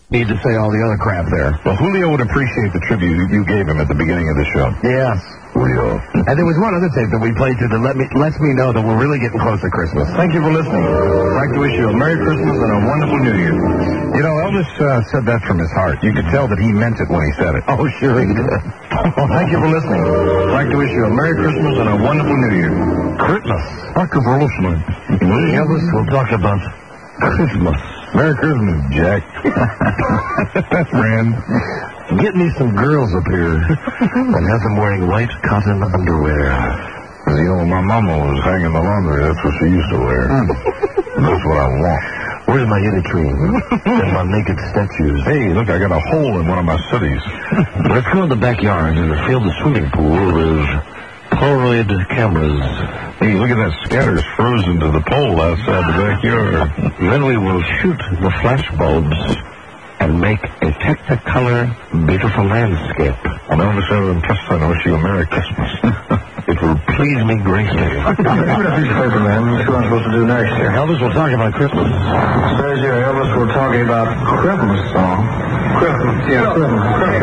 Need to say all the other crap there. Well, Julio would appreciate the tribute you gave him at the beginning of the show. Yes. Julio. And there was one other tape that we played too that lets me know that we're really getting close to Christmas. Thank you for listening. I'd like to wish you a Merry Christmas and a wonderful New Year. You know, Elvis said that from his heart. You could tell that he meant it when he said it. Oh, sure he did. Well, thank you for listening. I'd like to wish you a Merry Christmas and a wonderful New Year. Christmas. Thank you for listening. Elvis, we'll talk about Christmas. Merry Christmas, Jack. Friend. Get me some girls up here and have them wearing white cotton underwear. You know, my mama was hanging the laundry. That's what she used to wear. That's what I want. Where's my Unitrine and my naked statues? Hey, look, I got a hole in one of my cities. Let's go in the backyard and fill the swimming pool with Polaroid cameras. Hey, look at that scatter's frozen to the pole outside the backyard. Then we will shoot the flash bulbs and make a Technicolor beautiful landscape. On Elvis Aaron Presley, I wish you a Merry Christmas. It will please me greatly. What a piece of paper, man. What am I supposed to do next? Elvis will talk about Christmas. Says here, Elvis, we're talking about Christmas song. Christmas, yeah, Christmas.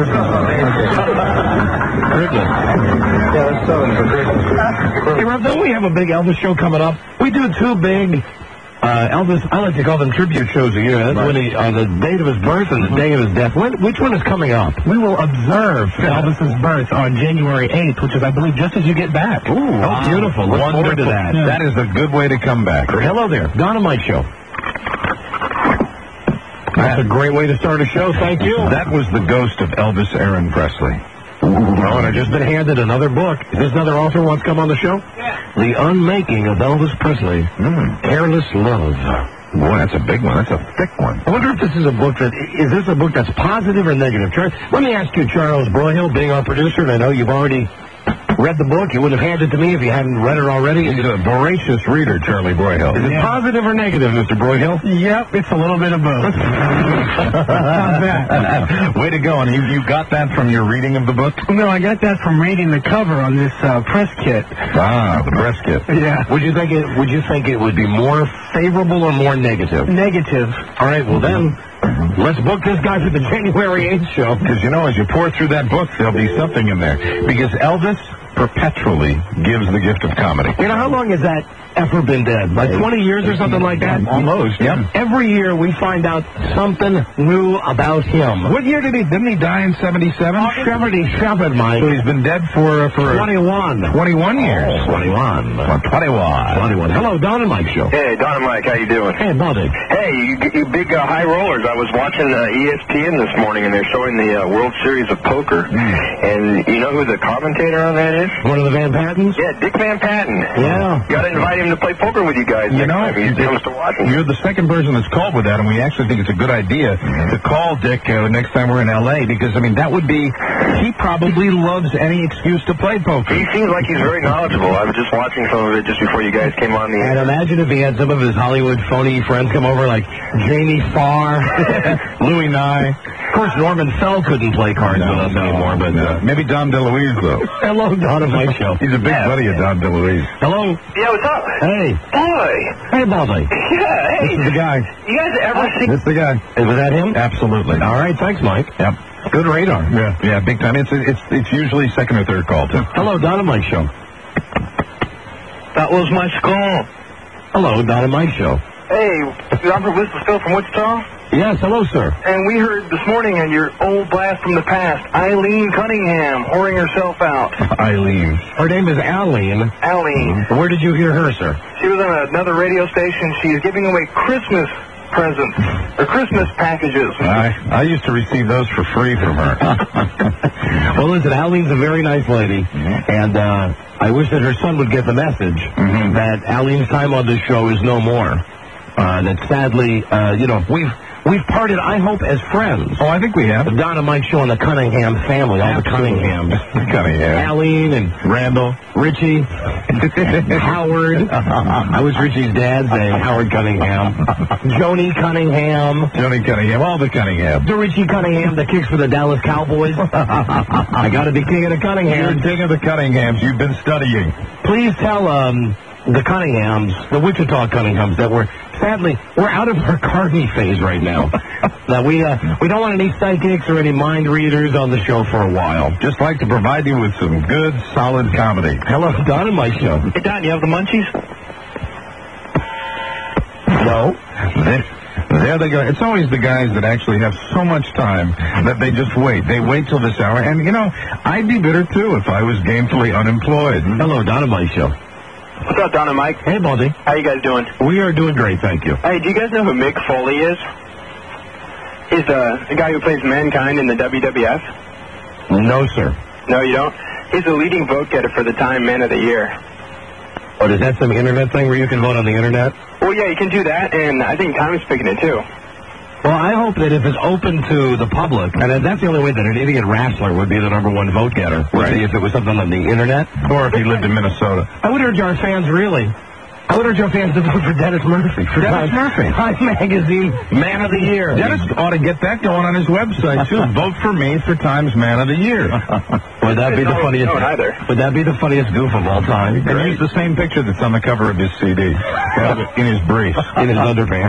Christmas. Yeah, that's Southern for Christmas. Hey, Rob, don't we have a big Elvis show coming up? We do two big Elvis, I like to call them tribute shows a year. That's when he, on the date of his birth and the day of his death. Which one is coming up? We will observe Elvis's birth on January 8th, which is, I believe, just as you get back. Ooh, wow. Beautiful. Look forward to that. Yeah. That is a good way to come back. Hello there. Don and Mike Show. That's a great way to start a show. Thank you. That was the ghost of Elvis Aaron Presley. Oh, and I've just been handed another book. Is this another author who wants to come on the show? Yeah. The Unmaking of Elvis Presley. Careless Love. Boy, that's a big one. That's a thick one. I wonder if this is a book is this a book that's positive or negative? Let me ask you, Charles Broyhill, being our producer, and I know you've already read the book. You wouldn't have handed it to me if you hadn't read it already. He's a voracious reader, Charlie Broyhill. Is it positive or negative, Mr. Broyhill? Yep, it's a little bit of both. Way to go. And you got that from your reading of the book? No, I got that from reading the cover on this press kit. Ah, the press kit. Yeah. Would you think it would be more favorable or more negative? Negative. All right, well then, let's book this guy for the January 8th show. Because, you know, as you pour through that book, there'll be something in there. Because Elvis perpetually gives the gift of comedy. You know, how long has that effer been dead? Like 20 years or something like that? Almost, yep. Every year we find out something new about him. What year didn't he die in 77? 77, Mike. So he's been dead for 21. 21 years. Oh, 21. 21. Hello, Don and Mike Show. Hey, Don and Mike, how you doing? Hey, buddy. Hey, you big high rollers. I was watching ESPN this morning, and they're showing the World Series of Poker. And you know who the commentator on that is? One of the Van Pattens? Yeah, Dick Van Patten. Yeah. You got to invite him to play poker with you guys next time he comes to Washington. You're the second person that's called with that, and we actually think it's a good idea to call Dick next time we're in L.A., because, I mean, that would be, he probably loves any excuse to play poker. He seems like he's very knowledgeable. I was just watching some of it just before you guys came on the air. And imagine if he had some of his Hollywood phony friends come over, like Jamie Farr, Louis Nye. Of course, Norman Fell couldn't play cards with us anymore, but maybe Dom DeLuise, though. Hello, Don and Mike Show. He's a big buddy of Dom DeLuise. Hello. Yeah, what's up? Hey. Boy. Hey, Bobby. Yeah, hey. This is the guy. You guys ever see... It's the guy. Was that him? Absolutely. All right, thanks, Mike. Yep. Good radar. Yeah, big time. It's usually second or third call, too. Hello, Don and Mike Show. That was my skull. Hello, Don and Mike Show. Hey, Robert Whistlefield from Wichita? Yes, hello, sir. And we heard this morning on your old blast from the past, Eileen Cunningham whoring herself out. Eileen. Her name is Eileen. Eileen. Where did you hear her, sir? She was on another radio station. She's giving away Christmas presents, or Christmas packages. I used to receive those for free from her. Well, listen, Eileen's a very nice lady, and I wish that her son would get the message that Eileen's time on this show is no more. That sadly, we've parted, I hope, as friends. Oh, I think we have. The Don and Mike Show and the Cunningham family, all the Cunninghams. Cunningham. Eileen and Randall. Richie. Howard. I was Richie's dad's name, Howard Cunningham. Joni Cunningham. All the Cunningham. The Richie Cunningham that kicks for the Dallas Cowboys. I got to be king of the Cunninghams. You're king of the Cunninghams. You've been studying. Please tell the Cunninghams, the Wichita Cunninghams, that we're out of our Carney phase right now. That we don't want any psychics or any mind readers on the show for a while. Just like to provide you with some good, solid comedy. Hello, Don and Mike show. Hey, Don, you have the munchies? No. There they go. It's always the guys that actually have so much time that they just wait. They wait till this hour. And, you know, I'd be bitter, too, if I was gainfully unemployed. Hello, Don and Mike show. What's up, Don and Mike? Hey, Baldy. How you guys doing? We are doing great, thank you. Hey, do you guys know who Mick Foley is? He's the guy who plays Mankind in the WWF. No, sir. No, you don't? He's the leading vote getter for the Time Man of the Year. Oh, is that some internet thing where you can vote on the internet? Well, yeah, you can do that, and I think Time is picking it, too. Well, I hope that if it's open to the public, and that's the only way that an idiot wrestler would be the #1 vote getter, would be if it was something on the internet. Or if he lived in Minnesota. I would urge our fans, really. I would urge our fans to vote for Dennis Murphy. Dennis Murphy. Time Magazine Man of the Year. Dennis ought to get that going on his website, too. Vote for me for Times Man of the Year. Would that be the funniest? No, neither. Would that be the funniest goof of all time? And use the same picture that's on the cover of his CD. In his brief. In his underpants.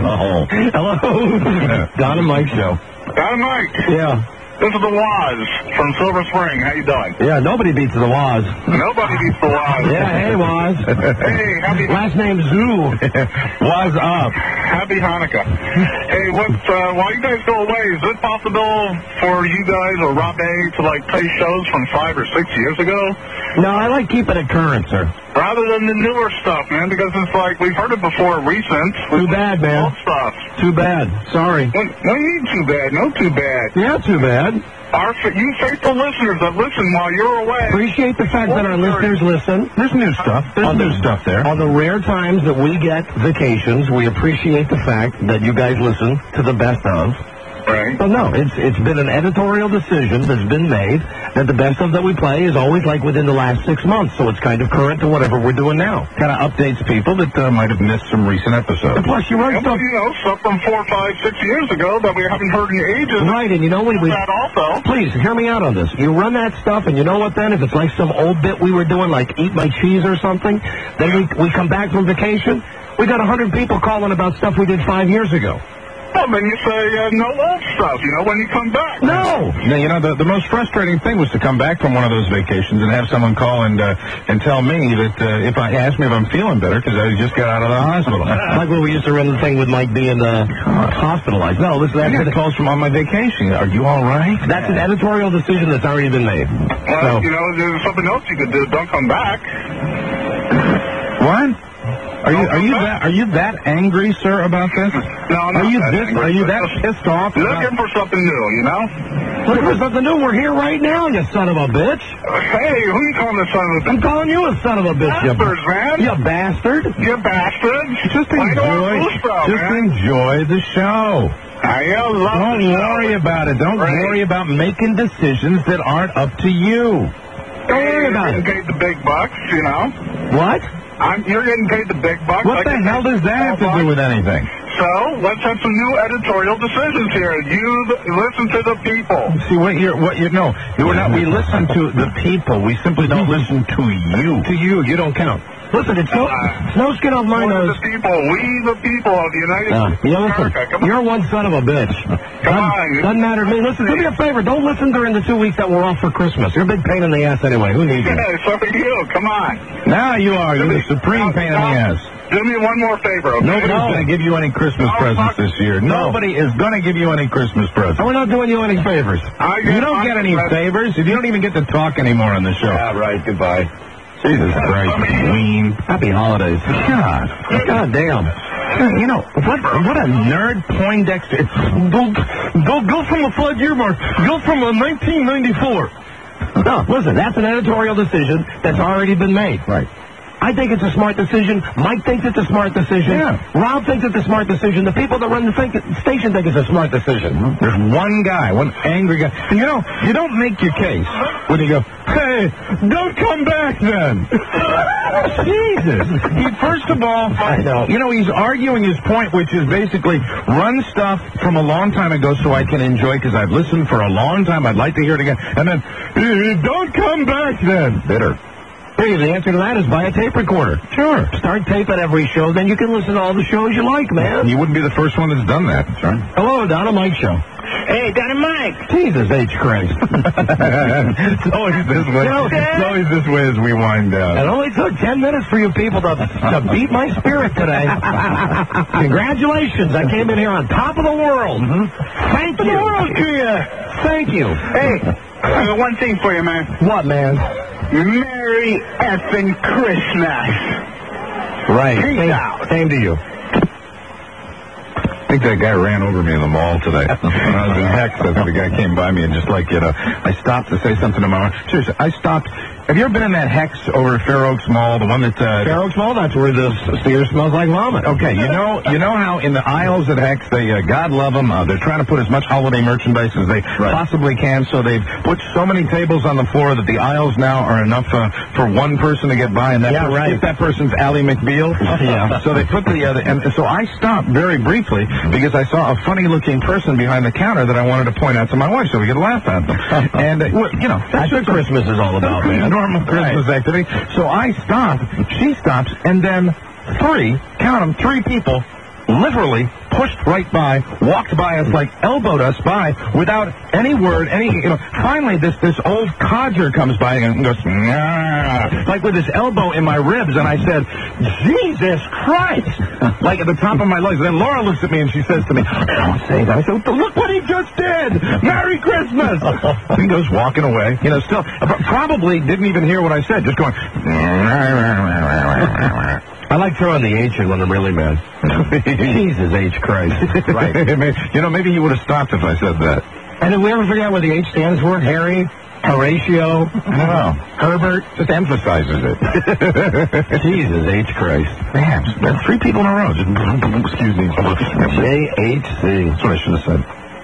Hello. Don and Mike show. Don and Mike, Yeah. this is the Waz from Silver Spring. How you doing? Yeah, nobody beats the Waz. Nobody beats the Waz. Yeah, hey, Waz. Hey, Last name Zoo. Waz up. happy Hanukkah. Hey, while you guys go away, is it possible for you guys or Rob A to play shows from 5 or 6 years ago? No, I like keeping it current, sir. Rather than the newer stuff, man, because it's we've heard it before recent. Too bad, man. Old stuff. Too bad. Sorry. No need too bad. No too bad. Yeah, too bad. You faithful listeners that listen while you're away. Appreciate the fact that our listeners listen. There's new stuff. There's new stuff there. On the rare times that we get vacations, we appreciate the fact that you guys listen to the best of. Right. Well, no, it's been an editorial decision that's been made that the best of that we play is always within the last 6 months, so it's kind of current to whatever we're doing now. Kind of updates people that might have missed some recent episodes. And plus, you run stuff. Stuff from 4, 5, 6 years ago that we haven't heard in ages. Right, and we That also. please hear me out on this. You run that stuff, and you know what? Then if it's like some old bit we were doing, like Eat My Cheese or something, then we come back from vacation. We got 100 people calling about stuff we did 5 years ago. Well, then you say no old stuff, when you come back. No. Now, the most frustrating thing was to come back from one of those vacations and have someone call and tell me that ask me if I'm feeling better because I just got out of the hospital. Like when we used to run the thing with Mike being hospitalized. No, listen, I get calls from on my vacation. Are you all right? That's an editorial decision that's already been made. Well, there's something else you could do. Don't come back. What? Are you that angry, sir, about this? No, I'm not. Are you that pissed off? Looking for something new, Looking for something new. We're here right now, you son of a bitch. Hey, who you calling the son of a bitch? I'm calling you a son of a bitch, Bastards, man. you bastard. You bastards. Just enjoy the show. Don't worry about it. Don't worry about making decisions that aren't up to you. Don't worry about You're it. getting paid the big bucks, What? You're getting paid the big bucks. What the hell does that have to do with anything? So, let's have some new editorial decisions here. You listen to the people. See, we listen to the people. We simply don't listen to you. To you don't count. Listen, it's no skin off my nose. The people, we the people of the United States of America. Come on. You're one son of a bitch. Doesn't matter to me. Listen, do me a favor. Don't listen during the 2 weeks that we're off for Christmas. You're a big pain in the ass anyway. Who needs you? Yeah, so are you. Come on. Now you are. You're the supreme pain in the ass. Do me one more favor, okay? Nobody's going to give you any Christmas presents this year. Nobody is going to give you any Christmas presents. We're not doing you any favors. You don't get any favors. You don't even get to talk anymore on the show. Yeah, right. Goodbye. Jesus Christ, Queen. Happy holidays. God damn. What a nerd Poindexter. Go from a flood year mark. Go from a 1994. No, listen, that's an editorial decision that's already been made. Right. I think it's a smart decision. Mike thinks it's a smart decision. Yeah. Rob thinks it's a smart decision. The people that run the station think it's a smart decision. There's one guy, one angry guy. And you don't make your case when you go, hey, don't come back then. Jesus. First of all, I know. He's arguing his point, which is basically run stuff from a long time ago so I can enjoy because I've listened for a long time. I'd like to hear it again. And then, don't come back then. Bitter. Hey, the answer to that is buy a tape recorder. Sure. Start taping every show, then you can listen to all the shows you like, man. You wouldn't be the first one that's done that. Sure. Hello, Donna Mike Show. Hey, Donnie Mike. Jesus H. Christ. It's always this way. It's always this way as we wind down. It only took 10 minutes for you people to beat my spirit today. Congratulations. I came in here on top of the world. Thank you. Thank you. Hey, I got one thing for you, man. What, man? Merry effing Christmas. Right. Peace out. Same to you. I think that guy ran over me in the mall today. When I was in Hex, I think the guy came by me and just like, I stopped to say something to my wife. Seriously, I stopped. Have you ever been in that Hex over at Fair Oaks Mall, the one that... Fair Oaks Mall, that's where the theater smells like vomit. Okay, you know how in the aisles at Hex, they, God love them, they're trying to put as much holiday merchandise as they possibly can, so they've put so many tables on the floor that the aisles now are enough for one person to get by, and if that person's Ally McBeal. Yeah. So they put the other... And so I stopped very briefly because I saw a funny-looking person behind the counter that I wanted to point out to my wife so we could laugh at them. And, that's what Christmas is all about, man. Normal Christmas activity. So I stop, she stops, and then three people literally pushed right by, walked by us, like elbowed us by without any word, finally this old codger comes by and goes, nah, like with his elbow in my ribs, and I said, Jesus Christ, like at the top of my legs. And then Laura looks at me and she says to me, don't say that. I said, look what he just did. Merry Christmas. He goes walking away, still, probably didn't even hear what I said, just going, I like throwing the H in when I'm really mad. Jesus H. Christ. Right. Maybe he would have stopped if I said that. And did we ever figure out what the H stands for? Harry? Horatio? I don't know. Herbert? Just emphasizes it. Jesus H. Christ. Man, that's three people in a row. Excuse me. J-H-C. That's what I should have said.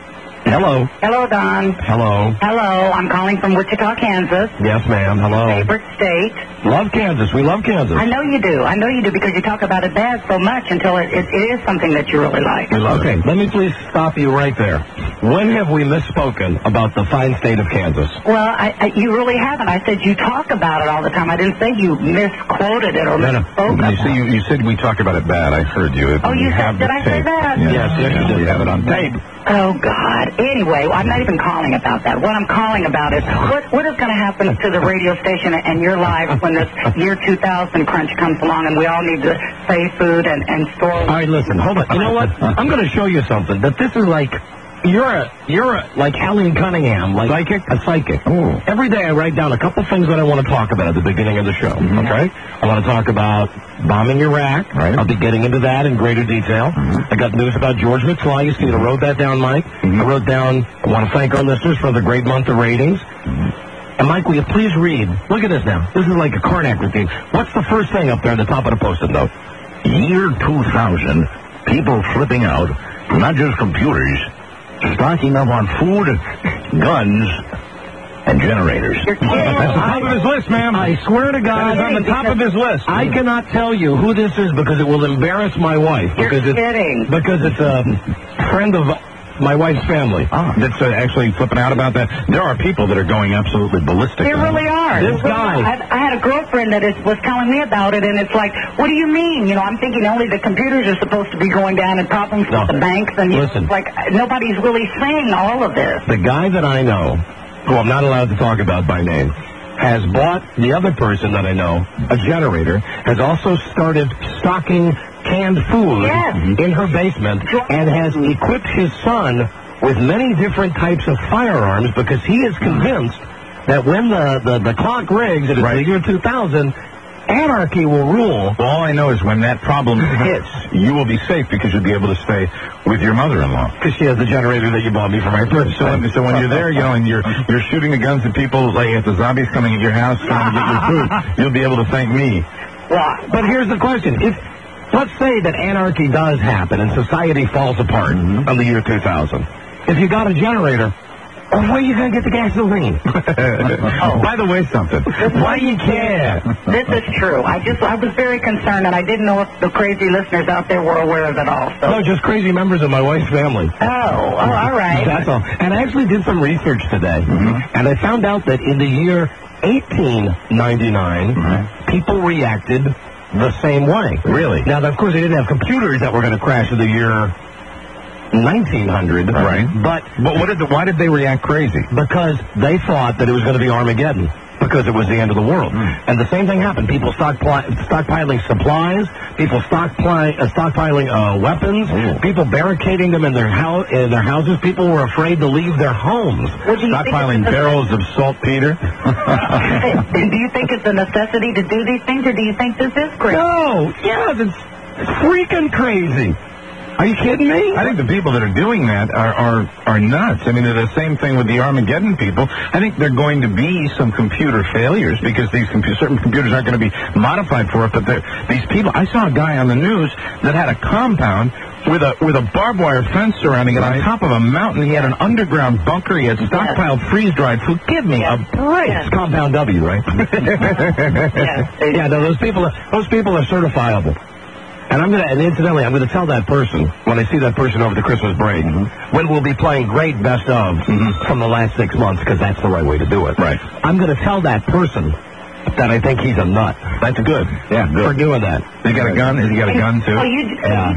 Hello. Hello, Don. Hello. Hello. I'm calling from Wichita, Kansas. Yes, ma'am. Hello. Favorite state. Love Kansas. We love Kansas. I know you do. I know you do because you talk about it bad so much until it is something that you really like. We love it. Let me please stop you right there. When have we misspoken about the fine state of Kansas? Well, you really haven't. I said you talk about it all the time. I didn't say you misquoted it or misspoke. You said we talk about it bad. I heard you. Oh, you said, did I say that? Yes, you did. We have it on tape. Oh, God. Anyway, I'm not even calling about that. What I'm calling about is what is going to happen to the radio station and your lives when this year 2000 crunch comes along and we all need to save food and store... All right, listen, hold on. You know what? I'm going to show you something. That this is like... You're like Alan Cunningham, like a psychic. Oh. Every day I write down a couple things that I want to talk about at the beginning of the show. Okay? I want to talk about bombing Iraq. Right. I'll be getting into that in greater detail. I got news about George McFly. You see, I wrote that down, Mike. I wrote down, I want to thank our listeners for the great month of ratings. And Mike, will you please read? Look at this now. This is like a Karnak routine. What's the first thing up there at the top of the Post-it note? Year 2000, people flipping out, not just computers, stocking up on food, guns, and generators. That's the top of his list, ma'am. I swear to God, that is on the top of his list. I cannot tell you who this is because it will embarrass my wife. You're kidding. Because it's a friend of my wife's family. That's actually flipping out about that. There are people that are going absolutely ballistic. They really are. This guy. I had a girlfriend that was telling me about it, and it's like, what do you mean? I'm thinking only the computers are supposed to be going down and problems with the banks, and listen, it's like nobody's really saying all of this. The guy that I know, who I'm not allowed to talk about by name, has bought the other person that I know, a generator, has also started stocking canned food in her basement, and has equipped his son with many different types of firearms because he is convinced that when the clock rings and it's the year 2000, anarchy will rule. Well, all I know is when that problem hits, you will be safe because you'll be able to stay with your mother-in-law. Because she has the generator that you bought me for my birthday. So when you're there, and you're shooting the guns at people, like if the zombies coming at your house trying to get your food, you'll be able to thank me. But here's the question. Let's say that anarchy does happen and society falls apart on the year 2000. If you got a generator, where are you going to get the gasoline? By the way, something. Why do you care? This is true. I was very concerned, and I didn't know if the crazy listeners out there were aware of it also. No, just crazy members of my wife's family. Oh, all right. That's all. And I actually did some research today, and I found out that in the year 1899, people reacted the same way. Really? Now, of course, they didn't have computers that were going to crash in the year 1900. Right. But why did they react crazy? because they thought that it was going to be Armageddon, because it was the end of the world. And the same thing happened. People stockpiling supplies, people stockpiling weapons, people barricading them in their houses. People were afraid to leave their homes. Stockpiling barrels of saltpeter. Do you think it's a necessity to do these things, or do you think this is crazy? No, yeah, it's freaking crazy. Are you kidding me? I think the people that are doing that are nuts. I mean, they're the same thing with the Armageddon people. I think there are going to be some computer failures because these certain computers aren't going to be modified for it. But these people, I saw a guy on the news that had a compound with a barbed wire fence surrounding it on top of a mountain. He had an underground bunker. He had stockpiled freeze-dried food. Give me a break. It's Compound W, right? Yeah, no, those people are certifiable. And incidentally, I'm gonna tell that person when I see that person over the Christmas break, when we'll be playing great best of from the last 6 months, because that's the right way to do it. Right. I'm gonna tell that person that I think he's a nut. That's good. Yeah, good. For doing that. He got a gun? Has he got a gun too? Oh, you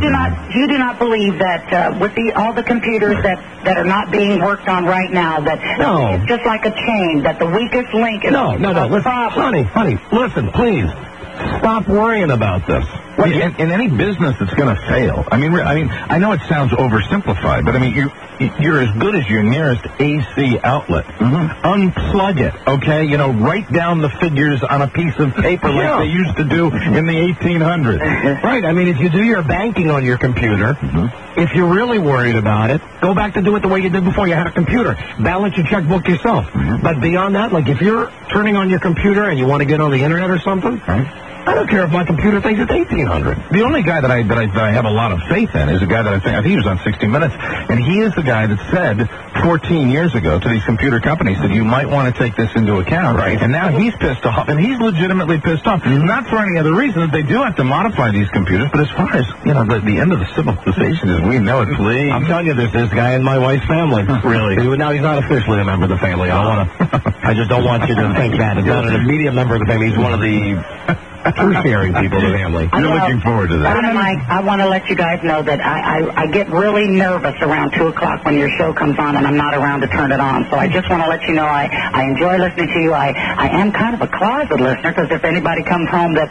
do not believe that with all the computers that are not being worked on right now, that it's just like a chain, that the weakest link is No. Listen, honey, listen, please. Stop worrying about this. In any business that's going to fail, I mean, I know it sounds oversimplified, but I mean, you're as good as your nearest AC outlet. Unplug it, okay? You know, write down the figures on a piece of paper like they used to do in the 1800s. Right. I mean, if you do your banking on your computer, if you're really worried about it, go back to do it the way you did before you had a computer. Balance your checkbook yourself. But beyond that, like if you're turning on your computer and you want to get on the internet or something, I don't care if my computer thinks it's 1800. The only guy that I have a lot of faith in is a guy that I think he was on 60 Minutes, and he is the guy that said 14 years ago to these computer companies that you might want to take this into account. Right. And now he's pissed off, and he's legitimately pissed off. Not for any other reason that they do have to modify these computers, but as far as the end of the civilization as we know it, please. I'm telling you, there's this guy in my wife's family. Really? Now he's not officially a member of the family. I just don't want you to think that. He's not an immediate member of the family. He's one of the tertiary people in the family. You're looking forward to that. I want to let you guys know that I get really nervous around 2 o'clock when your show comes on and I'm not around to turn it on. So I just want to let you know I enjoy listening to you. I am kind of a closet listener, because if anybody comes home that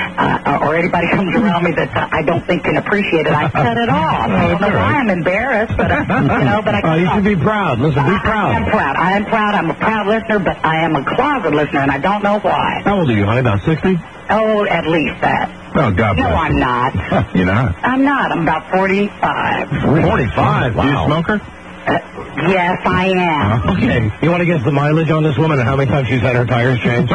or anybody comes around me that I don't think can appreciate it, I cut it off. I don't know why I'm embarrassed, but you should be proud. Listen, be proud. I am proud. I'm a proud listener, but I am a closet listener, and I don't know why. How old are you, honey? About 60? Oh, at least that. Oh, God bless No, I'm not. You're not? I'm not. I'm about 45. 45? Wow. You a smoker? Yes, I am. Okay. You want to guess the mileage on this woman and how many times she's had her tires changed?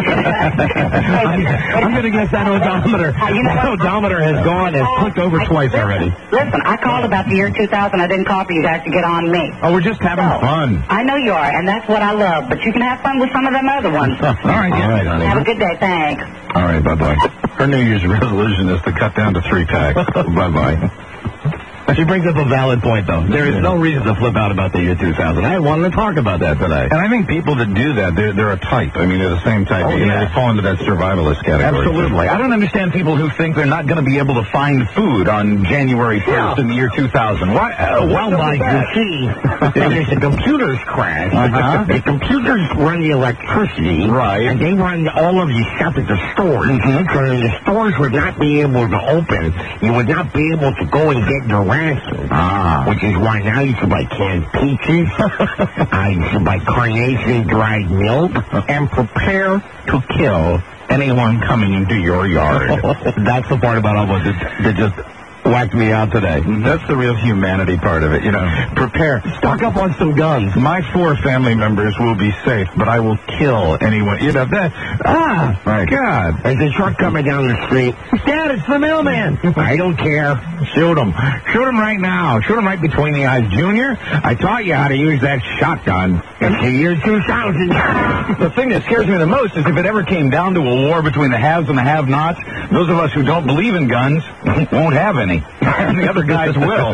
I'm going to guess that odometer. That odometer has gone and clicked over twice already. Listen, I called about the year 2000. I didn't call for you guys to get on me. Oh, we're just having fun. I know you are, and that's what I love. But you can have fun with some of them other ones. All right, honey. Have a good day. Thanks. All right, bye-bye. Her New Year's resolution is to cut down to 3 packs. Bye-bye. She brings up a valid point, though. There is no reason to flip out about the year 2000. I wanted to talk about that today. And I think people that do that, they're a type. I mean, they're the same type. They fall into that survivalist category. Absolutely. I don't understand people who think they're not going to be able to find food on January 1st in the year 2000. Why? Well, Mike, you see, if the computers crash, the computers run the electricity, and they run all of your stuff at the stores. So the stores would not be able to open. You would not be able to go and get your which is why now you should buy canned peaches, you should buy carnation dried milk, and prepare to kill anyone coming into your yard. That's the part about almost that just whacked me out today. That's the real humanity part of it, you know. Prepare. Stock up on some guns. My 4 family members will be safe, but I will kill anyone. You know, that... Right. God. There's a truck coming down the street. Dad, it's the mailman. I don't care. Shoot him. Shoot him right now. Shoot him right between the eyes. Junior, I taught you how to use that shotgun. It's the year 2000. The thing that scares me the most is if it ever came down to a war between the haves and the have-nots, those of us who don't believe in guns won't have any. And the other guys will.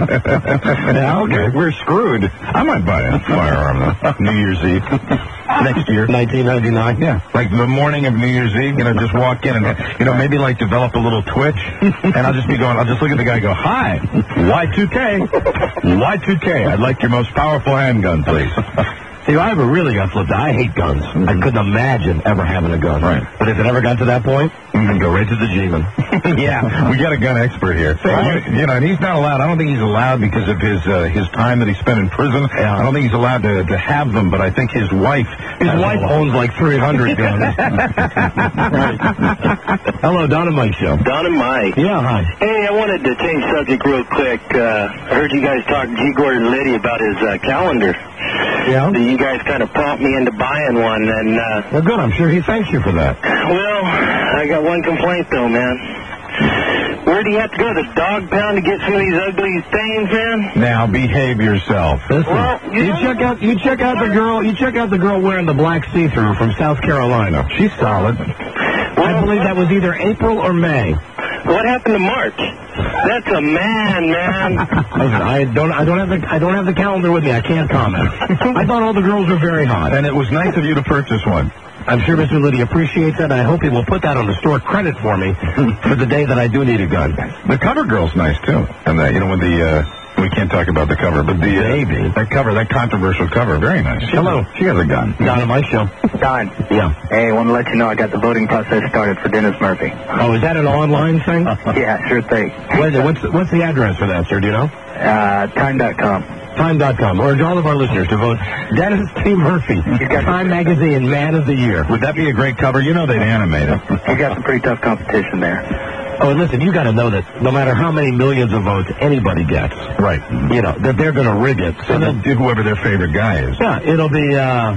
Yeah, okay, we're screwed. I might buy a firearm New Year's Eve. Next year. 1999. Yeah. Like the morning of New Year's Eve, you know, just walk in and, you know, maybe like develop a little twitch. And I'll just look at the guy and go, hi, Y2K. Y2K. I'd like your most powerful handgun, please. See, I ever really got flipped. I hate guns. I couldn't imagine ever having a gun. Right. But if it ever got to that point, go right to the G-man. Yeah, we got a gun expert here. You know, and he's not allowed. I don't think he's allowed because of his time that he spent in prison. Yeah. I don't think he's allowed to have them, but I think his wife owns like 300 guns. Right. Hello, Don and Mike Show. Don and Mike. Yeah, hi. Hey, I wanted to change subject real quick. I heard you guys talk to G. Gordon Liddy about his calendar. Yeah? You guys kind of prompted me into buying one, and... Well, good. I'm sure he thanks you for that. Well, I got one complaint, though, man. Where do you have to go to the dog pound to get through these ugly things, man? Now, behave yourself. Listen, Well, you check out the girl wearing the black see-through from South Carolina. She's solid. I believe that was either April or May. What happened to March? That's a man. Listen, I don't have the calendar with me. I can't comment. I thought all the girls were very hot. And it was nice of you to purchase one. I'm sure Mr. Liddy appreciates that, and I hope he will put that on the store credit for me for the day that I do need a gun. The cover girl's nice, too. And, you know, when we can't talk about the cover, but that controversial cover, very nice. Hello. She has a gun. Don and Mike Show. Don. Yeah. Hey, I want to let you know I got the voting process started for Dennis Murphy. Oh, is that an online thing? Yeah, sure thing. What's the address for that, sir? Do you know? Time.com. Time.com. Urge all of our listeners to vote Dennis T. Murphy, Time Magazine Man of the Year. Would that be a great cover? You know they'd animate it. You got some pretty tough competition there. Oh, and listen, you got to know that no matter how many millions of votes anybody gets, right? You know that they're going to rig it. So they'll do whoever their favorite guy is. Yeah, it'll be.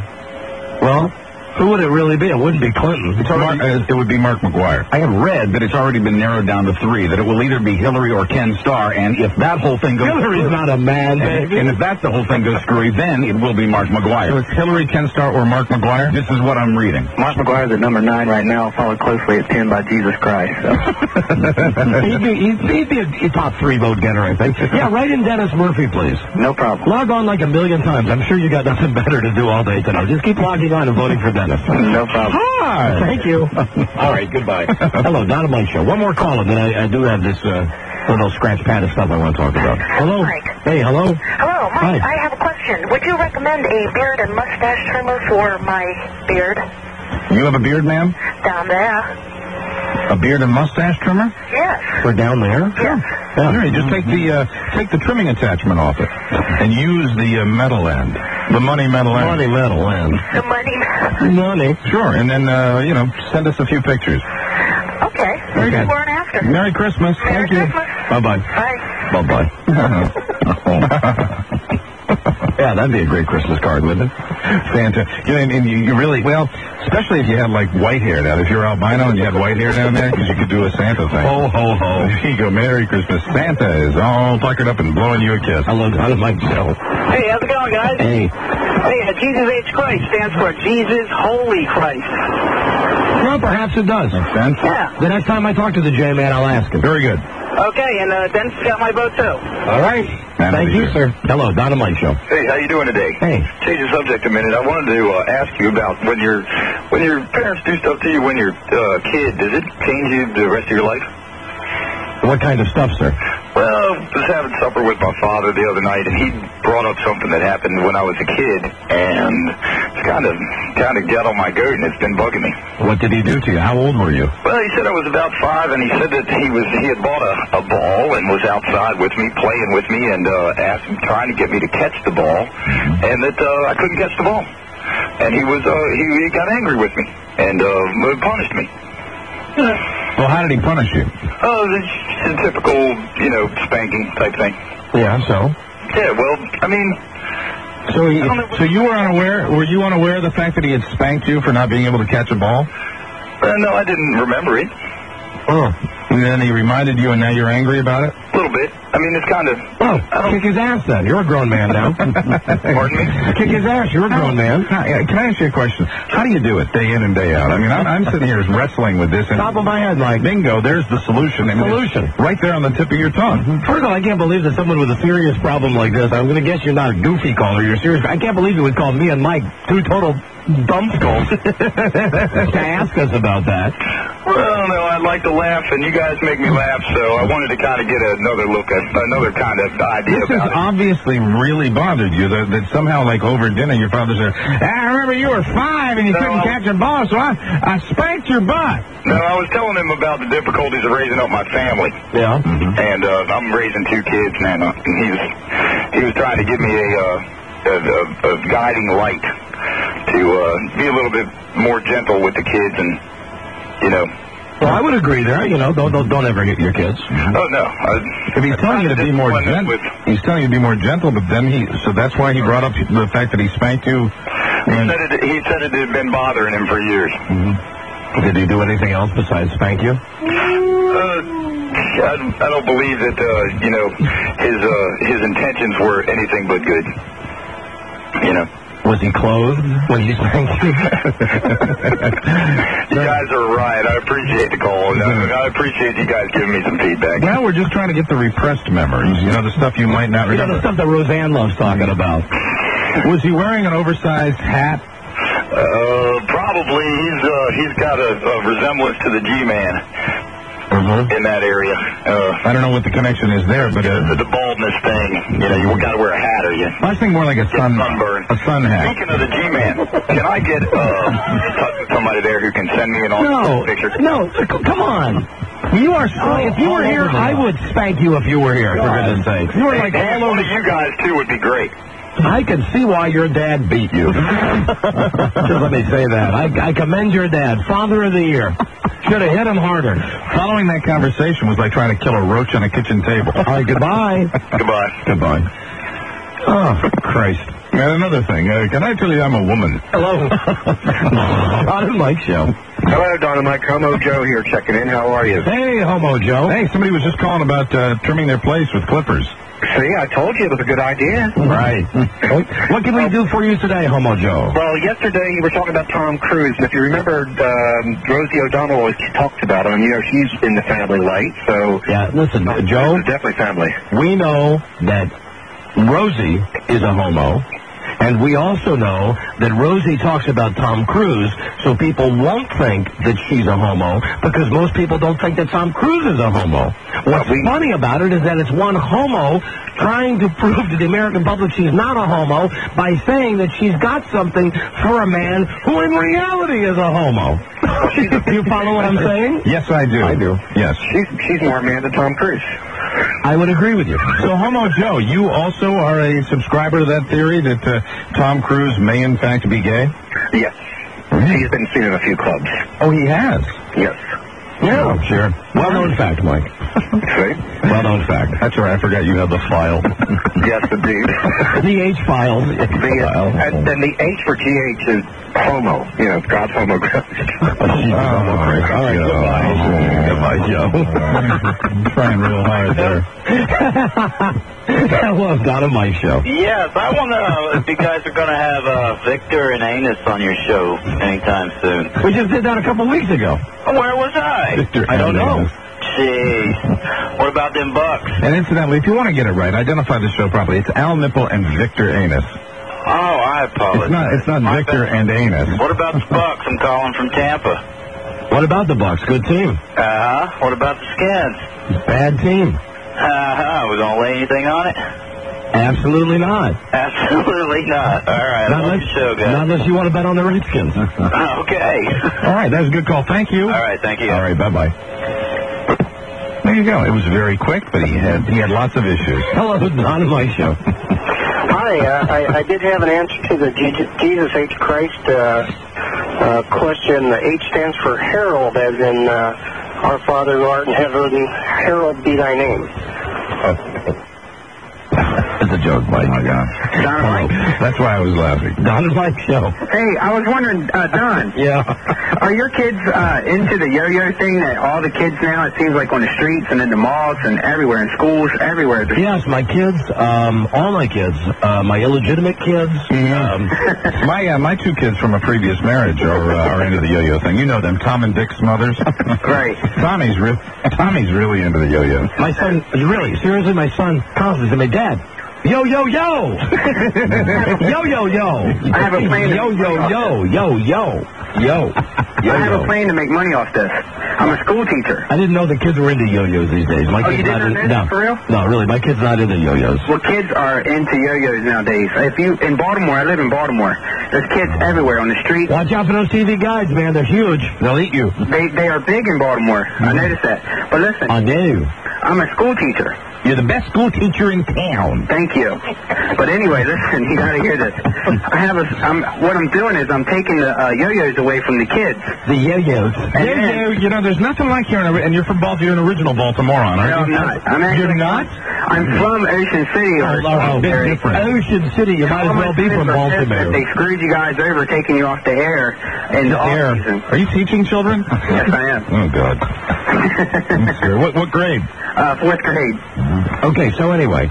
Well, who would it really be? It wouldn't be Clinton. It would be Mark McGuire. I have read that it's already been narrowed down to 3, that it will either be Hillary or Ken Starr, and if that whole thing goes Hillary's not a man, baby. And if that's the whole thing goes screwy, then it will be Mark McGuire. So it's Hillary, Ken Starr, or Mark McGuire? This is what I'm reading. Mark McGuire's at number 9 right now, followed closely at 10 by Jesus Christ. So. he'd be a top 3 vote getter, I think. Yeah, write in Dennis Murphy, please. No problem. Log on like a million times. I'm sure you got nothing better to do all day today. Just keep logging on and voting for Dennis. No problem. Hi. Thank you. All right, goodbye. Hello, Don and Mike Show. One more call, and then I do have this little scratch pad of stuff I want to talk about. Hello. Mike. Hey, hello. Hello, Mike. Hi. I have a question. Would you recommend a beard and mustache trimmer for my beard? You have a beard, ma'am? Down there. A beard and mustache trimmer? Yes. We're down there? Yes. Yeah. Sure, just take the trimming attachment off it and use the metal end. The money metal end. Money metal end. The money. Money. Sure, and then, send us a few pictures. Okay. Before and after. Merry Christmas. Merry Thank Christmas. you. Bye-bye. Bye. Bye-bye. Yeah, that'd be a great Christmas card, wouldn't it? Santa. And you really, well, especially if you had, like, white hair down. If you're albino and you had white hair down there, because you could do a Santa thing. Ho, ho, ho. There you go. Merry Christmas. Santa is all puckered up and blowing you a kiss. Hello, Don and Mike Show. Hey, how's it going, guys? Hey. Hey, Jesus H. Christ stands for Jesus Holy Christ. Well, perhaps it does. Makes sense? Yeah. The next time I talk to the J-Man, I'll ask him. Very good. Okay, and Dennis got my vote, too. All right. Thank you, sir. Hello, Don and Mike Show. Hey, how you doing today? Hey. Change the subject a minute. I wanted to ask you about when your parents do stuff to you when you're a kid, does it change you the rest of your life? What kind of stuff, sir? Well, just having supper with my father the other night, and he brought up something that happened when I was a kid, and it's kind of got on my goat, and it's been bugging me. What did he do to you? How old were you? Well, he said I was about 5, and he said that he had bought a ball and was outside with me, playing with me, and trying to get me to catch the ball, and that I couldn't catch the ball. And he got angry with me and punished me. Well, how did he punish you? Oh, it's a typical, spanking type thing. Yeah, so? Yeah, well, I mean... So you were unaware? Were you unaware of the fact that he had spanked you for not being able to catch a ball? No, I didn't remember it. Oh. And then he reminded you, and now you're angry about it? A little bit. I mean, it's kind of... Oh, kick his ass then. You're a grown man now. Pardon me? Kick his ass. You're a grown man. Can I ask you a question? How do you do it day in and day out? I mean, I'm sitting here wrestling with this. And top of my head, Mike. Bingo, there's the solution. Solution. Right there on the tip of your tongue. First of all, I can't believe that someone with a serious problem like this, I'm going to guess you're not a goofy caller, you're serious. I can't believe you would call me and Mike two total dumbskulls to ask us about that. Well, no, I'd like to laugh, and you guys make me laugh, so I wanted to kind of get another look at another kind of idea this about has obviously really bothered you, that somehow, like, over dinner, your father said, I remember you were 5 and you couldn't catch a ball, so I spanked your butt. No, I was telling him about the difficulties of raising up my family. Yeah. And I'm raising 2 kids now, and he was trying to give me a guiding light to be a little bit more gentle with the kids and, Well, I would agree there. Don't ever hit your kids. Oh, no. If he's telling you to be more gentle, he's telling you to be more gentle, but then so that's why he brought up the fact that he spanked you. He said it had been bothering him for years. Mm-hmm. Did he do anything else besides spank you? I don't believe that, his intentions were anything but good. Was he clothed when he spanked you? You guys are right. I appreciate the call. I appreciate you guys giving me some feedback. Well, we're just trying to get the repressed memories. The stuff you might not remember. The stuff that Roseanne loves talking about. Was he wearing an oversized hat? Probably. He's got a resemblance to the G-Man. In that area. I don't know what the connection is there, but... the baldness thing. You got to wear a hat, or you... I was thinking more like a sunburn. A sun hat. Speaking of the G-Man, can I get somebody there who can send me an all picture? No, come on. You are if you were here, I would spank you if you were here, for goodness sake. You were like all over. You guys, too, would be great. I can see why your dad beat you. Just let me say that. I commend your dad. Father of the year. Should have hit him harder. Following that conversation was like trying to kill a roach on a kitchen table. All right, goodbye. Goodbye. Oh, Christ. And another thing, can I tell you I'm a woman? Hello. Don and Mike Show. Hello, Don and Mike. Homo Joe here checking in. How are you? Hey, Homo Joe. Hey, somebody was just calling about trimming their place with clippers. See, I told you it was a good idea. Right. What can we do for you today, Homo Joe? Well, yesterday you were talking about Tom Cruise, and if you remember, Rosie O'Donnell always talked about him. She's in the family light, so... Yeah, listen, Joe... Definitely family. We know that Rosie is a homo, and we also know that Rosie talks about Tom Cruise, so people won't think that she's a homo, because most people don't think that Tom Cruise is a homo. What's funny about it is that it's one homo trying to prove to the American public she's not a homo by saying that she's got something for a man who in reality is a homo. Do you follow what I'm saying? Yes, I do. I do. Yes. She's more a man than Tom Cruise. I would agree with you. So, Homo Joe, you also are a subscriber to that theory that Tom Cruise may in fact be gay? Yes. He's been seen in a few clubs. Oh, he has? Yes. Yeah, oh, sure. Well-known fact, Mike. See? Well-known fact. That's right. I forgot you had the file. Yes, indeed. The H files. And the H for GH is homo. God's homo. All right, goodbye, Joe. I'm trying real hard there. Hello, Don and Mike Show. Yes, I want to know if you guys are going to have Victor and Anus on your show anytime soon. We just did that a couple weeks ago. Where was I? Victor I don't know. Jeez. What about them bucks? And incidentally, if you want to get it right, identify the show properly. It's Al Nipple and Victor Anus. Oh, I apologize. It's not Victor and Anus. What about the Bucks? I'm calling from Tampa. What about the Bucks? Good team. What about the Skins? Bad team. We gonna lay anything on it? Absolutely not. Absolutely not. All right, not unless, the show, guys. Not unless you want to bet on the Redskins. Okay. All right, that's a good call. Thank you. All right, thank you. All right, bye-bye. There you go. It was very quick, but he had lots of issues. Hello, Don and Mike Show. Hi, I did have an answer to the Jesus H. Christ question. The H stands for Herald, as in Our Father who art in heaven, hallowed be thy name. It's a joke, Mike. Oh, God. Don and Mike? That's why I was laughing. Don and Mike show. Hey, I was wondering, Don. Yeah. Are your kids into the yo-yo thing that all the kids now, it seems like on the streets and in the malls and everywhere, in schools, everywhere? Yes, my kids, all my kids, my illegitimate kids. My two kids from a previous marriage are into the yo-yo thing. You know them, Tom and Dick Smothers. Right. Tommy's really into the yo-yo. My son, really, seriously, my son constantly said, my dad, yo, yo, yo. Yo, yo, yo. I have a plan to yo, yo, yo, yo, yo, yo. I have a plan to make money off this. I'm a school teacher. I didn't know the kids were into yo-yos these days. My you kid's didn't know that? For real? No, really, my kid's not into yo-yos. Well, kids are into yo-yos nowadays. In Baltimore, I live in Baltimore. There's kids everywhere on the street. Watch out for those TV guides, man. They're huge. They'll eat you. They are big in Baltimore. I noticed that. But listen. I know. I'm a school teacher. You're the best school teacher in town. Thank you. But anyway, listen, you gotta hear this. What I'm doing is I'm taking the yo-yos away from the kids. The yo-yos. You know, there's nothing like here, and you're from Baltimore. You're an original Baltimorean, aren't you? No, I'm not. You're not? I'm from Ocean City. Big difference. Ocean City. You might as well be from Baltimore. They screwed you guys over, taking you off the air in the off-season. Are you teaching children? Yes, I am. Oh, God. What grade? Fourth grade. Okay, so anyway.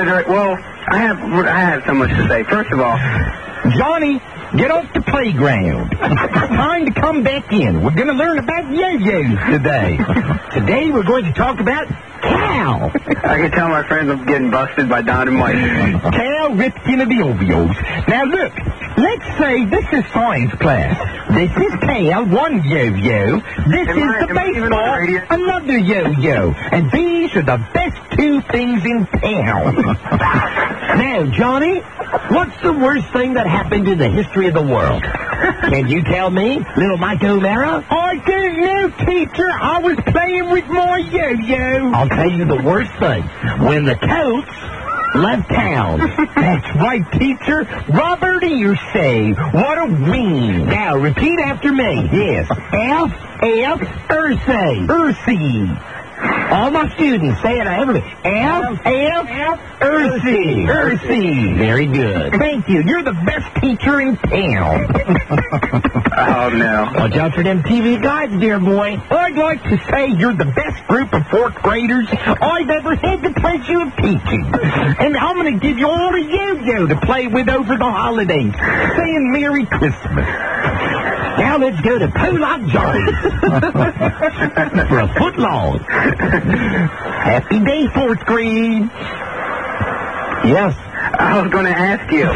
I have so much to say. First of all, Johnny, get off the playground. Time to come back in. We're going to learn about yo-yos today. Today we're going to talk about Cal. I can tell my friends I'm getting busted by Don and Mike. Cal ripped into the Ovios. Now look, let's say this is science class. This is Cal, one yo-yo. This is the baseball, another yo-yo. And these are the best two things in town. Now, Johnny, what's the worst thing that happened in the history of the world? Can you tell me, little Mike O'Mara? I don't know, teacher. I was playing with my yo-yo. I'll tell you the worst thing. When the Colts left town. That's right, teacher. Robert Irsay. What a win. Now, repeat after me. Yes. F. Irsay. All my students, say it everybody. F. Irsay. Very good. Thank you. You're the best teacher in town. Oh, no. Watch out for them TV guides, dear boy. I'd like to say you're the best group of fourth graders I've ever had the pleasure of teaching. And I'm going to give you all a yo-yo to play with over the holidays. Saying Merry Christmas. Now let's go to Pollock Johnny for a foot long. Happy day, fourth grade. Yes. I was going to ask you.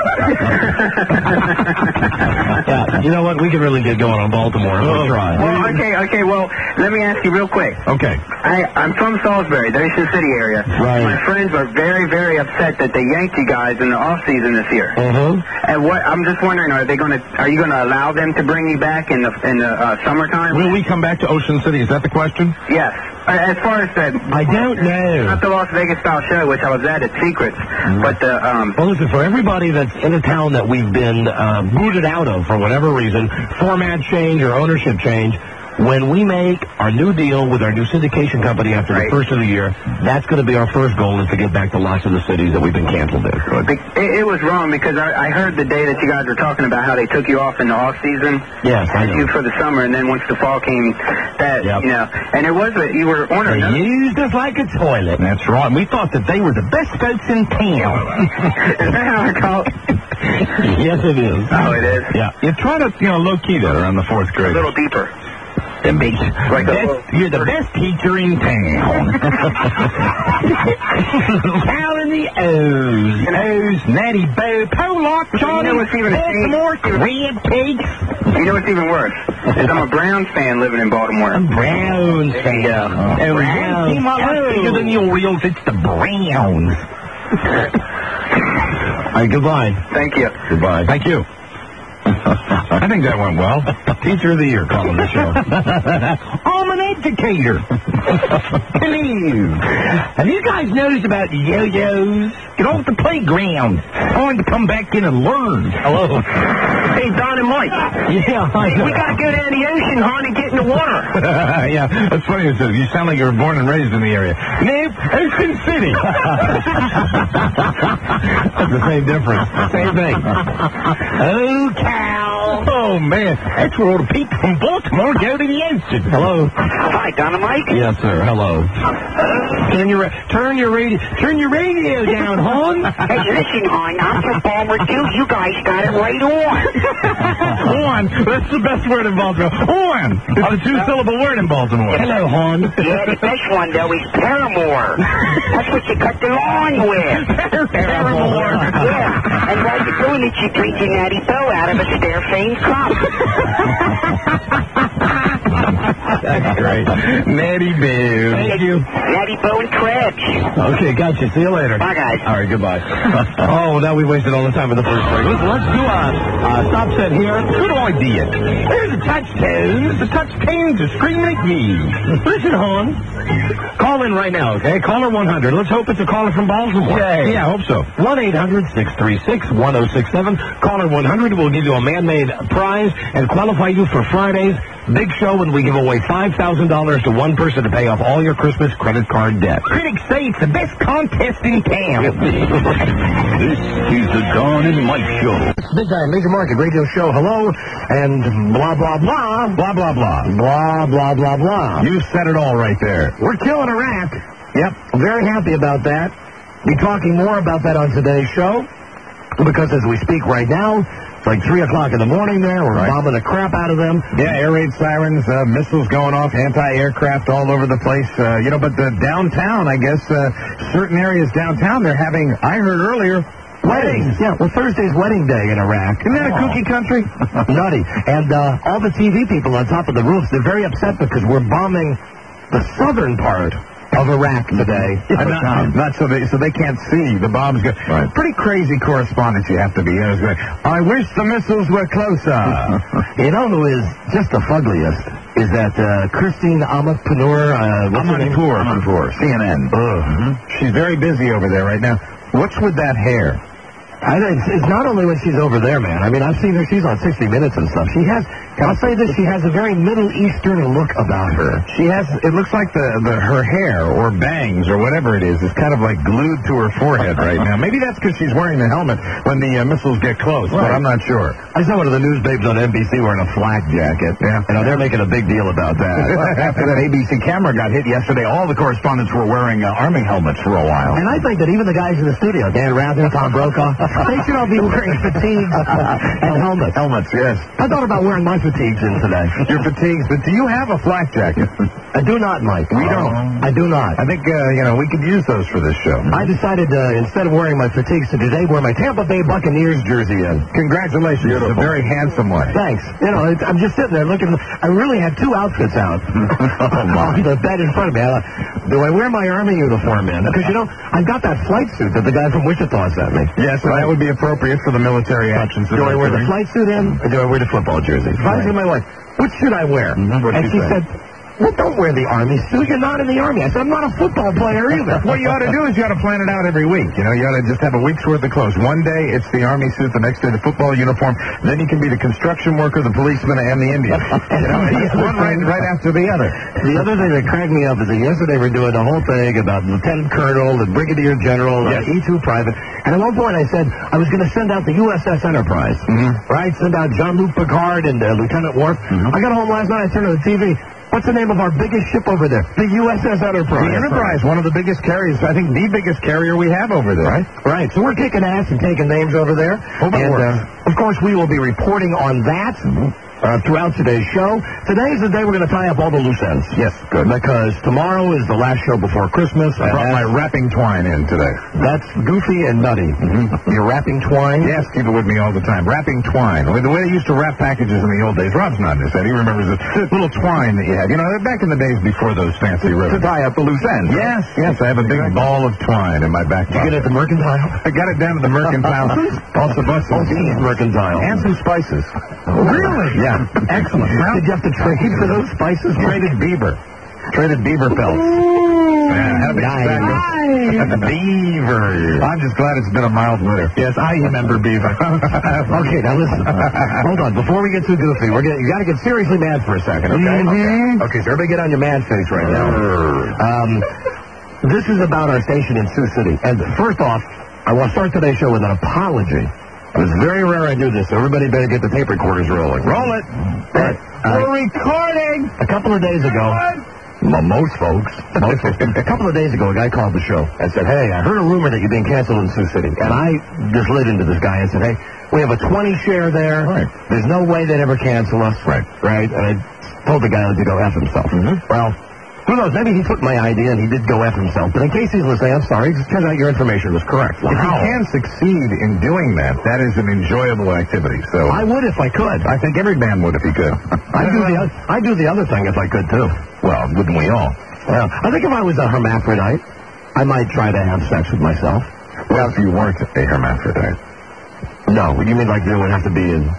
Yeah, you know what? We can really get going on Baltimore. We'll try. Well, okay. Well, let me ask you real quick. Okay. I'm from Salisbury, the Ocean City area. Right. My friends are very, very upset that they yanked you guys in the off season this year. Mm-hmm. And I'm just wondering, are you going to allow them to bring you back in the summertime? Will we come back to Ocean City? Is that the question? Yes. As far as the... I don't know. Not the Las Vegas style show, which I was at Secrets, but the... Well, listen, for everybody that's in a town that we've been booted out of for whatever reason, format change or ownership change, when we make our new deal with our new syndication company after the first of the year, that's going to be our first goal, is to get back to lots of the cities that we've been canceled in. It was wrong because I heard the day that you guys were talking about how they took you off in the off season. Yes, I know. You for the summer, and then once the fall came, and it was you were on They used us like a toilet. That's right. We thought that they were the best folks in town. Is that how I call it? Yes, it is. Oh, it is? Yeah. You try to, low key that around the fourth grade. A little deeper. You're the best teacher in town. Cal in the O's, Natty Bo, Pollock, Johnny, Baltimore, crab cakes. You know what's even worse? Is I'm a Browns fan living in Baltimore. A Browns fan. Oh, Browns team a lot bigger than the Orioles. It's the Browns. All right, goodbye. Thank you. Goodbye. Thank you. I think that went well. Teacher of the Year calling the show. I'm an educator. Hello. Have you guys noticed about the yo-yos? Get off the playground. Time to come back in and learn. Hello. Hey, Don and Mike. Yeah, hi. We got to go down the ocean, hon, and get in the water. Yeah, that's funny. You sound like you were born and raised in the area. Nope, Ocean City. That's the same difference. Same thing. Oh, Cal. Oh, man. That's where all the people from Baltimore go to the ocean. Hello. Hi, Don and Mike. Yes, sir. Hello. Turn your radio down, hon. Hey, listen, hon, I'm from Baltimore, too. You guys got it right on. On. That's the best word in Baltimore. On. It's a two-syllable word in Baltimore. Hello, hon. Yeah, the best one, though, is Paramore. That's what you cut the lawn with. Paramore. Yeah, and while you're doing it, you drink your Natty Boh out of a Stairfane cup. That's great. Natty Boo. Thank you. Natty Boh and Krebs. Okay, gotcha. See you later. Bye, guys. All right, goodbye. Oh, now we wasted all the time in the first break. Listen, let's do a stop set here. Good idea. There's the touchtones. The touchtones are screaming at me. Listen, hon. Call in right now, okay? Caller 100. Let's hope it's a caller from Baltimore. Yay. Yeah, I hope so. 1-800-636-1067. Caller 100 will give you a man-made prize and qualify you for Friday's big show when we give away $5,000 to one person to pay off all your Christmas credit card debt. Critics say it's the best contest in town. This is the Don and Mike Show. Big time major market radio show. Hello and blah blah blah Blah, blah, blah. blah blah blah blah. You said it all right there. We're killing Iraq. Yep, very happy about that. Be talking more about that on today's show because as we speak right now, it's like 3 o'clock in the morning there. We're bombing the crap out of them. Yeah, air raid sirens, missiles going off, anti-aircraft all over the place. But the downtown, I guess, certain areas downtown, they're having, I heard earlier, weddings. Yeah, well, Thursday's wedding day in Iraq. Isn't that a kooky country? Nutty. And all the TV people on top of the roofs, they're very upset because we're bombing the southern part of Iraq today. Not so they can't see the bombs. Pretty crazy correspondence you have to be. I wish the missiles were closer. You know who is just the fuggliest? Is that Christine Amanpour? Amanpour, CNN. She's very busy over there right now. What's with that hair? It's not only when she's over there, man. I mean, I've seen her. She's on 60 Minutes and stuff. She has, I'll say this, she has a very Middle Eastern look about her. She has, it looks like her hair or bangs or whatever it is kind of like glued to her forehead right now. Maybe that's because she's wearing the helmet when the missiles get close, but I'm not sure. I saw one of the news babes on NBC wearing a flak jacket. Yeah. They're making a big deal about that. After that ABC camera got hit yesterday, all the correspondents were wearing Army helmets for a while. And I think that even the guys in the studio, Dan Rather, Tom Brokaw, they should all be wearing fatigues and helmets. Helmets, yes. I thought about wearing my fatigues in today. Your fatigues, but do you have a flak jacket? I do not, Mike. We don't. I do not. I think, we could use those for this show. I decided, instead of wearing my fatigues today, wear my Tampa Bay Buccaneers jersey in. Congratulations. Beautiful. It's a very handsome one. Thanks. I'm just sitting there looking. I really had two outfits out on the bed in front of me. Do I wear my Army uniform in? Because, I've got that flight suit that the guy from Wichita sent me. Yes, that would be appropriate for the military actions. Do I wear the flight suit in, or do I wear the football jersey? If I was my wife, which should I wear? And she said, well, don't wear the Army suit. You're not in the Army. I said, I'm not a football player either. What you ought to do is you ought to plan it out every week. You ought to just have a week's worth of clothes. One day it's the Army suit, the next day the football uniform. Then you can be the construction worker, the policeman, and the Indian. One right after the other. The other thing that cracked me up is that yesterday we're doing the whole thing about Lieutenant Colonel and Brigadier General, E2 Private. And at one point I said I was going to send out the USS Enterprise. Right? Send out Jean-Luc Picard and Lieutenant Worf. I got home last night, I turned on the TV. What's the name of our biggest ship over there? The USS Enterprise. The Enterprise, one of the biggest carriers. I think the biggest carrier we have over there. Right. So we're kicking ass and taking names over there. Hope it works. Of course, we will be reporting on that. throughout today's show. Today is the day we're going to tie up all the loose ends. Yes, good. Because tomorrow is the last show before Christmas. I brought my wrapping twine in today. That's goofy and nutty. You're wrapping twine? Yes, keep it with me all the time. Wrapping twine. The way they used to wrap packages in the old days. Rob's nodding his head. He remembers the little twine that you had. You know, back in the days before those fancy ribbons. To tie up the loose ends. Yes, yes. I have a big ball of twine in my back pocket. Did you get it at the Mercantile? I got it down to the Mercantile. Also busted. Mercantile. And some spices. Really? Yeah. Excellent. Did you have to trade for those spices? Traded beaver pelts. Nice. Beaver. I'm just glad it's been a mild winter. Yes, I remember beaver. Okay, now listen. Hold on. Before we get too goofy, you got to get seriously mad for a second, okay? Okay, so everybody get on your mad face right now. This is about our station in Sioux City. And first off, I want to start today's show with an apology. It's very rare I do this, so everybody better get the tape recorders rolling. Roll it. We're recording. A couple of days ago, most folks, a couple of days ago, a guy called the show and said, hey, I heard a rumor that you're being canceled in Sioux City. And I just lit into this guy and said, hey, we have a 20 share there. Right. There's no way they'd ever cancel us. Right. And I told the guy to go F himself. Well, who knows? Maybe he took my idea and he did go F himself. But in case he's listening, I'm sorry. It turns out your information was correct. If you can succeed in doing that, that is an enjoyable activity. So I would if I could. I think every man would if he could. I'd do the other thing if I could, too. Well, wouldn't we all? Well, I think if I was a hermaphrodite, I might try to have sex with myself. Well, if you weren't a hermaphrodite. No, you mean like there would have to be the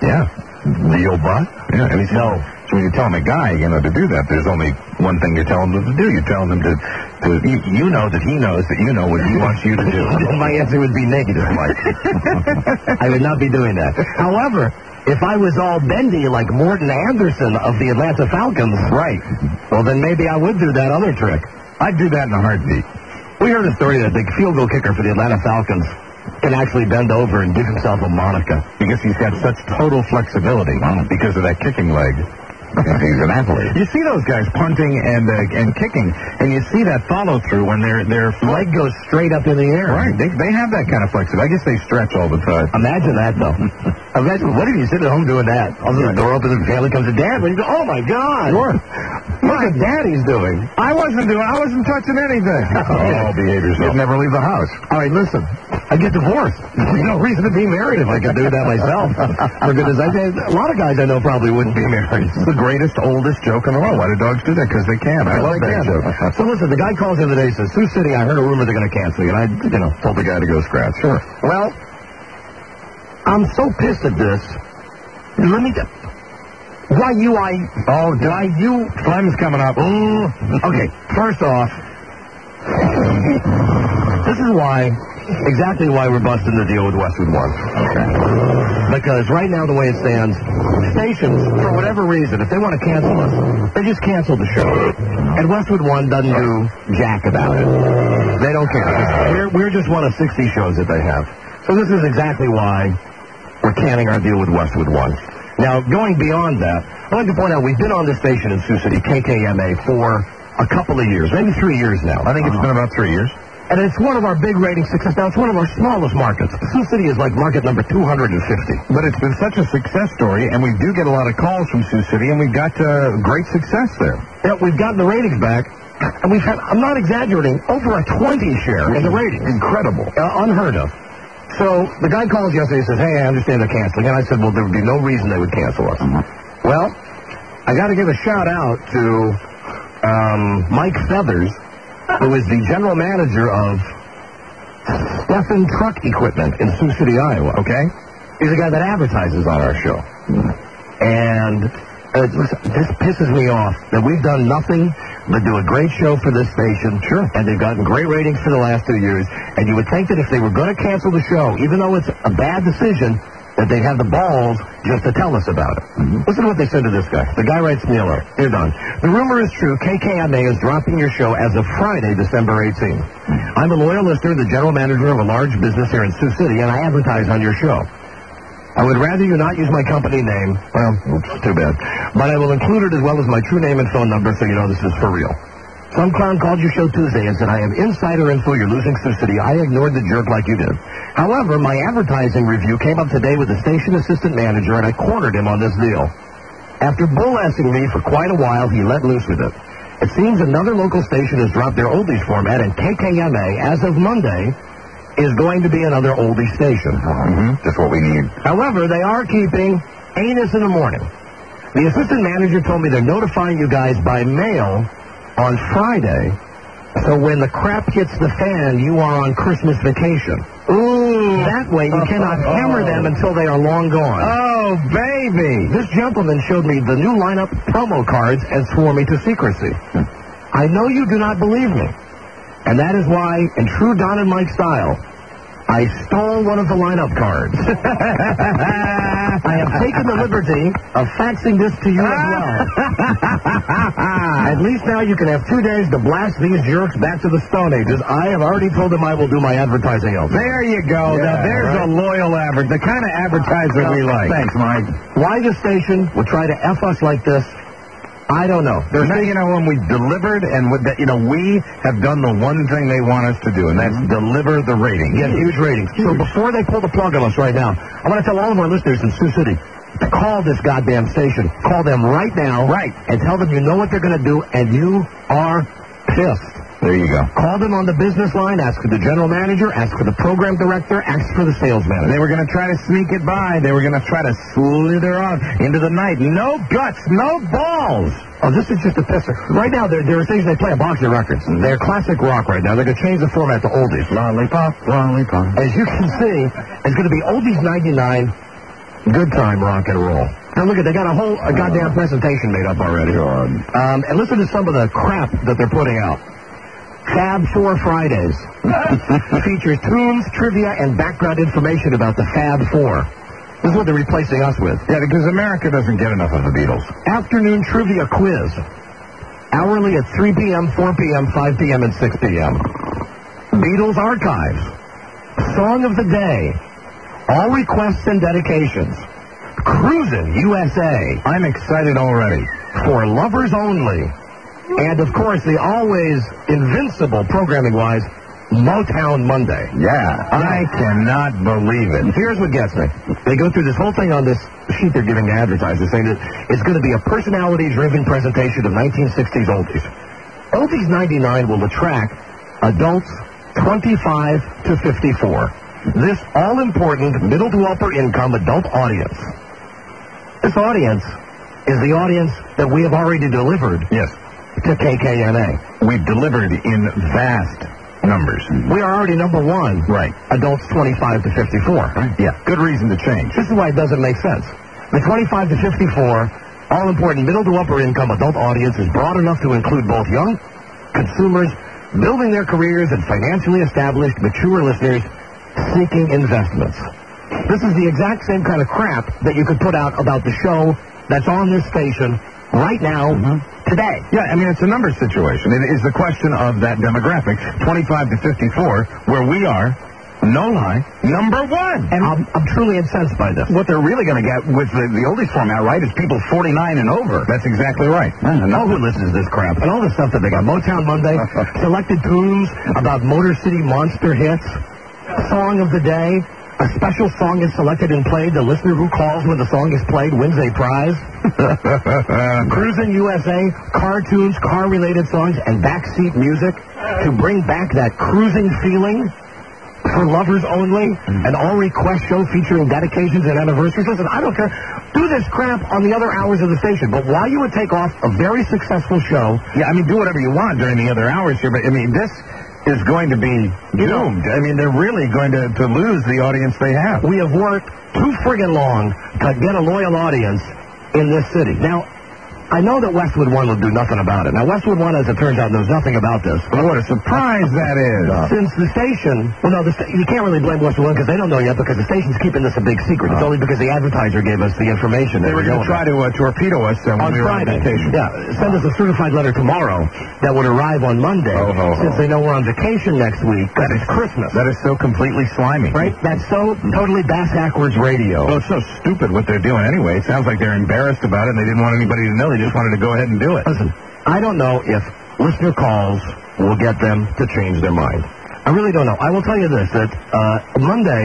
old butt? Yeah, and he said, no. So when you tell him a guy, to do that, there's only one thing you're telling him to do. You're telling him to you know that he knows that you know what he wants you to do. My answer would be negative, Mike. I would not be doing that. However, if I was all bendy like Morton Anderson of the Atlanta Falcons, right, well, then maybe I would do that other trick. I'd do that in a heartbeat. We heard a story that the field goal kicker for the Atlanta Falcons can actually bend over and give himself a Monica because he's got such total flexibility because of that kicking leg. He's an athlete. You see those guys punting and kicking, and you see that follow through when their leg goes straight up in the air. Right, they have that kind of flexibility. I guess they stretch all the time. Imagine that, though. Imagine, what if you sit at home doing that? All the door opens and the family comes to Dad. And you go, oh my God! Sure. Look what Daddy's doing. I wasn't touching anything. Oh, behave yourself. You'd never leave the house. All right, listen. I get divorced. There's no reason to be married if I could do that myself. For goodness, a lot of guys I know probably wouldn't be married. It's the greatest, oldest joke in the world. Why do dogs do that? Because they can. I love that joke. So listen, the guy calls in today and says, Sioux City, I heard a rumor they're going to cancel you. And I, told the guy to go scratch. Sure. Well, I'm so pissed at this. Let me... Clem's coming up. Okay, first off, this is exactly why we're busting the deal with Westwood One. Okay. Because right now, the way it stands, stations, for whatever reason, if they want to cancel us, they just cancel the show. And Westwood One doesn't do jack about it. They don't care. We're just one of 60 shows that they have. So this is exactly why we're canning our deal with Westwood One. Now, going beyond that, I'd like to point out we've been on this station in Sioux City, KKMA, for a couple of years, maybe 3 years now. I think it's been about 3 years. And it's one of our big rating success. Now, it's one of our smallest markets. Sioux City is like market number 250. But it's been such a success story, and we do get a lot of calls from Sioux City, and we've got great success there. Yeah, we've gotten the ratings back, and we've had, I'm not exaggerating, over a 20 share in the ratings. Incredible. Unheard of. So the guy calls yesterday and says, hey, I understand they're canceling. And I said, well, there would be no reason they would cancel us. Well, I got to give a shout out to Mike Feathers, who is the general manager of Stephen Truck Equipment in Sioux City, Iowa, okay? He's the guy that advertises on our show. And this pisses me off that we've done nothing but do a great show for this station. Sure. And they've gotten great ratings for the last 2 years. And you would think that if they were going to cancel the show, even though it's a bad decision, that they'd have the balls just to tell us about it. Listen to what they said to this guy. The guy writes me a letter. Here, Don. The rumor is true. KKMA is dropping your show as of Friday, December 18th. I'm a loyal listener, the general manager of a large business here in Sioux City, and I advertise on your show. I would rather you not use my company name. Well, too bad. But I will include it as well as my true name and phone number so you know this is for real. Some clown called your show Tuesday and said, I have insider info, you're losing Sioux City. I ignored the jerk like you did. However, my advertising review came up today with the station assistant manager, and I cornered him on this deal. After bull-assing me for quite a while, he let loose with it. It seems another local station has dropped their oldies format, and KKMA, as of Monday, is going to be another oldie station. That's what we need. However, they are keeping Anus in the Morning. The assistant manager told me they're notifying you guys by mail on Friday, so when the crap hits the fan, you are on Christmas vacation. Ooh. That way, you cannot hammer them until they are long gone. Oh, baby. This gentleman showed me the new lineup promo cards and swore me to secrecy. I know you do not believe me, and that is why, in true Don and Mike style, I stole one of the lineup cards. I have taken the liberty of faxing this to you as well. At least now you can have 2 days to blast these jerks back to the Stone Ages. I have already told them I will do my advertising elsewhere. There you go. Yeah, now, there's right? a loyal the kind of advertiser we like. Thanks, Mike. Why the station would try to F us like this, I don't know. There's when we delivered, and we have done the one thing they want us to do, and that's deliver the ratings. Get huge ratings. So before they pull the plug on us right now, I want to tell all of our listeners in Sioux City to call this goddamn station. Call them right now. Right. And tell them you know what they're going to do, and you are pissed. There you go. Call them on the business line, ask for the general manager, ask for the program director, ask for the sales manager. They were going to try to sneak it by. They were going to try to slither on into the night. No guts, no balls. Oh, this is just a pisser. Right now, there are things they play a box of records. They're classic rock right now. They're going to change the format to oldies. Lollipop, lollipop. As you can see, it's going to be Oldies 99, good time rock and roll. Now look they got a whole goddamn presentation made up already. And listen to some of the crap that they're putting out. Fab 4 Fridays features tunes, trivia, and background information about the Fab 4. This is what they're replacing us with. Yeah, because America doesn't get enough of the Beatles. Afternoon trivia quiz. Hourly at 3 p.m., 4 p.m., 5 p.m., and 6 p.m. Beatles Archives. Song of the Day. All requests and dedications. Cruisin' USA. I'm excited already. For lovers only. And, of course, the always invincible, programming-wise, Motown Monday. Yeah, I cannot believe it. Here's what gets me. They go through this whole thing on this sheet they're giving to advertisers, saying that it's going to be a personality-driven presentation of 1960s oldies. Oldies 99 will attract adults 25 to 54. This all-important middle to upper income adult audience. This audience is the audience that we have already delivered. Yes. To KKNA. We've delivered in vast numbers. We are already number one. Right. Adults 25 to 54. Right. Yeah. Good reason to change. This is why it doesn't make sense. The 25 to 54, all-important middle to upper income adult audience is broad enough to include both young consumers building their careers and financially established, mature listeners seeking investments. This is the exact same kind of crap that you could put out about the show that's on this station right now, today. Yeah, I mean, it's a numbers situation. It is the question of that demographic, 25 to 54, where we are, no lie, number one. And I'm truly incensed by this. What they're really going to get with the oldies format, right, is people 49 and over. That's exactly right. I know who listens to this crap. And all the stuff that they got. Motown Monday, selected tunes about Motor City monster hits, song of the day. A special song is selected and played. The listener who calls when the song is played wins a prize. Cruisin' USA, cartoons, car-related songs, and backseat music to bring back that cruising feeling for lovers only. An all-request show featuring dedications and anniversaries. Listen, I don't care. Do this crap on the other hours of the station. But while you would take off a very successful show... Yeah, I mean, do whatever you want during the other hours here. But, I mean, this is going to be doomed. I mean, they're really going to lose the audience they have. We have worked too friggin' long to get a loyal audience in this city. Now, I know that Westwood One will do nothing about it. Now, Westwood One, as it turns out, knows nothing about this. Well, what a surprise that is. Since the station... Well, no, you can't really blame Westwood One because they don't know yet because the station's keeping this a big secret. It's only because the advertiser gave us the information. They were going to try to torpedo us when on we were Friday. on vacation. Yeah, send us a certified letter tomorrow that would arrive on Monday. Since they know we're on vacation next week, that is Christmas. That is so completely slimy. Right? That's so totally bass-backwards radio. Well, it's so stupid what they're doing anyway. It sounds like they're embarrassed about it and they didn't want anybody to know. They just wanted to go ahead and do it. Listen, I don't know if listener calls will get them to change their mind. I really don't know. I will tell you this, that Monday is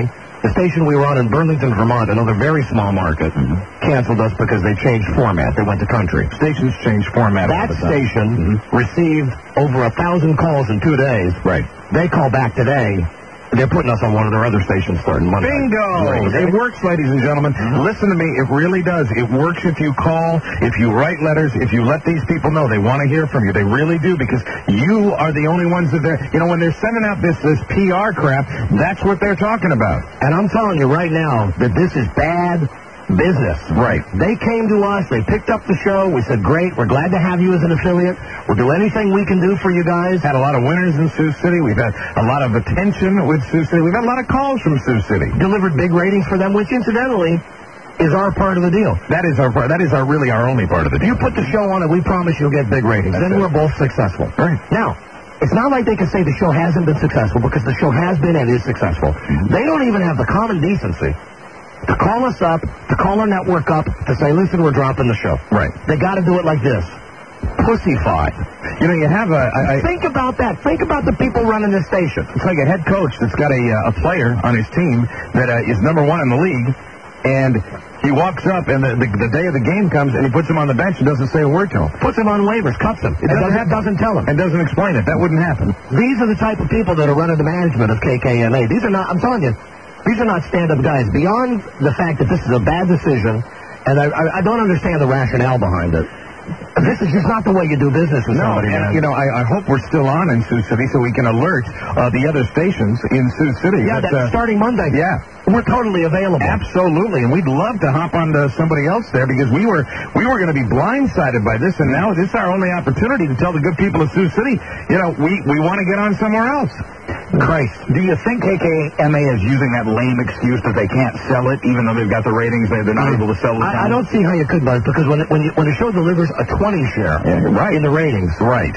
The station we were on in Burlington, Vermont, another very small market, canceled us because they changed format. They went to country. Stations change format. That station received over 1,000 calls in 2 days. Right. They call back today. They're putting us on one of their other stations starting Monday. Bingo! Right. It works, ladies and gentlemen. Listen to me. It really does. It works if you call, if you write letters, if you let these people know they want to hear from you. They really do, because you are the only ones that they're, when they're sending out this PR crap, that's what they're talking about. And I'm telling you right now that this is bad business. Right. They came to us. They picked up the show. We said, great. We're glad to have you as an affiliate. We'll do anything we can do for you guys. Had a lot of winners in Sioux City. We've had a lot of attention with Sioux City. We've had a lot of calls from Sioux City. Delivered big ratings for them, which incidentally is our part of the deal. That is our part. That is really our only part of the deal. You put the show on and we promise you'll get big ratings. Then we're both successful. Right. Now, it's not like they can say the show hasn't been successful, because the show has been and is successful. They don't even have the common decency to call us up, to call our network up, to say, listen, we're dropping the show. Right. They got to do it like this. Pussyfied. You have think about that. Think about the people running this station. It's like a head coach that's got a player on his team that is number one in the league, and he walks up, and the day of the game comes, and he puts him on the bench and doesn't say a word to him. Puts him on waivers, cuts him. Doesn't tell him. And doesn't explain it. That wouldn't happen. These are the type of people that are running the management of KKMA. These are not, I'm telling you, these are not stand-up guys. Beyond the fact that this is a bad decision, and I don't understand the rationale behind it. This is just not the way you do business with somebody, man. I hope we're still on in Sioux City so we can alert the other stations in Sioux City. Yeah, that's starting Monday. Yeah. We're totally available. Absolutely, and we'd love to hop onto somebody else there, because we were going to be blindsided by this, and now this is our only opportunity to tell the good people of Sioux City, we want to get on somewhere else. Christ, do you think KKMA is using that lame excuse that they can't sell it, even though they've got the ratings, they're not able to sell it? I don't see how you could, Buzz, because when a show delivers a 20 share in the ratings,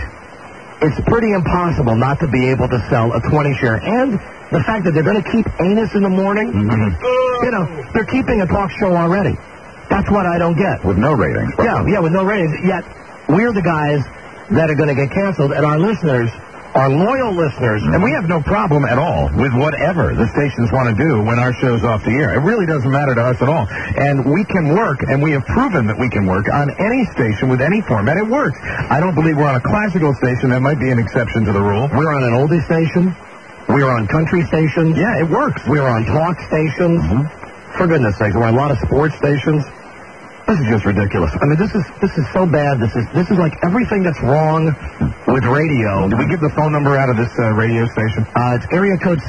it's pretty impossible not to be able to sell a 20 share. And the fact that they're going to keep Anus in the morning, they're keeping a talk show already. That's what I don't get. With no ratings. Yeah, with no ratings. Yet, we're the guys that are going to get canceled, and our listeners, our loyal listeners, and we have no problem at all with whatever the stations want to do when our show's off the air. It really doesn't matter to us at all. And we can work, and we have proven that we can work on any station with any format. It works. I don't believe we're on a classical station. That might be an exception to the rule. We're on an oldie station. We're on country stations. Yeah, it works. We're on talk stations. For goodness sakes, we're on a lot of sports stations. This is just ridiculous. I mean, this is so bad. This is like everything that's wrong with radio. Did we give the phone number out of this radio station? It's area code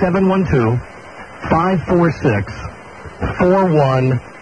712-546-4121.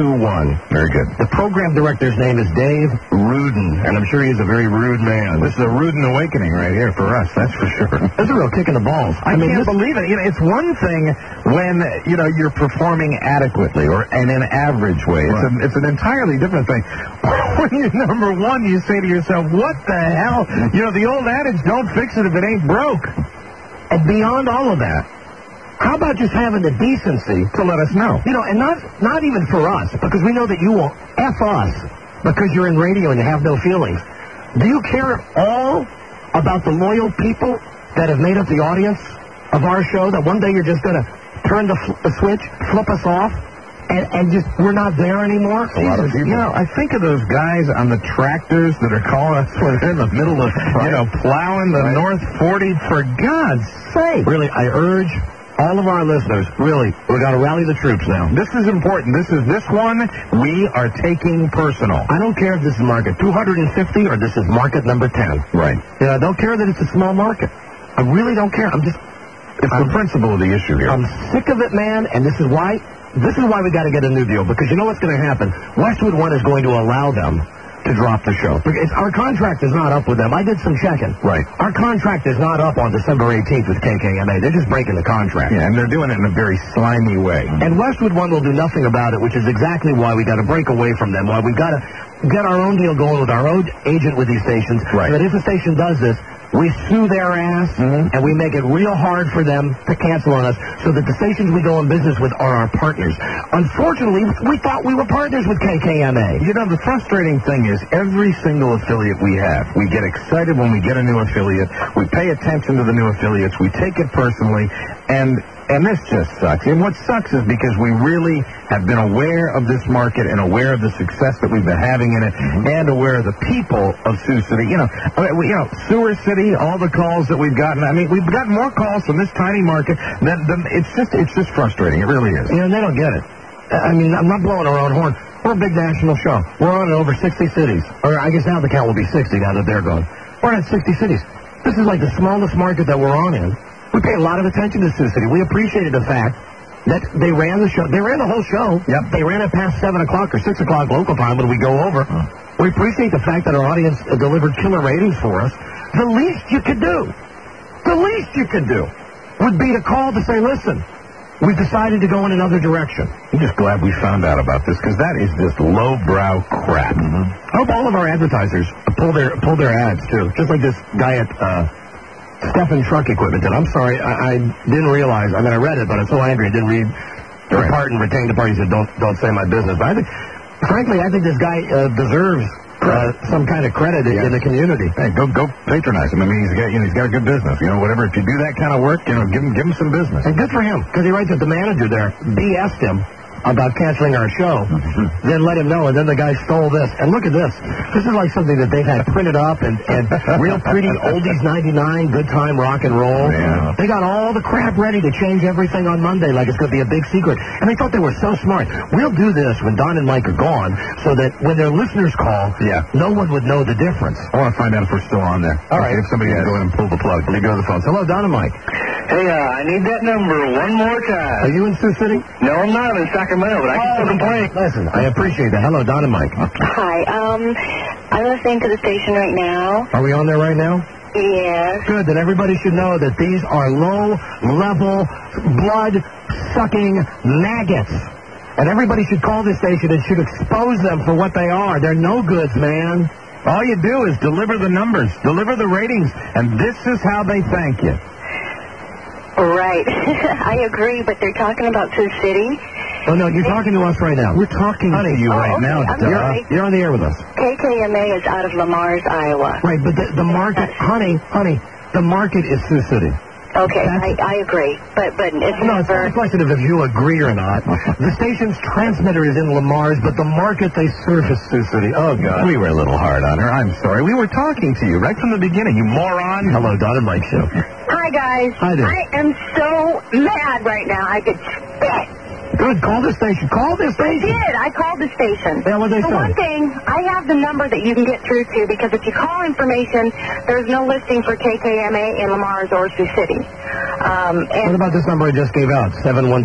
Very good. The program director's name is Dave Rudin, and I'm sure he's a very rude man. This is a Rudin awakening right here for us, that's for sure. This is a real kick in the balls. I can't believe it. It's one thing when, you're performing adequately or in an average way. It's an entirely different thing. When you're number one, you say to yourself, what the hell? The old adage, don't fix it if it ain't broke. And beyond all of that, how about just having the decency to let us know? And not even for us, because we know that you will F us because you're in radio and you have no feelings. Do you care at all about the loyal people that have made up the audience of our show, that one day you're just going to turn the switch, flip us off, and just we're not there anymore? A lot of people. I think of those guys on the tractors that are calling us when they're in the middle of, plowing the North 40. For God's sake. Really, I urge all of our listeners, really, we got to rally the troops now. This is important. This one we are taking personal. I don't care if this is market 250 or this is market number 10. Right. I don't care that it's a small market. I really don't care. It's the principle of the issue here. I'm sick of it, man, and this is why we got to get a new deal, because you know what's going to happen? Westwood One is going to allow them to drop the show. Because our contract is not up with them. I did some checking. Right. Our contract is not up on December 18th with KKMA. They're just breaking the contract. Yeah, and they're doing it in a very slimy way. And Westwood One will do nothing about it, which is exactly why we got to break away from them, why we got to get our own deal going with our own agent with these stations. Right. So that if a station does this, we sue their ass, and we make it real hard for them to cancel on us, so that the stations we go in business with are our partners. Unfortunately, we thought we were partners with KKMA. The frustrating thing is every single affiliate we have, we get excited when we get a new affiliate, we pay attention to the new affiliates, we take it personally, and And this just sucks. And what sucks is because we really have been aware of this market and aware of the success that we've been having in it, and aware of the people of Sioux City. Sewer City, all the calls that we've gotten. I mean, we've gotten more calls from this tiny market than it's just frustrating. It really is. They don't get it. I mean, I'm not blowing our own horn. We're a big national show. We're on in over 60 cities. Or I guess now the count will be 60 now that they're gone. We're in 60 cities. This is like the smallest market that we're on in. We pay a lot of attention to Sioux City. We appreciated the fact that they ran the show. They ran the whole show. Yep. They ran it past 7 o'clock or 6 o'clock local time when we go over. We appreciate the fact that our audience delivered killer ratings for us. The least you could do would be to call to say, listen, we've decided to go in another direction. I'm just glad we found out about this, because that is just lowbrow crap. I hope all of our advertisers pull their ads, too. Just like this guy at Stephan Truck Equipment did. I'm sorry, I didn't realize. I mean, I read it, but I'm so angry I didn't read the part and retain the part. He said, don't say my business. But frankly, I think this guy deserves some kind of credit in the community. Hey, go patronize him. I mean, he's got a good business. Whatever. If you do that kind of work, give him some business. And good for him, because he writes that the manager there BS'd him about canceling our show, then let him know, and then the guy stole this. And look at this. This is like something that they've had printed up and real pretty oldies 99, good time rock and roll. Yeah. They got all the crap ready to change everything on Monday like it's going to be a big secret. And they thought they were so smart. We'll do this when Don and Mike are gone so that when their listeners call, no one would know the difference. I want to find out if we're still on there. All right. If somebody can go in and pull the plug. Let me go to the phone. Hello, Don and Mike. Hey, I need that number one more time. Are you in Sioux City? No, I'm not. I'm in Sacramento, but I can still complain. Listen, I appreciate that. Hello, Don and Mike. Hi, I'm listening to the station right now. Are we on there right now? Yes. Good, then everybody should know that these are low-level, blood-sucking maggots. And everybody should call this station and should expose them for what they are. They're no goods, man. All you do is deliver the numbers, deliver the ratings, and this is how they thank you. Right. I agree, but they're talking about Sioux City. Oh, no, you're talking to us right now. We're talking to you right now. You're on the air with us. KKMA is out of Lamars, Iowa. Right, but the market, honey, the market is Sioux City. Okay, I agree, but it's no, it's not a question of if you agree or not. The station's transmitter is in Lamars, but the market they serve is Sioux City. Oh, God. We were a little hard on her. I'm sorry. We were talking to you right from the beginning, you moron. Hello, Don and Mike Show. Hi, guys. Hi there. I am so mad right now. I could spit. Good. Call the station. Call this station. I called the station. Yeah, what'd they say? One thing, I have the number that you can get through to, because if you call information, there's no listing for KKMA in Lamars or Sioux City. What about this number I just gave out?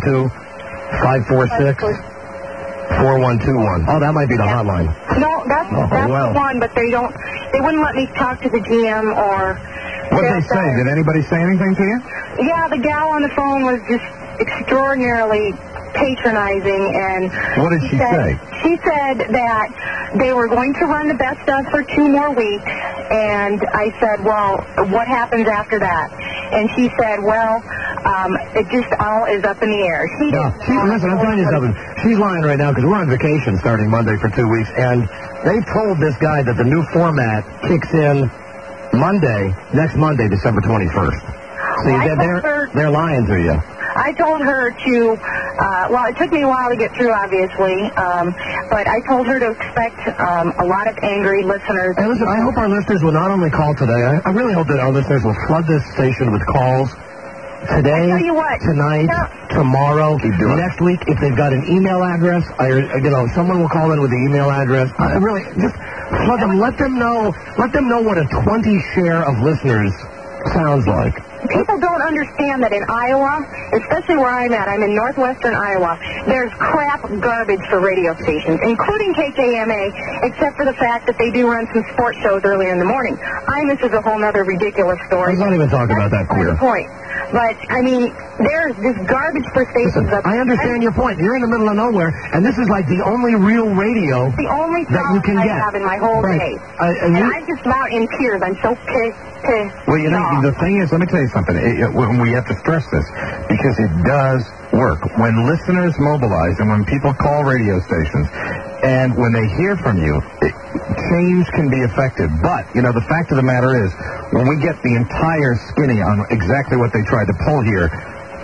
712-546-4121. Oh, that might be the hotline. No, that's the one, but they wouldn't let me talk to the GM or... What did they say? Did anybody say anything to you? Yeah, the gal on the phone was just extraordinarily patronizing, and what did she say? She said that they were going to run the best of for 2 more weeks, and I said, well, what happens after that? And she said, well, it just all is up in the air. Listen, I'm telling you something. She's lying right now because we're on vacation starting Monday for 2 weeks, and they told this guy that the new format kicks in next Monday, December 21st. See, they're lying to you. I told her to, it took me a while to get through, obviously, but I told her to expect a lot of angry listeners. Hey, listen, I hope our listeners will not only call today, I really hope that our listeners will flood this station with calls today, tonight, tomorrow, next week. If they've got an email address, someone will call in with the email address. Really, just flood them. Let them know what a 20 share of listeners sounds like. People don't understand that in Iowa, especially where I'm at, I'm in northwestern Iowa, there's crap garbage for radio stations, including KKMA, except for the fact that they do run some sports shows earlier in the morning. This is a whole other ridiculous story. Let's not even talk about that queer. Point. But, there's this garbage for stations. Listen, I understand your point. You're in the middle of nowhere, and this is like the only real radio that you can get. I have in my whole day. I'm just about in tears. I'm so pissed. Well, the thing is, let me tell you something. We have to stress this, because it does work. When listeners mobilize and when people call radio stations and when they hear from you, change can be effective. But, the fact of the matter is, when we get the entire skinny on exactly what they tried to pull here,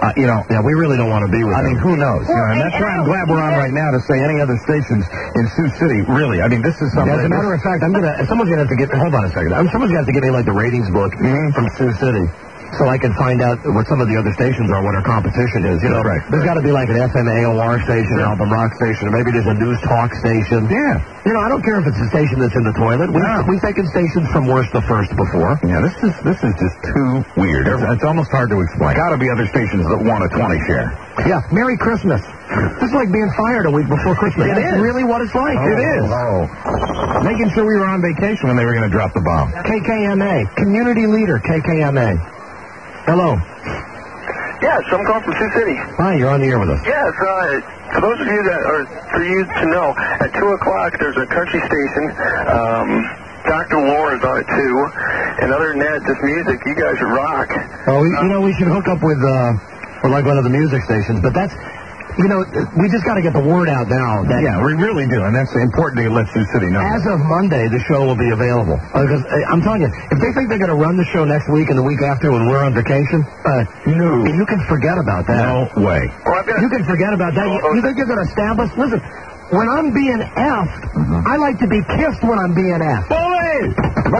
Yeah, we really don't want to be with them. I mean, who knows? And that's why I'm glad we're on right now to say any other stations in Sioux City. Really, I mean, this is something. As a matter of fact, someone's gonna have to get. Hold on a second. Someone's gonna have to give me like the ratings book from Sioux City, so I can find out what some of the other stations are, what our competition is. You know, right. There's got to be like an FM AOR station, an album rock station, or maybe there's a news talk station. Yeah. You know, I don't care if it's a station that's in the toilet. We've taken stations from worst to first before. Yeah, this is just too weird. It's almost hard to explain. Got to be other stations that want a 20 share. Yeah, Merry Christmas. It's like being fired a week before Christmas. That's really what it's like. It is. Making sure we were on vacation when they were going to drop the bomb. KKMA, community leader, KKMA. Hello. Yes, I'm calling from Sioux City. Hi, you're on the air with us. Yes, for those of you for you to know, at 2 o'clock there's a country station. Dr. Lore is on it too. And other than that, just music. You guys rock. Oh, we should hook up with like one of the music stations, but that's. We just got to get the word out now. Yeah, we really do, and that's important to let Sioux City know. As of Monday, the show will be available. Because I'm telling you, if they think they're going to run the show next week and the week after when we're on vacation, no, you can forget about that. No way. You can forget about that. You think you're going to establish? Listen, when I'm being effed, I like to be kissed when I'm being effed. Bully!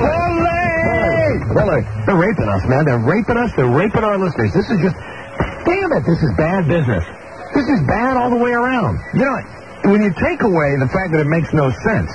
They're raping us, man. They're raping us. They're raping our listeners. This is just, damn it, this is bad business. This is bad all the way around. You know, when you take away the fact that it makes no sense,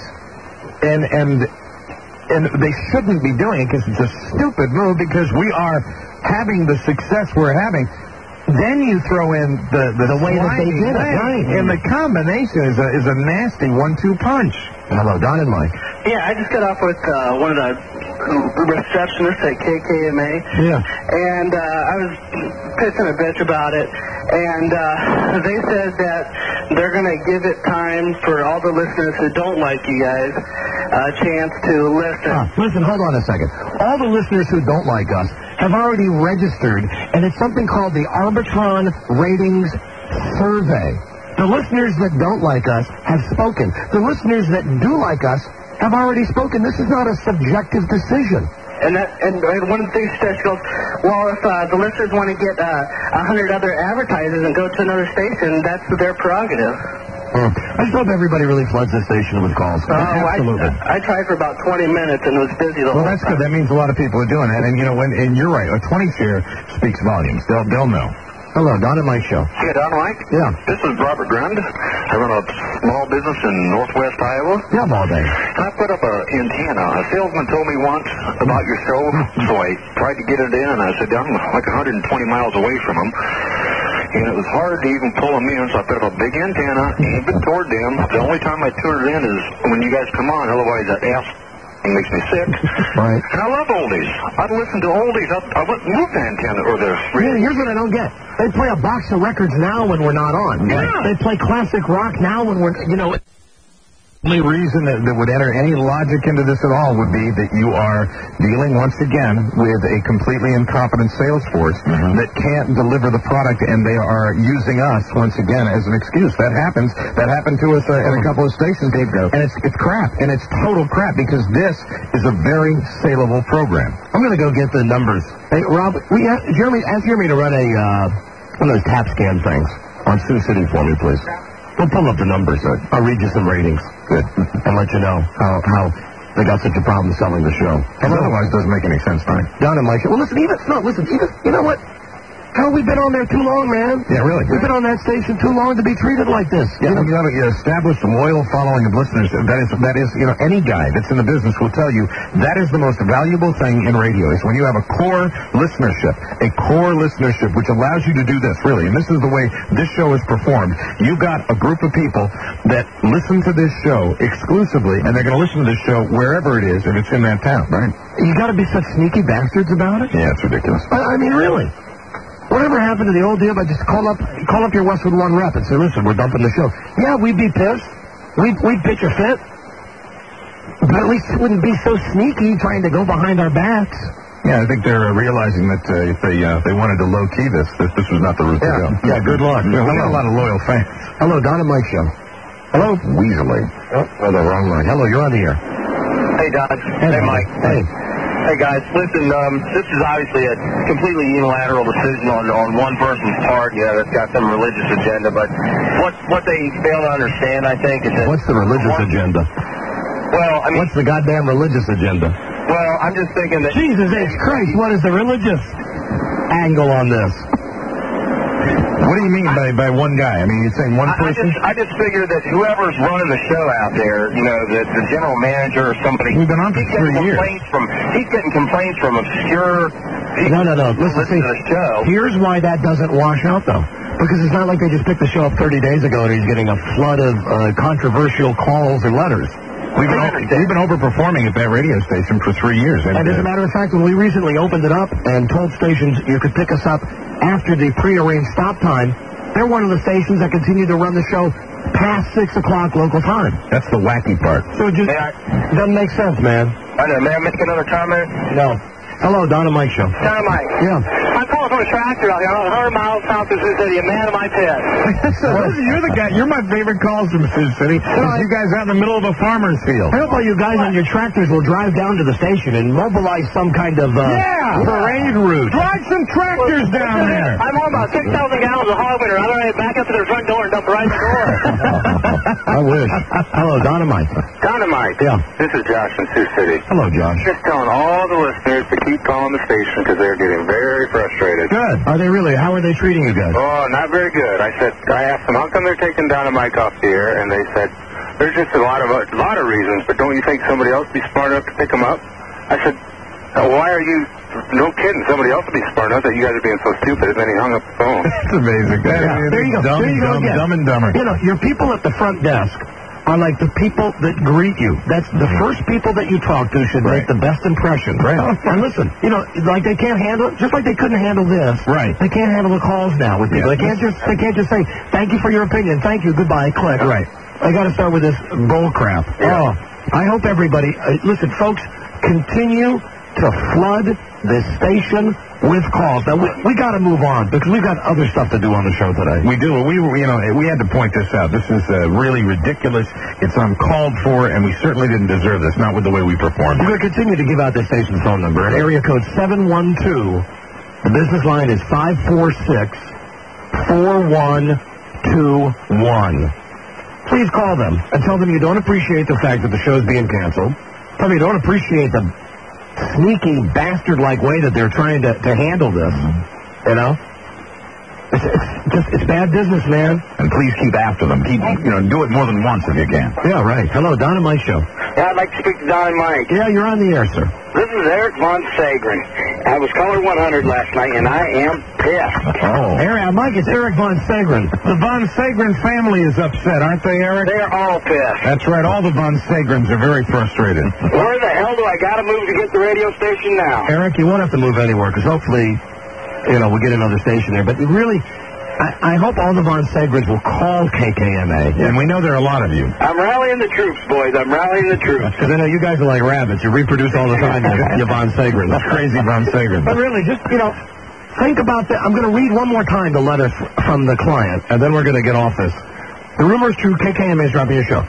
and they shouldn't be doing it because it's a stupid move because we are having the success we're having, then you throw in the way that they did it. Right. And the combination is a nasty 1-2 punch. Hello, Don and Mike. Yeah, I just got off with one of the receptionists at KKMA. Yeah. And I was pissing a bitch about it. And they said that they're going to give it time for all the listeners who don't like you guys a chance to listen. Listen, hold on a second. All the listeners who don't like us have already registered, and it's something called the Arbitron Ratings Survey. The listeners that don't like us have spoken. The listeners that do like us have already spoken. This is not a subjective decision. And one of the things she goes, well, if the listeners want to get 100 other advertisers and go to another station, that's their prerogative. I just hope everybody really floods the station with calls. Absolutely. I tried for about 20 minutes and was busy the whole time. Well, that's good. That means a lot of people are doing that. And, and you're right. A 20 share speaks volumes. They'll know. Hello, Don and Mike show. Hey, Don and Mike? Yeah. This is Robert Grund. I run a small business in northwest Iowa. Yeah, all day. And I put up an antenna. A salesman told me once about your show, so I tried to get it in, and I said, I'm like 120 miles away from him. And it was hard to even pull them in, so I put up a big antenna, aimed it toward them. The only time I tune it in is when you guys come on, otherwise that ass makes me sick. Right. And I love oldies. I'd listen to oldies. I wouldn't move the antenna or the radio. Here's what I don't get. They play a box of records now when we're not on. Yeah. They play classic rock now when we're, The only reason that would enter any logic into this at all would be that you are dealing once again with a completely incompetent sales force that can't deliver the product, and they are using us once again as an excuse. That happens. That happened to us at a couple of stations, and it's crap, and it's total crap because this is a very saleable program. I'm going to go get the numbers. Hey, Rob, ask Jeremy to run one of those tap scan things on Sioux City for me, please. We'll pull up the numbers. I'll read you some ratings. Good. And let you know how they got such a problem selling the show. Otherwise, it doesn't make any sense, Mike. Don and Mike. Well, listen, you know what? How have we been on there too long, man? Yeah, really. We've been on that station too long to be treated like this. Yeah, you got to establish a loyal following of listeners. That is, any guy that's in the business will tell you that is the most valuable thing in radio is when you have a core listenership, which allows you to do this, really. And this is the way this show is performed. You've got a group of people that listen to this show exclusively, and they're going to listen to this show wherever it is, if it's in that town, right? You got to be such sneaky bastards about it? Yeah, it's ridiculous. I mean, really. Whatever happened to the old deal about just call up your Westwood One rep and say, listen, we're dumping the show. Yeah, we'd be pissed. We'd pitch a fit. But at least it wouldn't be so sneaky trying to go behind our backs. Yeah, I think they're realizing that if they wanted to low-key this was not the route to go. Yeah, good luck. We got a lot of loyal fans. Hello, Don and Mike show. Hello? Weasley. Oh, the wrong line. Hello, you're on the air. Hey, Don. Hey, Mike. Hey. Hey guys, listen, this is obviously a completely unilateral decision on one person's part, that's got some religious agenda, but what they fail to understand, I think, is that... What's the religious agenda? Well, I mean... What's the goddamn religious agenda? Well, I'm just thinking that... Jesus H. Christ, what is the religious angle on this? What do you mean by one guy? I mean, you're saying one person? I just figured that whoever's running the show out there, the general manager or somebody... We've been on for 3 years. He's getting complaints from obscure people. No. Listen to the show. Here's why that doesn't wash out, though. Because it's not like they just picked the show up 30 days ago and he's getting a flood of controversial calls and letters. We've been overperforming at that radio station for 3 years. And as a matter of fact, when we recently opened it up and told stations you could pick us up after the prearranged stop time, they're one of the stations that continue to run the show past 6 o'clock local time. That's the wacky part. So it just doesn't make sense, man. I know. May I make another comment? No. Hello, Don and Mike Show. Don and Mike. Yeah. I'm calling from a tractor out here, 100 miles south of Sioux City, a man of my pit. You're the guy. You're my favorite calls from Sioux City. You guys out in the middle of a farmer's field. I hope all you guys on your tractors will drive down to the station and mobilize some kind of parade route. Drive some tractors down there. I'm on about 6,000 gallons of hog winter. I'm ready to back up to their front door and dump right in the door. I wish. Hello, Don and Mike. Don and Mike. Yeah. This is Josh from Sioux City. Hello, Josh. Just telling all the listeners to keep calling the station because they're getting very frustrated. Good. Are they really? How are they treating you guys? Oh, not very good. I asked them, how come they're taking Don and Mike off the air? And they said, there's just a lot of reasons, but don't you think somebody else would be smart enough to pick them up? I said, why are you... No kidding. Somebody else would be smart enough that you guys are being so stupid. And then he hung up the phone. That's amazing. There you go. Dumb and dumber. You know, your people at the front desk are like the people that greet you. That's the first people that you talk to should make the best impression. Right. And listen, like they can't handle it, just like they couldn't handle this. Right. They can't handle the calls now with people. Yeah. They can't just say, thank you for your opinion, thank you, goodbye, click. Right. They got to start with this bull crap. Yeah. Oh, I hope everybody, listen, folks, continue to flood this station with calls. Now, we got to move on because we've got other stuff to do on the show today. We do. We had to point this out. This is really ridiculous. It's uncalled for, and we certainly didn't deserve this, not with the way we performed. We're going to continue to give out the station's phone number. Area code 712. The business line is 546-4121. Please call them and tell them you don't appreciate the fact that the show's being canceled. Tell them you don't appreciate the sneaky bastard-like way that they're trying to handle this. It's bad business, man. And please keep after them. Do it more than once if you can. Yeah, right. Hello, Don and Mike Show. Yeah, I'd like to speak to Don and Mike. Yeah, you're on the air, sir. This is Eric Von Sagren. I was caller 100 last night, and I am pissed. Oh. Mike, it's Eric Von Sagren. The Von Sagren family is upset, aren't they, Eric? They're all pissed. That's right. All the Von Sagrens are very frustrated. Where the hell do I got to move to get the radio station now? Eric, you won't have to move anywhere because hopefully, we'll get another station there. But really, I hope all the Von Sagrens will call KKMA. And we know there are a lot of you. I'm rallying the troops, boys. I'm rallying the troops. Because I know you guys are like rabbits. You reproduce all the time, you Von Sagrens. Crazy Von Sagrens. But really, just, think about that. I'm going to read one more time the letter from the client, and then we're going to get off this. The rumor is true. KKMA is dropping your show.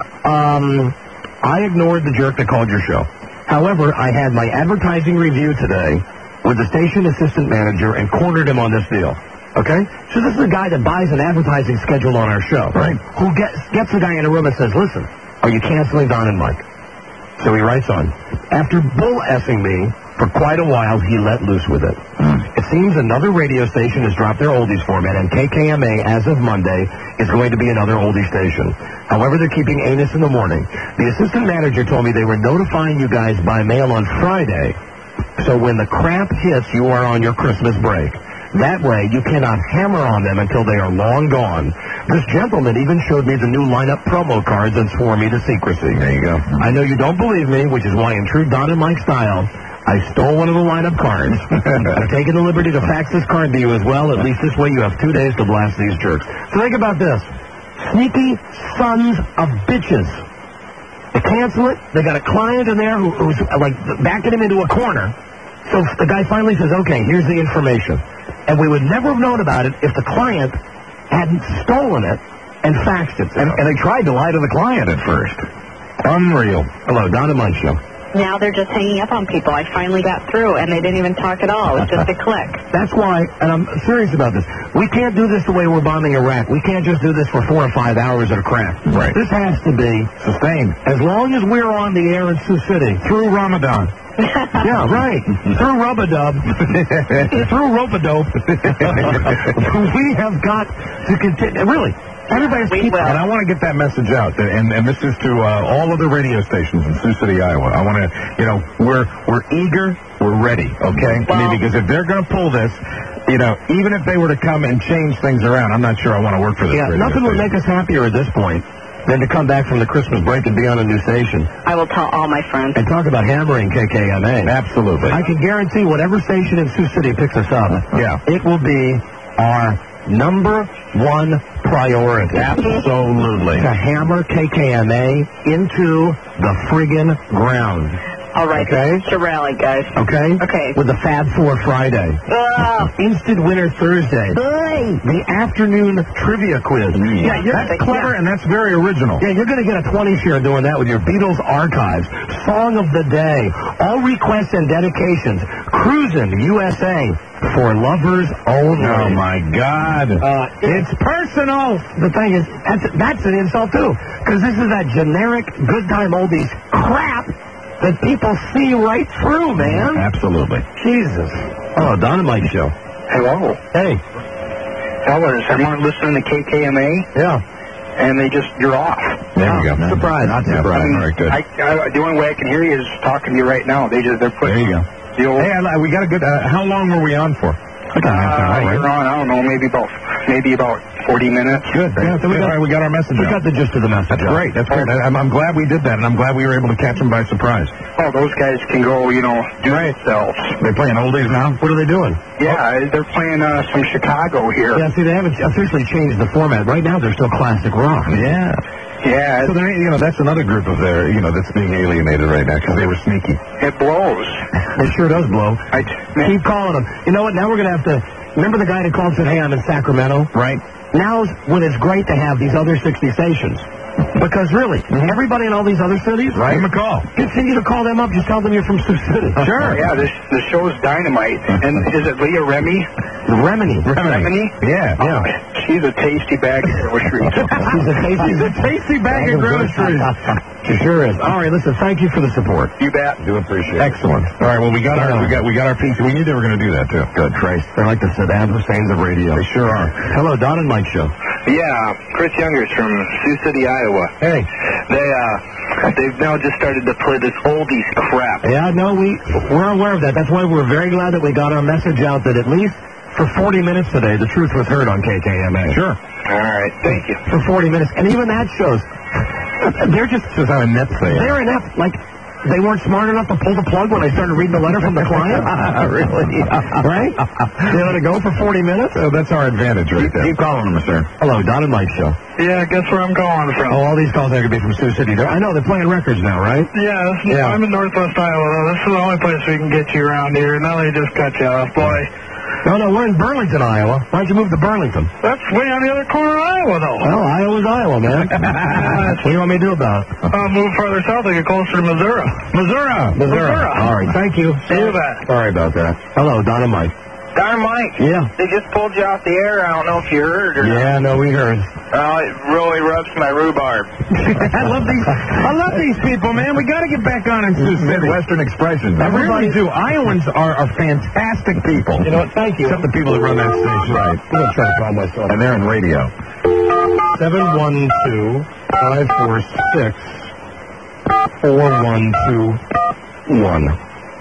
I ignored the jerk that called your show. However, I had my advertising review today with the station assistant manager and cornered him on this deal. Okay? So this is a guy that buys an advertising schedule on our show. Right. Who gets the guy in a room and says, listen, are you canceling Don and Mike? So he writes on. After bull-essing me for quite a while, he let loose with it. It seems another radio station has dropped their oldies format, and KKMA, as of Monday, is going to be another oldie station. However, they're keeping anus in the morning. The assistant manager told me they were notifying you guys by mail on Friday, so when the crap hits, you are on your Christmas break. That way, you cannot hammer on them until they are long gone. This gentleman even showed me the new lineup promo cards and swore me to secrecy. There you go. I know you don't believe me, which is why in true Don and Mike style, I stole one of the lineup cards. I've taken the liberty to fax this card to you as well. At least this way you have 2 days to blast these jerks. So think about this. Sneaky sons of bitches. They cancel it. They got a client in there who's like backing him into a corner. So the guy finally says, okay, here's the information. And we would never have known about it if the client hadn't stolen it and faxed it. And they tried to lie to the client at first. Unreal. Hello, Don and Mike Show. now they're just hanging up on people. I finally got through, and they didn't even talk at all. It was just a click. That's why, and I'm serious about this, we can't do this the way we're bombing Iraq. We can't just do this for 4 or 5 hours at a crack. Right. This has to be sustained. As long as we're on the air in Sioux City. Through Ramadan. Yeah, right. Through Rub-a-Dub. Through Rope-a-Dope. We have got to continue. Really. Everybody's keeping. And I want to get that message out, and this is to all of the radio stations in Sioux City, Iowa. I want to, we're eager, we're ready, okay? I mean, because if they're going to pull this, even if they were to come and change things around, I'm not sure I want to work for this radio nothing would station. make us happier at this point than to come back from the Christmas break and be on a new station. I will tell all my friends. And talk about hammering KKMA. Absolutely. I can guarantee whatever station in Sioux City picks us up, it will be our number one priority. Absolutely. To hammer KKMA into the friggin' ground. All right. Okay? To rally, guys. Okay? Okay. With the Fab Four Friday. Instant Winner Thursday. The afternoon trivia quiz. Yeah, that's clever and that's very original. Yeah, you're going to get a 20 share doing that with your Beatles archives. Song of the day. All requests and dedications. Cruisin' USA. For lovers only. Oh, my God. It's personal. The thing is, that's an insult, too. Because this is that generic good time oldies crap that people see right through, man. Absolutely. Jesus. Oh, Dynamite Show. Hello. Hey. Fellas, I'm listening to KKMA. Yeah. And you're off. There you go. Surprise. Not surprise. I mean, All right, good. the only way I can hear you is talking to you right now. They're putting. There you go. Hey, we got a good. How long were we on for? You're on, I don't know, maybe about 40 minutes. Good. Yeah, so we got our message. We got the gist of the message. That's great. That's great. I'm glad we did that, and I'm glad we were able to catch them by surprise. Oh, those guys can go, do themselves. They're playing oldies now? What are they doing? Yeah, they're playing some Chicago here. Yeah, see, they haven't officially changed the format. Right now, they're still classic rock. Yeah. Yeah. So that's another group of that's being alienated right now because they were sneaky. It blows. It sure does blow. Keep calling them. You know what? Now we're going to have to. Remember the guy that called and said, "Hey, I'm in Sacramento." Right. Now's when it's great to have these other 60 stations. Because really, everybody in all these other cities, right? Give them a call. Continue to call them up. Just tell them you're from Sioux City. Sure. Yeah, the show's dynamite. And is it Leah Remy? Remini. Yeah. She's a tasty bag of groceries. She's a tasty bag of groceries. She sure is. All right, listen. Thank you for the support. You bet. Do appreciate it. Excellent. All right. Well, we got our piece. We knew they were going to do that too. Good. Trace. They're like the Saddam Husseins of radio. They sure are. Hello, Don and Mike Show. Yeah, Chris Youngers from Sioux City, Iowa. Hey. They've now just started to play this oldies crap. Yeah, no, we're aware of that. That's why we're very glad that we got our message out that at least for 40 minutes today, the truth was heard on KKMA. Sure. All right, thank you. For 40 minutes. And even that shows, they're just... This is how inept they are. They're inept. Like, they weren't smart enough to pull the plug when I started reading the letter from the client? Really? Right? They let it go for 40 minutes? That's our advantage right there. Keep calling them, sir. Hello, Don and Mike Show. Yeah, guess where I'm calling from. Oh, all these calls are going to be from Sioux City. I know, they're playing records now, right? Yeah, I'm in Northwest Iowa, though. This is the only place we can get you around here. Now they just cut you off, boy. No, we're in Burlington, Iowa. Why'd you move to Burlington? That's way on the other corner of Iowa, though. Well, Iowa's Iowa, man. What do you want me to do about it? Move further south to get closer to Missouri. Missouri. All right, thank you. See you back. Sorry about that. Hello, Don and Mike. Don and Mike. Yeah. They just pulled you off the air. I don't know if you heard or Yeah, no, we heard. Oh, it really rubs my rhubarb. I love these people, man. We got to get back on in Sioux City. Midwestern expressions. I really do. Iowans are fantastic people. You know what? Thank you. Except the people that run that station. Right. I'm going to try to call myself. And they're in radio. 712-546-4121.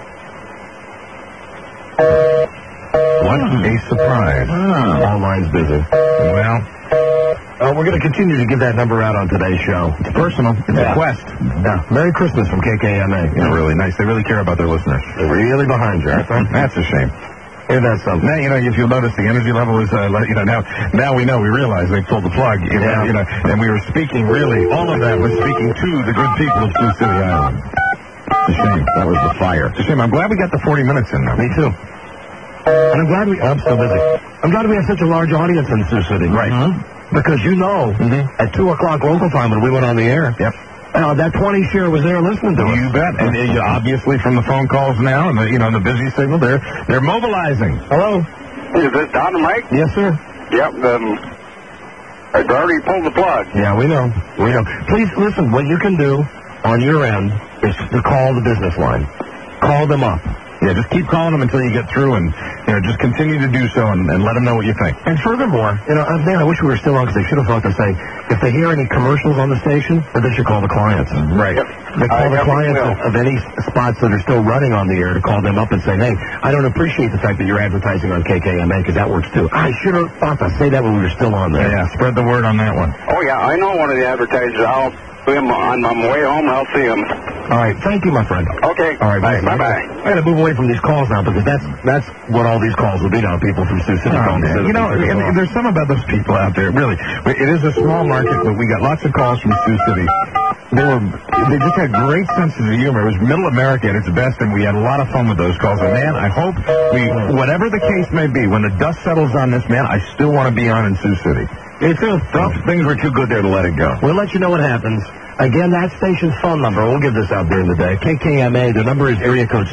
What a surprise. All lines busy. Well, we're going to continue to give that number out on today's show. It's personal. It's a quest. Yeah. Merry Christmas from KKMA. Yeah, really nice. They really care about their listeners. They're really behind you, aren't they? That's a shame. Hey, that's something. Now, if you'll notice, the energy level is, now we realize they pulled the plug, and we were speaking, really, all of that was speaking to the good people of Sioux City, Iowa. It's a shame. That was the fire. It's a shame. I'm glad we got the 40 minutes in, though. Me too. And I'm glad I'm still busy. I'm glad we have such a large audience in Sioux City. Right. Because at 2 o'clock local time when we went on the air, that 20 share was there listening to us. You bet. And obviously from the phone calls now and the busy signal, they're mobilizing. Hello? Is this Don and Mike? Yes, sir. Yep. I've already pulled the plug. Yeah, we know. Please, listen, what you can do on your end is to call the business line. Call them up. Yeah, just keep calling them until you get through and, just continue to do so and let them know what you think. And furthermore, man, I wish we were still on because they should have thought to say, if they hear any commercials on the station, they should call the clients. Right. They call the clients of any spots that are still running on the air to call them up and say, hey, I don't appreciate the fact that you're advertising on KKMA because that works too. I should have thought to say that when we were still on there. Yeah, spread the word on that one. Oh, yeah, I know one of the advertisers. I'll see him on my way home. I'll see him. All right, thank you, my friend. Okay. All right, bye-bye. I got to move away from these calls now because that's what all these calls will be now. People from Sioux City calling. And there's some about those people out there. Really, it is a small market, but we got lots of calls from Sioux City. They just had great senses of humor. It was Middle America at its best, and we had a lot of fun with those calls. And man, I hope whatever the case may be, when the dust settles on this, man, I still want to be on in Sioux City. It's things were too good there to let it go. We'll let you know what happens. Again, that station's phone number, we'll give this out during the day. KKMA, the number is area code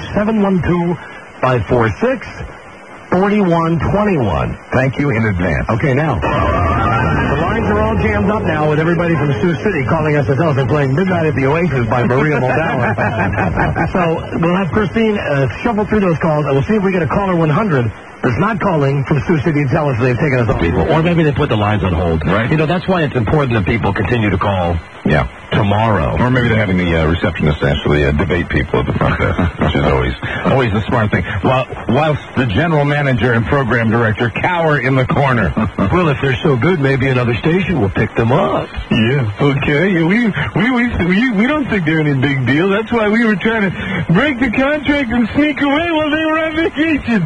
712-546-4121. Thank you in advance. Okay, now, the lines are all jammed up now with everybody from Sioux City calling us as and playing Midnight at the Oasis by Maria Muldaur. So we'll have Christine shuffle through those calls, and we'll see if we get a caller 100 that's not calling from Sioux City to tell us they've taken us off people. Or maybe they put the lines on hold. Right. That's why it's important that people continue to call tomorrow. Or maybe they're having the receptionist actually debate people at the front desk, which is always the smart thing. Whilst the general manager and program director cower in the corner. Well, if they're so good, maybe another station will pick them up. Yeah. Okay. We don't think they're any big deal. That's why we were trying to break the contract and sneak away while they were on vacation.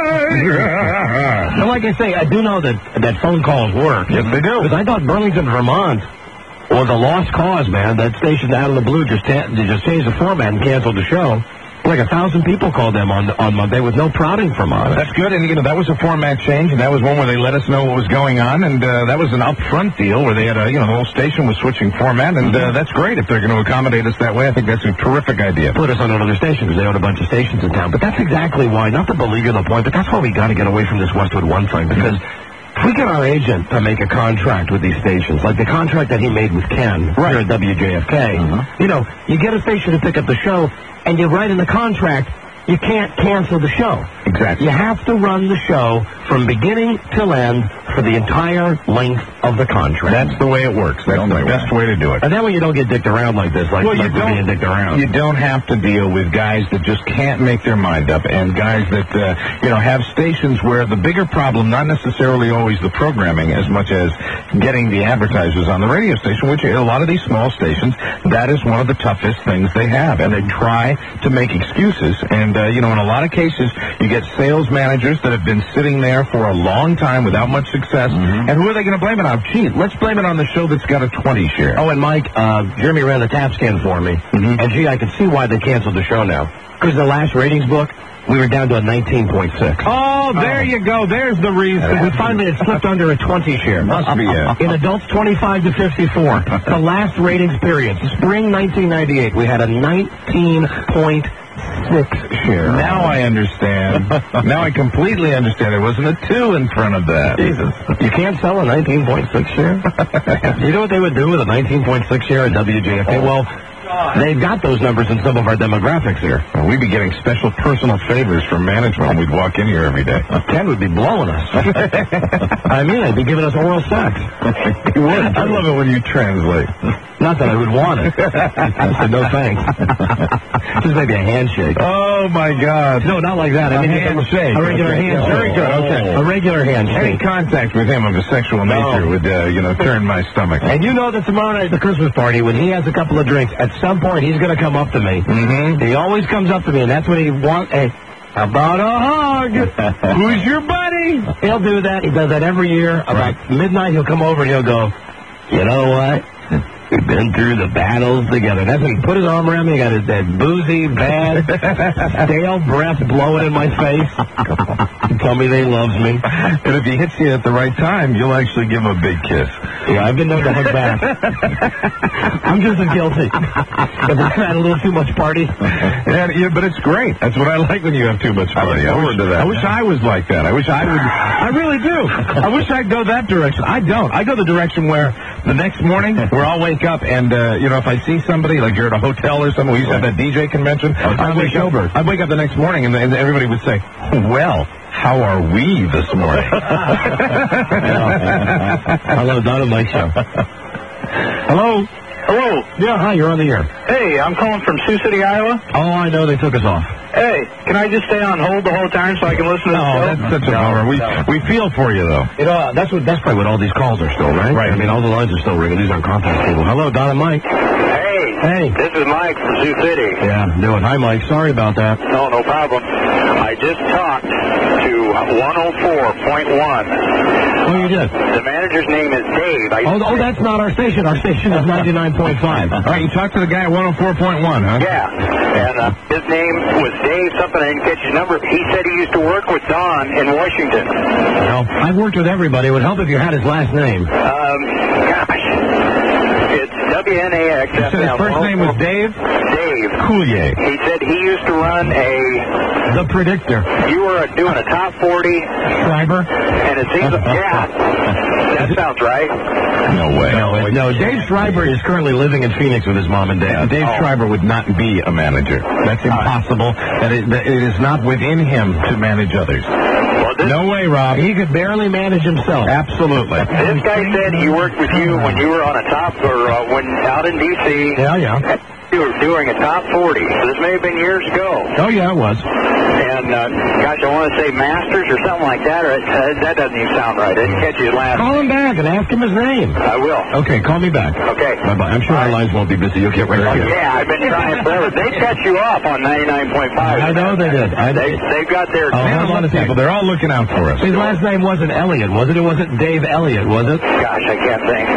Now, like I say, I do know that phone calls work. Yes, they do. Because I thought Burlington, Vermont was a lost cause, man. That station out of the blue just changed the format and canceled the show. Like 1,000 people called them on Monday with no prodding from us. That's good, and that was a format change, and that was one where they let us know what was going on, and that was an upfront deal where they had the whole station was switching format, and that's great if they're going to accommodate us that way. I think that's a terrific idea. Put us on another station because they own a bunch of stations in town, but that's exactly why. Not to beleaguer the point, but that's why we got to get away from this Westwood One thing because. If we get our agent to make a contract with these stations, like the contract that he made with Ken here at WJFK, you get a station to pick up the show, and you write in the contract, you can't cancel the show. Exactly. You have to run the show from beginning till end for the entire length of the contract. That's the way it works. That's the best way to do it. And that way you don't get dicked around like this, like we're being dicked around. You don't have to deal with guys that just can't make their mind up and guys that, have stations where the bigger problem, not necessarily always the programming as much as getting the advertisers on the radio station, which a lot of these small stations, that is one of the toughest things they have. And they try to make excuses. And, in a lot of cases, you get sales managers that have been sitting there for a long time without much success. And who are they going to blame it on? Gee, let's blame it on the show that's got a 20 share. Oh, and Mike, Jeremy ran the tap scan for me. And, I can see why they canceled the show now. Because the last ratings book, we were down to a 19.6. Oh, there you go. There's the reason. We finally had slipped under a 20 share. Must be it. In adults 25 to 54, the last ratings period, spring 1998, we had a 19.6 share. Now I understand. Now I completely understand. There wasn't a 2 in front of that. Jesus. You can't sell a 19.6 share? You know what they would do with a 19.6 share at WJFK? Well, they've got those numbers in some of our demographics here. Well, we'd be getting special personal favors from management when we'd walk in here every day. Ken would be blowing us. I mean, they'd be giving us oral sex. He would. I love it when you translate. Not that I would want it. I said, no thanks. Just maybe a handshake. Oh, my God. No, not like that. I mean, a handshake. A regular handshake. Very good. Okay. A regular handshake. Any contact with him of a sexual nature would, turn my stomach. And you know that tomorrow night at the Christmas party, when he has a couple of drinks, at some point he's going to come up to me. He always comes up to me, and that's when he wants how about a hug? Who's your buddy? He'll do that. He does that every year. About midnight, he'll come over and he'll go, you know what? We've been through the battles together. That's when he put his arm around me. He got that boozy, bad, stale breath blowing in my face. tell me they love me. And if he hits you at the right time, you'll actually give him a big kiss. Yeah, I've been known to hug back. I'm just as guilty. If I've had a little too much party. Yeah, but it's great. That's what I like when you have too much party. I wish I was like that. I wish I would. I really do. I wish I'd go that direction. I don't. I go the direction where the next morning, where I'll wake up and, if I see somebody, like you're at a hotel or something, we used to have that DJ convention. I'd wake up the next morning and everybody would say, well, how are we this morning? Hello, Don and Mike show. Hello? Hello? Yeah, hi, you're on the air. Hey, I'm calling from Sioux City, Iowa. Oh, I know, they took us off. Hey, can I just stay on hold the whole time so I can listen to the show? That's such a bummer. We feel for you, though. You know, that's probably what all these calls are still, right? Right. I mean, all the lines are still ringing. These aren't contact people. Hello, Don and Mike. Hey, this is Mike from Sioux City. Yeah, doing. Hi, Mike. Sorry about that. No problem. I just talked to 104.1. Oh, you did? The manager's name is Dave. Oh, that's not our station. Our station is 99.5. All right, you talked to the guy at 104.1, huh? Yeah, and his name was Dave something. I didn't catch his number. He said he used to work with Don in Washington. Well, I've worked with everybody. It would help if you had his last name. Gosh. It's WNAX. You said his first name was Dave? Dave. Coulier. He said he used to run The Predictor. You were doing a top 40. Schreiber? And it seems, yeah, that sounds right. No way. No, Dave Schreiber is currently living in Phoenix with his mom and dad. Dave Schreiber would not be a manager. That's impossible. That it is not within him to manage others. No way, Rob. He could barely manage himself. Absolutely. This guy said he worked with you when you were on a top, or when out in D.C. Yeah. You were doing a top 40. So this may have been years ago. Oh, yeah, it was. And, gosh, I want to say Masters or something like that. Or that doesn't even sound right. I didn't catch his last Call him back and ask him his name. I will. Okay, call me back. Okay. Bye-bye. I'm sure our lines won't be busy. You'll get right here. Yeah, I've been trying forever. They cut you off on 99.5. I know they did. They've got their... Hold on a second. They're all looking out for us. His last name wasn't Elliott, was it? It wasn't Dave Elliott, was it? Gosh, I can't think.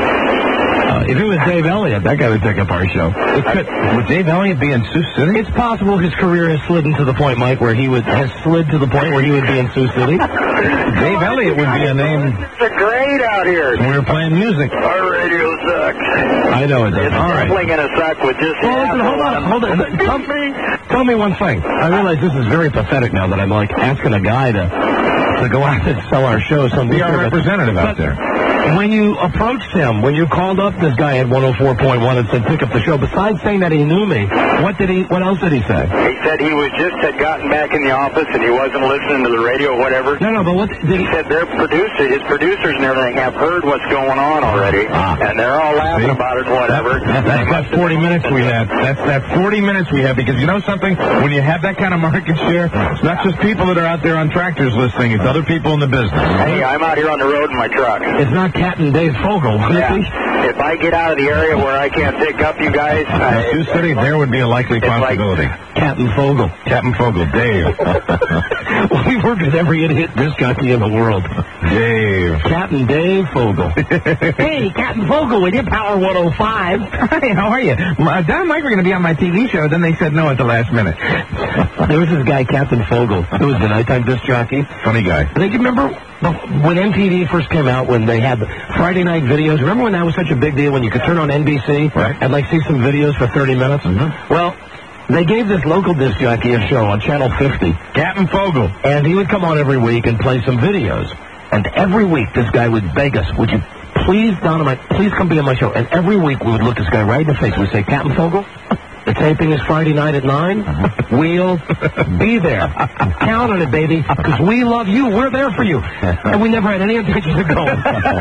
If it was Dave Elliott, that guy would pick up our show. Would Dave Elliott be in Sioux City? It's possible his career has slid to the point, Mike, where he would be in Sioux City. Dave Elliott would be a name. It's great out here. We were playing music. Our radio sucks. I know it does. It's All right. definitely going to suck with just... Well, listen, hold on. Tell me one thing. I realize this is very pathetic now that I'm like asking a guy to go out and sell our show. Be our representative out there. When you approached him, when you called up this guy at 104.1 and said pick up the show, besides saying that he knew me, what else did he say? He said he had gotten back in the office and he wasn't listening to the radio or whatever. No, but what did he... He said his producers and everything have heard what's going on already, and they're all laughing about it, whatever. That's that 40 minutes we had. That's that 40 minutes we have, because you know something? When you have that kind of market share, it's not just people that are out there on tractors listening, it's other people in the business. Hey, I'm out here on the road in my truck. It's not Captain Dave Fogel. Yeah. If I get out of the area where I can't pick up you guys... Sioux City, there would be a likely possibility. Captain Fogel. Dave. Well, we worked with every idiot disc jockey in the world. Dave. Captain Dave Fogel. Hey, Captain Fogel with your Power 105. Hi, how are you? Don and Mike were going to be on my TV show, then they said no at the last minute. There was this guy, Captain Fogel. It was the nighttime disc jockey. Funny guy. I think you remember when MTV first came out, when they had the Friday night videos. Remember when that was such a big deal, when you could turn on NBC and like see some videos for 30 minutes? Mm-hmm. Well, they gave this local disc jockey a show on Channel 50. Captain Fogel. And he would come on every week and play some videos. And every week this guy would beg us, would you please, Don and Mike, please come be on my show. And every week we would look this guy right in the face. We'd say, Captain Fogel, the taping is Friday night at 9. We'll be there. Count on it, baby, because we love you. We're there for you. And we never had any intention of going.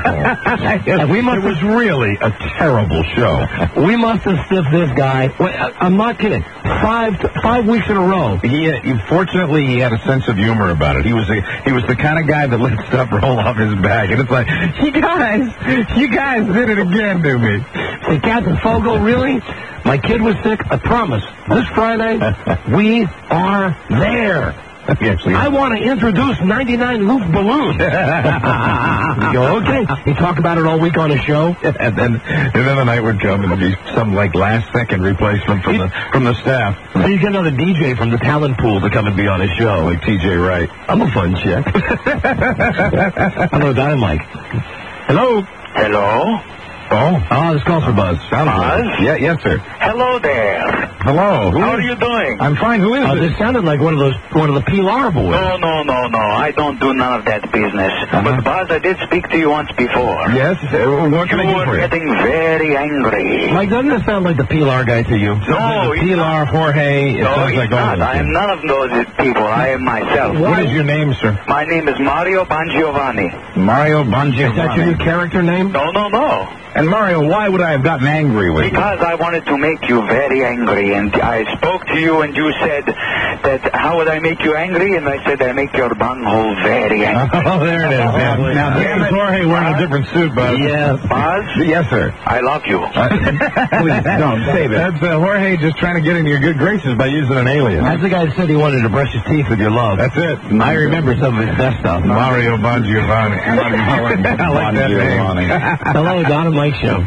It was really a terrible show. We must have stiffed this guy. I'm not kidding. 5 weeks in a row. Fortunately, he had a sense of humor about it. He was the kind of guy that let stuff roll off his back. And it's like, you guys did it again to me. Say, Captain Fogel, really? My kid was sick. I promise. This Friday, we are there. I want to introduce 99 Roof Balloon. You go, okay. He talk about it all week on his show. And then the night would come and there'd be some like last second replacement from the staff. So you get another DJ from the talent pool to come and be on his show. Like TJ Wright. I'm a fun chick. Hello, Dynamite. Hello. Hello? Oh, this calls for Buzz. Buzz? Yeah, yes, sir. Hello there. Hello. How are you doing? I'm fine. Who is it? This sounded like one of the Pilar boys. No. I don't do none of that business. But, Buzz, I did speak to you once before. Yes? What can I do for You were you? getting very angry. Mike, doesn't it sound like the Pilar guy to you? No, he's Pilar, Jorge, it No, sounds he's like all not. of I am them. none of those people. I am myself. What is your name, sir? My name is Mario Bongiovanni. Mario Bongiovanni. Is that your new character name? No. And Mario, why would I have gotten angry with you? Because I wanted to make you very angry, and I spoke to you, and you said that, how would I make you angry? And I said, I make your bunghole very angry. Oh, there it is. Now, this is Jorge wearing a different suit, Buzz. Yes. Buzz? Yes, sir. I love you. Please, don't save it. That's Jorge just trying to get into your good graces by using an alias. That's the guy that said he wanted to brush his teeth with your love. That's it. I remember some of his best stuff. Mario Bongiovanni. I like that name. Hello, Don and Mike Show.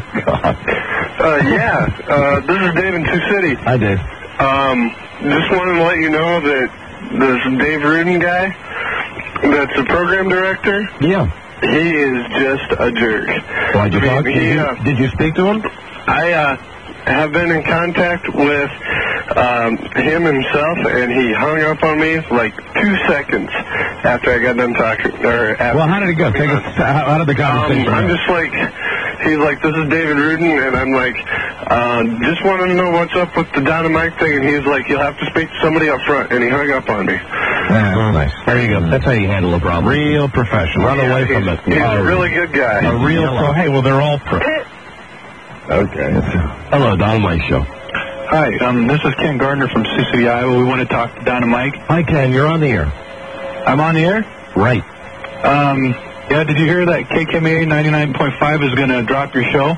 This is Dave in Sioux City. Hi, Dave. Just wanted to let you know that this Dave Rudin guy, that's the program director, Yeah. he is just a jerk. Why'd you talk? Did you speak to him? I have been in contact with him himself, and he hung up on me like 2 seconds after I got done talking. Well, how did it go? How did the conversation I'm go? just like, he's like, this is David Rudin, and I'm like, just wanted to know what's up with the Dynamite thing, and he's like, you'll have to speak to somebody up front, and he hung up on me. Yeah, nice. There you go. That's how you handle a problem. Real professional. Run away from it. He's a really good guy. A real pro. Hey, well, they're all pro. Okay. Hello, Don and Mike Show. Hi, this is Ken Gardner from Sioux City, Iowa. We want to talk to Don and Mike. Hi, Ken. You're on the air. I'm on the air? Right. Yeah, did you hear that KKMA 99.5 is going to drop your show?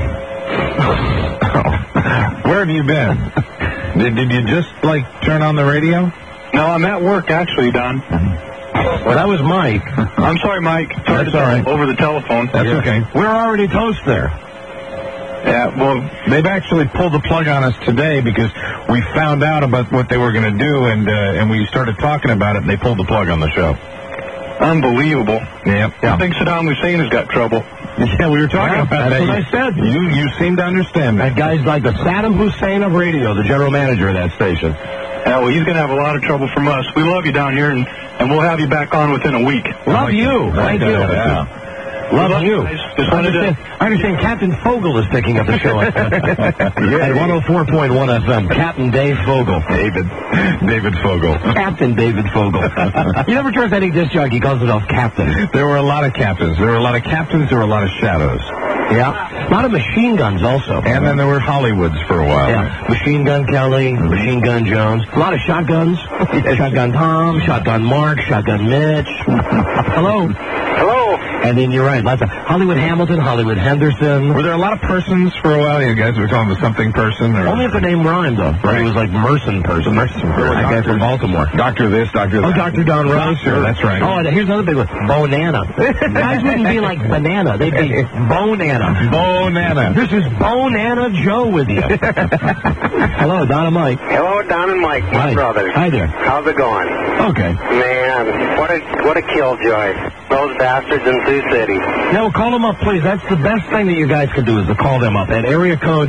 Where have you been? Did you just, turn on the radio? No, I'm at work, actually, Don. Well, that was Mike. I'm sorry, Mike. That's all right. Over the telephone. That's okay. We're already toast there. Yeah, well, they've actually pulled the plug on us today because we found out about what they were going to do, and we started talking about it, and they pulled the plug on the show. Unbelievable. Yep. I think Saddam Hussein has got trouble. Yeah, we were talking about that. That's what I said. You seem to understand that. That guy's like the Saddam Hussein of radio, the general manager of that station. Yeah, well, he's going to have a lot of trouble from us. We love you down here, and we'll have you back on within a week. Love you. Thank you. Yeah. Love you. Just wanted to... I understand Captain Fogel is picking up the show at 104.1 FM. Captain Dave Fogel. David Fogel. Captain David Fogel. You never trust any disc jockey. He calls himself Captain. There were a lot of captains. There were a lot of captains. There were a lot of shadows. Yeah. A lot of machine guns also. And then there were Hollywoods for a while. Yeah. Machine Gun Kelly, Machine Gun Jones. A lot of shotguns. Shotgun Tom, Shotgun Mark, Shotgun Mitch. Hello. Hello. And then you're right. Lots of Hollywood Hamilton, Hollywood Henderson. Were there a lot of persons for a while? You guys were calling him something person? Or... Only if the name rhymed, though. Right. It was like Merson person. That guy from Baltimore. Doctor this, Doctor that. Oh, Dr. Don Rice. Sure, that's right. Oh, and here's another big one. Bonana. Guys wouldn't be like banana. They'd be Bonana. Bonana. This is Bonana Joe with you. Hello, Don and Mike. Hello, Don and Mike, my brothers. Hi there. How's it going? Okay. Man, what a killjoy. Those bastards in Sioux City. No, call them up, please. That's the best thing that you guys can do is to call them up at area code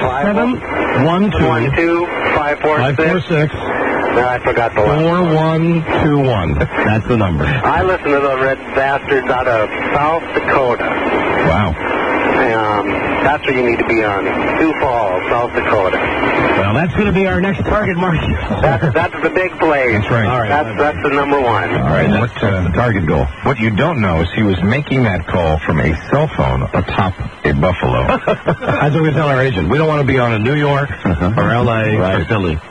712-546. I forgot the last 4121. That's the number. I listen to the red bastards out of South Dakota. Wow. That's where you need to be on. Sioux Falls, South Dakota. Well, that's going to be our next target market. That's the big play. That's right. All right. That's the number one. All right, what's the target goal? What you don't know is he was making that call from a cell phone atop a buffalo. That's what we tell our agent. We don't want to be on in New York or L.A. or Philly.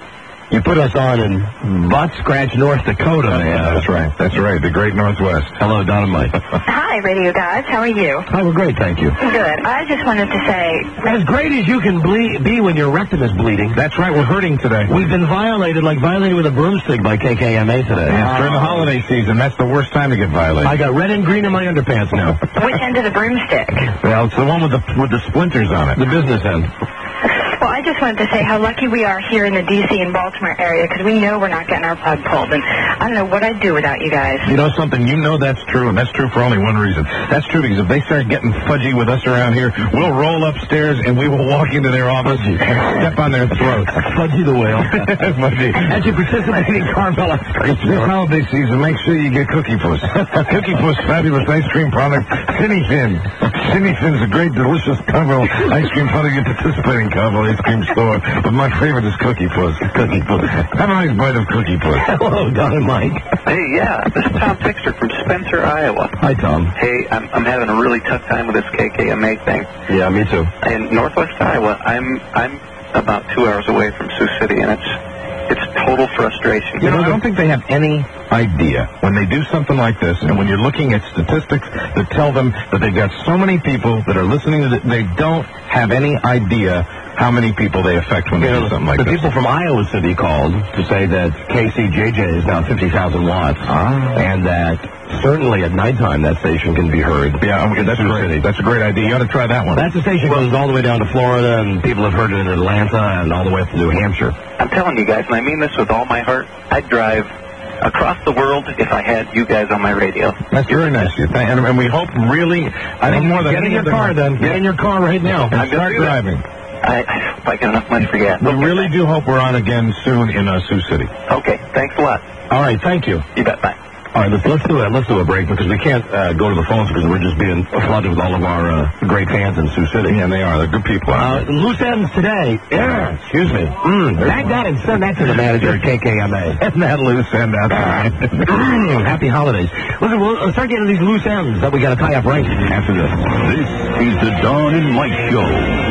You put us on in Butt Scratch, North Dakota, man. That's right. That's right. The Great Northwest. Hello, Dynamite. Hi, radio guys. How are you? Hi, we're great, thank you. Good. I just wanted to say... As great as you can be when your rectum is bleeding. That's right. We're hurting today. We've been violated with a broomstick by KKMA today. Yes, during the holiday season. That's the worst time to get violated. I got red and green in my underpants now. Which end of the broomstick? Well, it's the one with the splinters on it. The business end. Well, I just wanted to say how lucky we are here in the D.C. and Baltimore area because we know we're not getting our plug pulled. And I don't know what I'd do without you guys. You know something? You know that's true, and that's true for only one reason. That's true because if they start getting fudgy with us around here, we'll roll upstairs and we will walk into their office and step on their throats. Fudgy the whale. Fudgy. As you participate in Carmel ice cream This holiday season, make sure you get Cookie Puss. Cookie Puss, fabulous ice cream product. Cinny Fin. Cinny Fin's a great, delicious Carmel ice cream product you participate in Carmel ice cream store. But my favorite is Cookie Puss. Cookie Puss. Have a nice bite of Cookie Puss. Hello, Don and Mike. Hey, yeah, this is Tom Fixer from Spencer, Iowa. Hi, Tom. Hey, I'm having a really tough time with this KKMA thing. Yeah, me too. In Northwest Iowa, I'm about 2 hours away from Sioux City, and it's total frustration. You know, I don't think they have any idea when they do something like this, and when you're looking at statistics that tell them that they've got so many people that are listening to it, they don't have any idea how many people they affect when they do something like the this. people from Iowa City called to say that KCJJ is now 50,000 watts, and that certainly at nighttime that station can be heard. Yeah, that's great. That's a great idea. You ought to try that one. That's a station goes all the way down to Florida, and people have heard it in Atlanta and all the way up to New Hampshire. I'm telling you guys, and I mean this with all my heart, I'd drive across the world if I had you guys on my radio. That's very nice of you. And we hope really, I think more than Get in your car then. Get in your car right now. And start driving. I hope I got enough money for gas. We really do hope we're on again soon in Sioux City. Okay, thanks a lot. All right, thank you. You bet, bye. All right, let's do a break because we can't go to the phones because we're just being flooded with all of our great fans in Sioux City. Yeah, they are. They're good people. Loose ends today. Excuse me. Bag that and send that to the manager at KKMA. And that loose end outside. Happy holidays. Listen, we'll start getting these loose ends that we got to tie up right after this. This is the Don and Mike Show.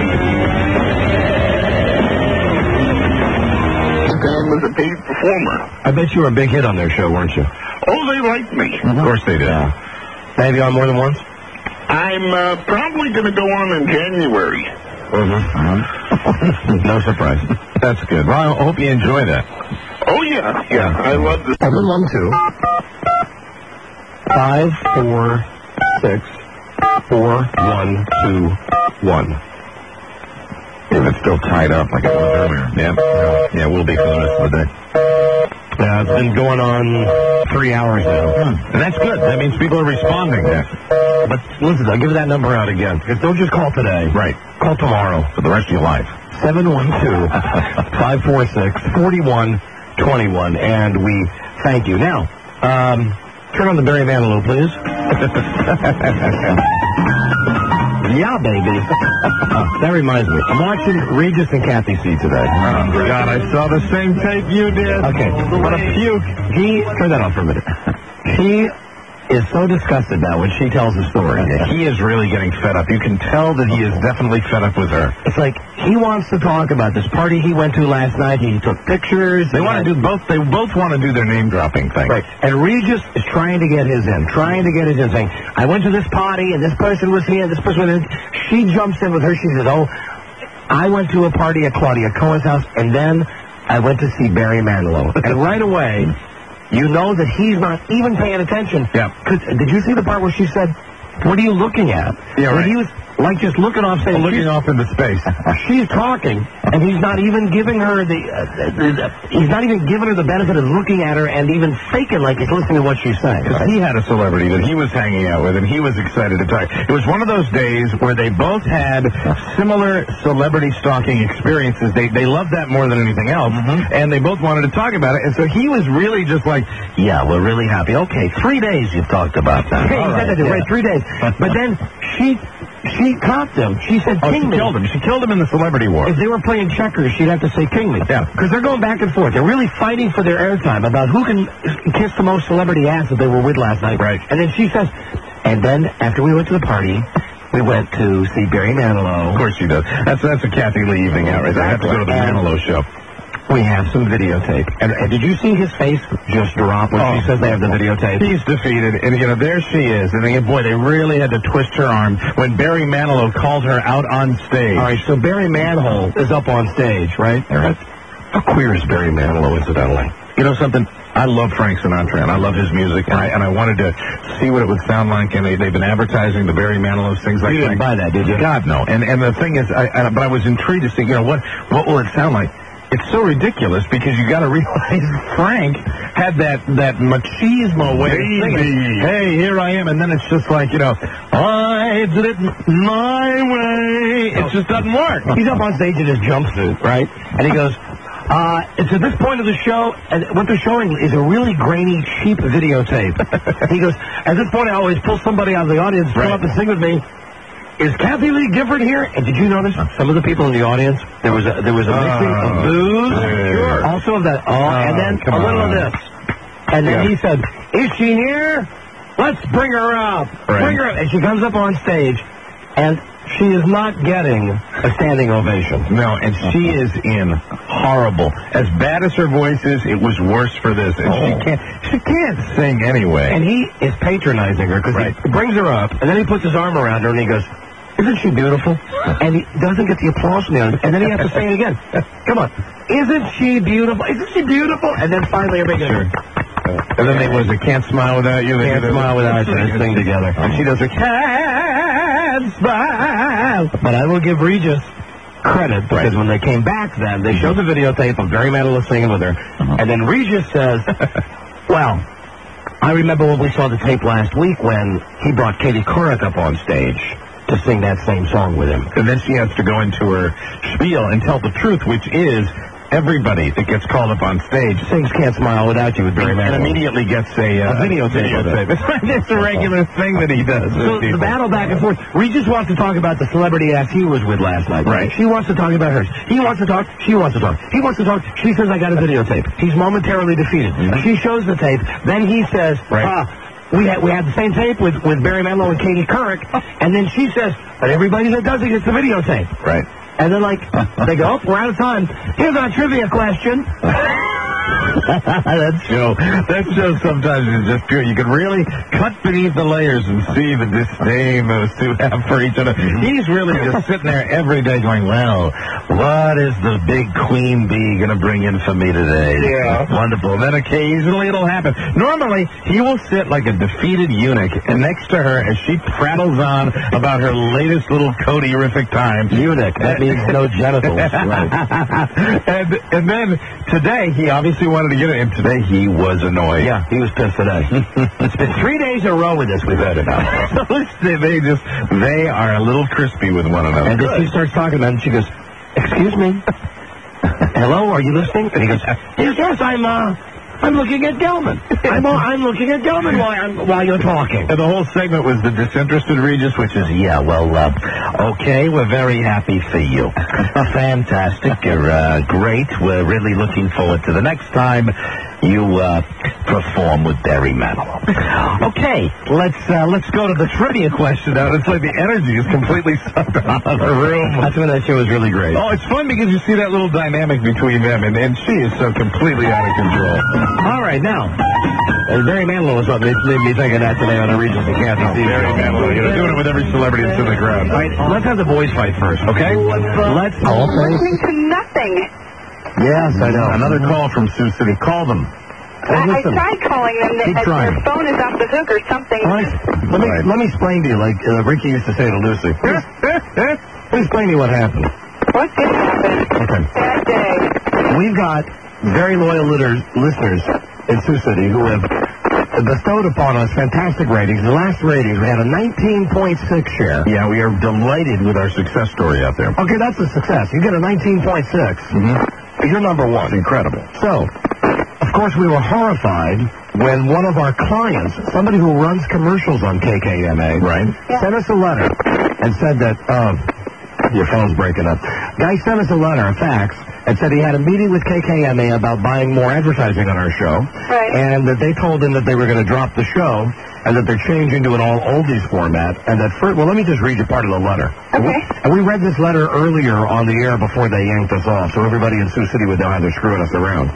was a paid performer. I bet you were a big hit on their show, weren't you? Oh, they liked me. Of course they did. Yeah. Have you on more than once? I'm probably going to go on in January. No surprise. That's good. Well, I hope you enjoy that. Oh, yeah. Yeah, I love this. 712 546 4121. If it's still tied up like it was earlier. Yeah, we'll be for the rest of the day. Yeah, it's been going on 3 hours now. And that's good. That means people are responding. But listen, I'll give that number out again. Don't just call today. Right. Call tomorrow. For the rest of your life. 712-546-4121. And we thank you. Now, turn on the Barry Manilow, please. Yeah, baby. That reminds me. I'm watching Regis and Kathy C today. Oh, God, I saw the same tape you did. Okay. What a puke. Turn that off for a minute. He is so disgusted now when she tells the story. He is really getting fed up. You can tell that he is definitely fed up with her. It's like he wants to talk about this party he went to last night. He took pictures. They want to do both. They both want to do their name dropping thing. Right. And Regis is trying to get his in. Saying, I went to this party and this person was here, this person was here. She jumps in with her. She says, oh, I went to a party at Claudia Cohen's house and then I went to see Barry Manilow. And right away, you know that he's not even paying attention. Yeah. Did you see the part where she said, what are you looking at? Yeah, right. He was like just looking off, saying, looking off into space. She's talking, and he's not even giving her the benefit of looking at her and even faking like he's listening to what she's saying. Because he had a celebrity that he was hanging out with, and he was excited to talk. It was one of those days where they both had similar celebrity stalking experiences. They loved that more than anything else, and they both wanted to talk about it. And so he was really just like, yeah, we're really happy. Okay, 3 days you've talked about that. He said that, right, 3 days. But then she caught them. She said, "King me." Killed him. She killed him in the celebrity war. If they were playing checkers, she'd have to say, "King me." Yeah. Because they're going back and forth. They're really fighting for their airtime about who can kiss the most celebrity ass that they were with last night. Right. And then she says, and then after we went to the party, we went to see Barry Manilow. Of course she does. That's a Kathy Lee evening out right there. I have to go to the Manilow show. We have some videotape. And did you see his face just drop when she says they have the videotape? He's defeated, and, there she is. And, boy, they really had to twist her arm when Barry Manilow called her out on stage. All right, so Barry Manilow is up on stage, right? How queer is Barry Manilow, incidentally? You know something? I love Frank Sinatra, and I love his music, and I wanted to see what it would sound like, and they've been advertising the Barry Manilow things like that. You didn't buy that, did you? God, no. And the thing is, but I was intrigued to see, what will it sound like? It's so ridiculous because you got to realize Frank had that machismo way of singing. Hey, here I am, and then it's just like, I did it my way. It just doesn't work. He's up on stage in his jumpsuit, right? And he goes, it's at this point of the show, and what they're showing is a really grainy, cheap videotape. He goes, at this point I always pull somebody out of the audience to come up and sing with me. Is Kathy Lee Gifford here? And did you notice some of the people in the audience? There was a mixing of booze, also of that, and then a little of this. And then he said, "Is she here? Let's bring her up. Bring her up." And she comes up on stage, and she is not getting a standing ovation. No, and she is in horrible. As bad as her voice is, it was worse for this. And she can't sing anyway. And he is patronizing her because he brings her up, and then he puts his arm around her, and he goes, "Isn't she beautiful?" And he doesn't get the applause from the audience. And then he has to say it again. Come on. "Isn't she beautiful? Isn't she beautiful?" And then finally everybody goes, and then they Can't Smile Without You. Can't Smile Without You. They sing together. And she does her Can't Smile. But I will give Regis credit because when they came back then, they showed the videotape of Barry Manilow singing with her. And then Regis says, well, I remember when we saw the tape last week when he brought Katie Couric up on stage to sing that same song with him. And then she has to go into her spiel and tell the truth, which is everybody that gets called up on stage sings Can't Smile Without You with Barry Manilow. And immediately gets a videotape. It's a regular thing that he does. So the battle back and forth. Regis wants to talk about the celebrity acts he was with last night. Right. She wants to talk about hers. He wants to talk. She wants to talk. He wants to talk. She says, "I got a videotape." He's momentarily defeated. She shows the tape. Then he says, we had the same tape with Barry Manilow and Katie Couric, and then she says, "But everybody that does it gets the videotape." Right. And then, they go, "Oh, we're out of time. Here's our trivia question." That show sometimes is just pure. You can really cut beneath the layers and see the disdain those two have for each other. He's really just sitting there every day going, well, what is the big queen bee going to bring in for me today? Yeah. Wonderful. And then occasionally it'll happen. Normally, he will sit like a defeated eunuch and next to her as she prattles on about her latest little Cody-rific time. Eunuch. That means no genitals. Right. And then today, he obviously wanted to get it, and today he was annoyed. Yeah, he was pissed today. It's been 3 days in a row with this, we've had it now. they are a little crispy with one another. And then she starts talking about it, and she goes, "Excuse me? Hello, are you listening?" And he goes, yes, I'm looking at Gelman. I'm looking at Gelman while you're talking. And the whole segment was the disinterested Regis, which is, okay, we're very happy for you. Fantastic. You're great. We're really looking forward to the next time you perform with Barry Manilow. Okay, let's go to the trivia question now. It's like the energy is completely sucked out of the room. That's when that show was really great. Oh, it's fun because you see that little dynamic between them, and she is so completely out of control. All right, now, Barry Manilow is what made me think of that today on a Regis and Kathy. Barry Manilow, doing it with every celebrity that's in the crowd. All right, let's have the boys fight first, okay? Listening to nothing. Yes, I know. Another call from Sioux City. Call them. I tried calling them. Their phone is off the hook or something. Let me explain to you, like Ricky used to say to Lucy. Let me explain to you what happened. What did happen? Okay. That day. We've got very loyal listeners in Sioux City who have bestowed upon us fantastic ratings. The last ratings, we had a 19.6 share. Yeah, we are delighted with our success story out there. Okay, that's a success. You get a 19.6. You're number one. It's incredible. So, of course, we were horrified when one of our clients, somebody who runs commercials on KKMA, sent us a letter and said that, your phone's breaking up. Guy sent us a letter, a fax, and said he had a meeting with KKMA about buying more advertising on our show. Right. And that they told him that they were going to drop the show and that they're changing to an all oldies format, and that first, well, let me just read you part of the letter. Okay. And we read this letter earlier on the air before they yanked us off, so everybody in Sioux City would know how they're screwing us around.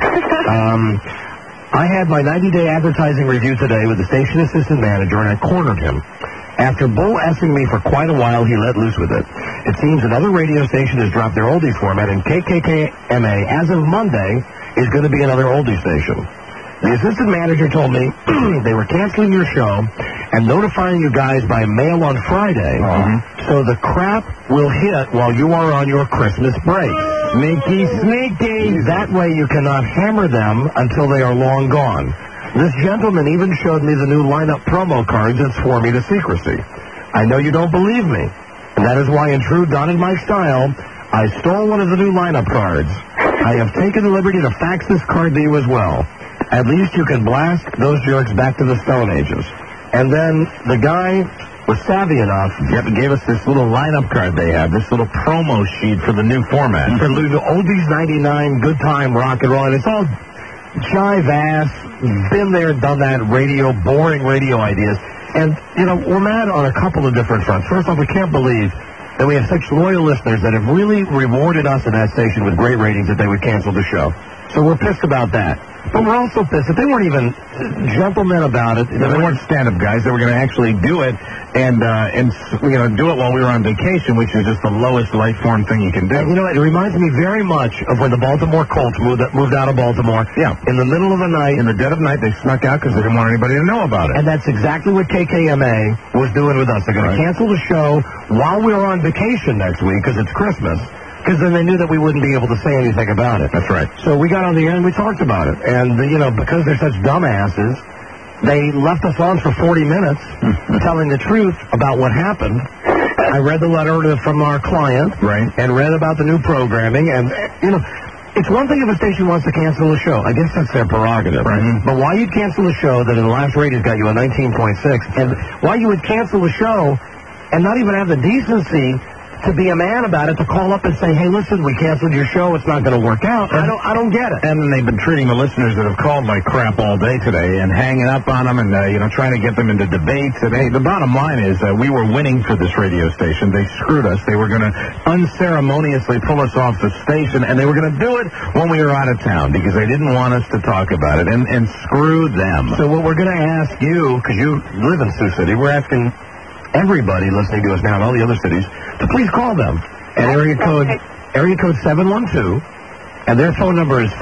I had my 90-day advertising review today with the station assistant manager, and I cornered him. After bull-essing me for quite a while, he let loose with it. It seems another radio station has dropped their oldies format, and KKKMA, as of Monday, is going to be another oldie station. The assistant manager told me they were canceling your show and notifying you guys by mail on Friday, so the crap will hit while you are on your Christmas break. Sneaky, sneaky! That way you cannot hammer them until they are long gone. This gentleman even showed me the new lineup promo cards and swore me to secrecy. I know you don't believe me, and that is why, in true Don and Mike style, I stole one of the new lineup cards. I have taken the liberty to fax this card to you as well. At least you can blast those jerks back to the Stone Ages. And then the guy was savvy enough, gave us this little lineup card they have, this little promo sheet for the new format. For the Oldies 99, good time, rock and roll, and it's all jive ass, been there, done that, radio, boring radio ideas. And, you know, we're mad on a couple of different fronts. First off, we can't believe that we have such loyal listeners that have really rewarded us in that station with great ratings that they would cancel the show. So we're pissed about that. But we're also pissed that they weren't even gentlemen about it. They weren't stand-up guys. They were going to actually do it and you know, do it while we were on vacation, which is just the lowest life form thing you can do. And, you know, it reminds me very much of when the Baltimore Colts moved out of Baltimore. Yeah. In the middle of the night. In the dead of night, they snuck out because they didn't want anybody to know about it. And that's exactly what KKMA was doing with us. They're going to cancel the show while we were on vacation next week because it's Christmas. Because then they knew that we wouldn't be able to say anything about it. That's right. So we got on the air and we talked about it. And, you know, because they're such dumbasses, they left us on for 40 minutes telling the truth about what happened. I read the letter from our client. Right. And read about the new programming. And, you know, it's one thing if a station wants to cancel a show. I guess that's their prerogative. Right. But why you'd cancel a show that in the last ratings got you a 19.6, and why you would cancel a show and not even have the decency to be a man about it, to call up and say, hey, listen, we canceled your show, it's not going to work out. I don't get it. And they've been treating the listeners that have called like crap all day today and hanging up on them and, you know, trying to get them into debates. And, hey, the bottom line is we were winning for this radio station. They screwed us. They were going to unceremoniously pull us off the station, and they were going to do it when we were out of town because they didn't want us to talk about it. And screw them. So what we're going to ask you, because you live in Sioux City, we're asking everybody listening to us now in all the other cities to please call them at area code 712, and their phone number is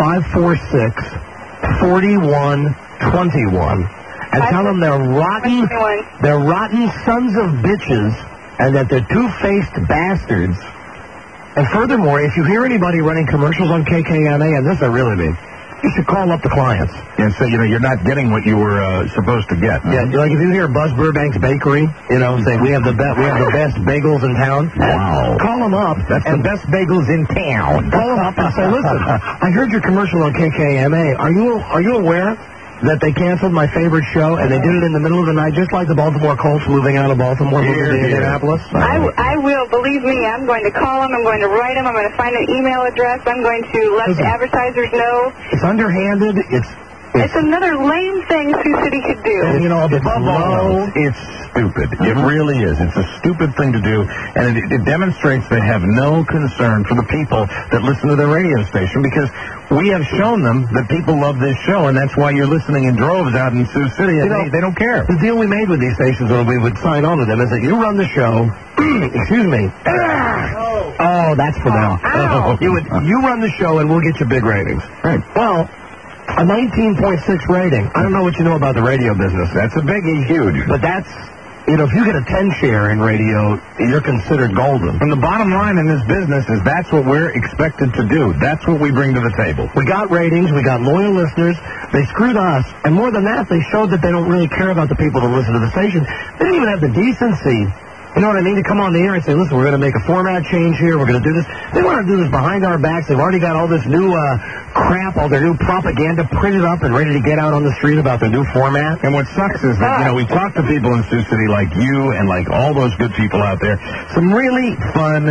546-4121, and tell them they're rotten sons of bitches, and that they're two-faced bastards. And furthermore, if you hear anybody running commercials on KKMA, and this I really mean, you should call up the clients. And say, you know, you're not getting what you were supposed to get. Yeah, like if you hear Buzz Burbank's Bakery, you know, saying we have the best bagels in town. Wow. Call them up. That's the best bagels in town. Call them up and say, listen, I heard your commercial on KKMA. Are you aware that they canceled my favorite show, and they did it in the middle of the night, just like the Baltimore Colts moving out of Baltimore, moving to Indianapolis? I will. Believe me, I'm going to call them. I'm going to write them. I'm going to find an email address. I'm going to let the advertisers know. It's underhanded. It's another lame thing Sioux City could do. And, you know, above all, it's stupid. It really is. It's a stupid thing to do, and it demonstrates they have no concern for the people that listen to their radio station, because we have shown them that people love this show, and that's why you're listening in droves out in Sioux City, and they don't care. The deal we made with these stations when we would sign on to them is that you run the show, excuse me. Oh, that's for them. You run the show, and we'll get you big ratings. Right. Well, a 19.6 rating. I don't know what you know about the radio business. That's a biggie, huge. But that's, you know, if you get a 10 share in radio, you're considered golden. And the bottom line in this business is that's what we're expected to do. That's what we bring to the table. We got ratings. We got loyal listeners. They screwed us. And more than that, they showed that they don't really care about the people that listen to the station. They didn't even have the decency, you know what I mean, to come on the air and say, listen, we're going to make a format change here. We're going to do this. They want to do this behind our backs. They've already got all this new crap, all their new propaganda printed up and ready to get out on the street about their new format. And what sucks is that, you know, we talk to people in Sioux City like you and like all those good people out there. Some really fun,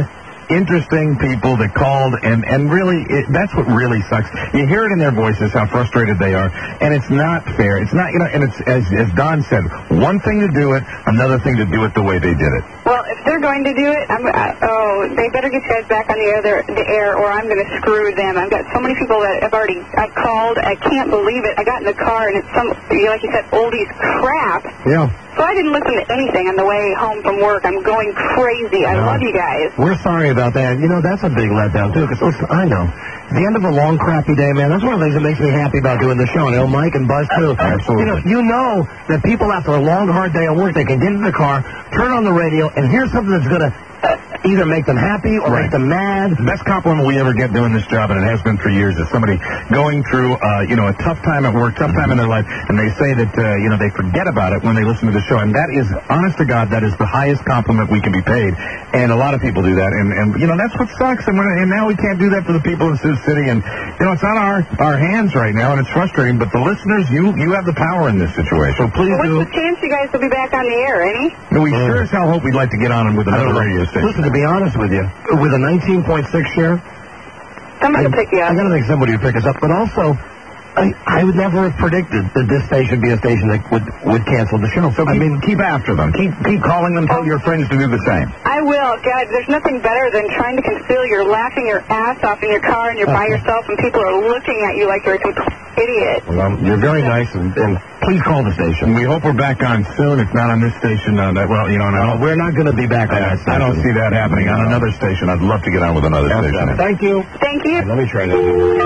interesting people that called, and really, that's what really sucks. You hear it in their voices how frustrated they are, and it's not fair. It's not, and it's, as Don said, one thing to do it, another thing to do it the way they did it. Well, if they're going to do it, they better get you guys back on the air, or I'm going to screw them. I've got so many people that I've called. I can't believe it. I got in the car, and it's some, like you said, oldies crap. Yeah. So I didn't listen to anything on the way home from work. I'm going crazy. I love you guys. We're sorry about that. You know, that's a big letdown, too, because, listen, I know. At the end of a long, crappy day, man, that's one of the things that makes me happy about doing the show. And Mike and Buzz, too. Absolutely. You know that people, after a long, hard day of work, they can get in the car, turn on the radio, and hear something that's going to either make them happy or make them mad. The best compliment we ever get doing this job, and it has been for years, is somebody going through, a tough time at work, tough time in their life, and they say that, they forget about it when they listen to the show. And that is, honest to God, that is the highest compliment we can be paid. And a lot of people do that. And that's what sucks. And now we can't do that for the people in Sioux City. And, it's on our hands right now, and it's frustrating. But the listeners, you have the power in this situation. So please do. What's the chance you guys will be back on the air, any? We sure as hell hope we'd like to get on with another radio station. Listen, to be honest with you, with a 19.6 share, somebody will pick you up. I gotta think somebody would pick us up, but also, I would never have predicted that this station would be a station that would cancel the show. So keep after them. Keep calling them. Tell your friends to do the same. I will. God, there's nothing better than trying to conceal your laughing your ass off in your car and you're by yourself and people are looking at you like you're a complete idiot. Well, you're very nice, and please call the station. We hope we're back on soon. If not on this station, we're not going to be back on that station. I don't see that happening on another station. I'd love to get on with another station. Thank you. Thank you. Let me try that.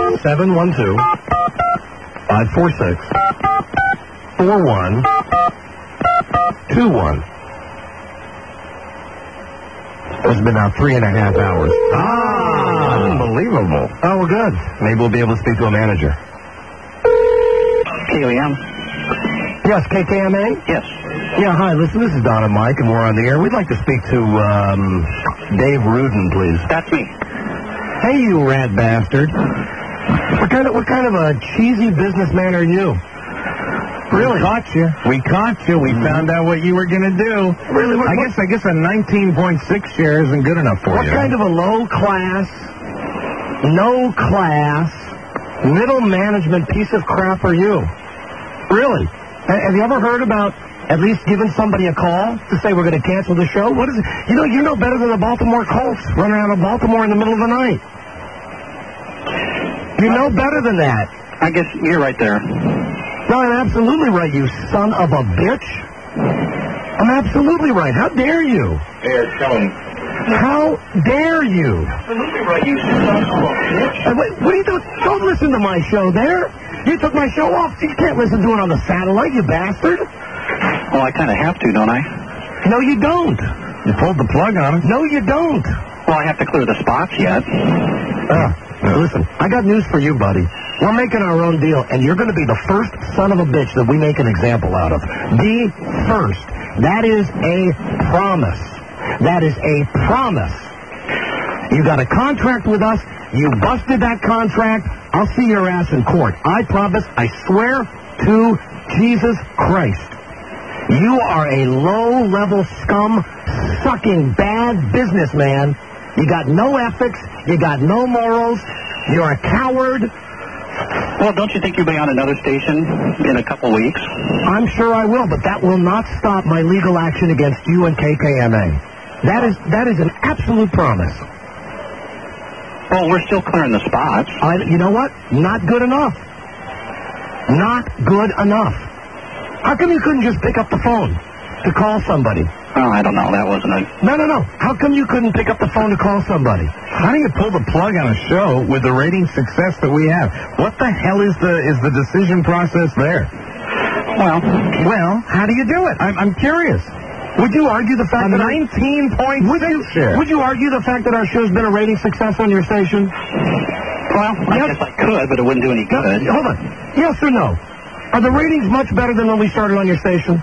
712-546-4121. It's been now 3.5 hours. Unbelievable. Oh, well, good. Maybe we'll be able to speak to a manager. KOM. Yes, KKMA? Yes. Yeah, hi, listen, this is Don and Mike, and we're on the air. We'd like to speak to, Dave Rudin, please. That's me. Hey, you rat bastard. What kind of a cheesy businessman are you? Really? We caught you. We found out what you were going to do. Really? I guess a 19.6 share isn't good enough for you. What kind of a low-class, no-class, middle management piece of crap are you? Really? Have you ever heard about at least giving somebody a call to say we're going to cancel the show? What is it? You know better than the Baltimore Colts running around in Baltimore in the middle of the night. You know better than that. I guess you're right there. No, I'm absolutely right, you son of a bitch. I'm absolutely right. How dare you? Here, tell him. How dare you? Absolutely right, you son of a bitch. Wait, what are you doing? Don't listen to my show there. You took my show off. You can't listen to it on the satellite, you bastard. Well, I kind of have to, don't I? No, you don't. You pulled the plug on it. No, you don't. Well, I have to clear the spots yet. Listen, I got news for you, buddy. We're making our own deal, and you're going to be the first son of a bitch that we make an example out of. The first. That is a promise. That is a promise. You got a contract with us. You busted that contract. I'll see your ass in court. I promise. I swear to Jesus Christ. You are a low-level scum-sucking bad businessman. You got no ethics. You got no morals. You're a coward. Well, don't you think you'll be on another station in a couple weeks? I'm sure I will, but that will not stop my legal action against you and KKMA. That is an absolute promise. Well, we're still clearing the spots. You know what? Not good enough. Not good enough. How come you couldn't just pick up the phone to call somebody? Oh, I don't know. That wasn't a... No. How come you couldn't pick up the phone to call somebody? How do you pull the plug on a show with the rating success that we have? What the hell is the decision process there? Well, how do you do it? I'm curious. Would you argue the fact that 19.6 share? Would you argue the fact that our show's been a rating success on your station? Well, I guess I could, but it wouldn't do any good. Hold on. Yes or no? Are the ratings much better than when we started on your station?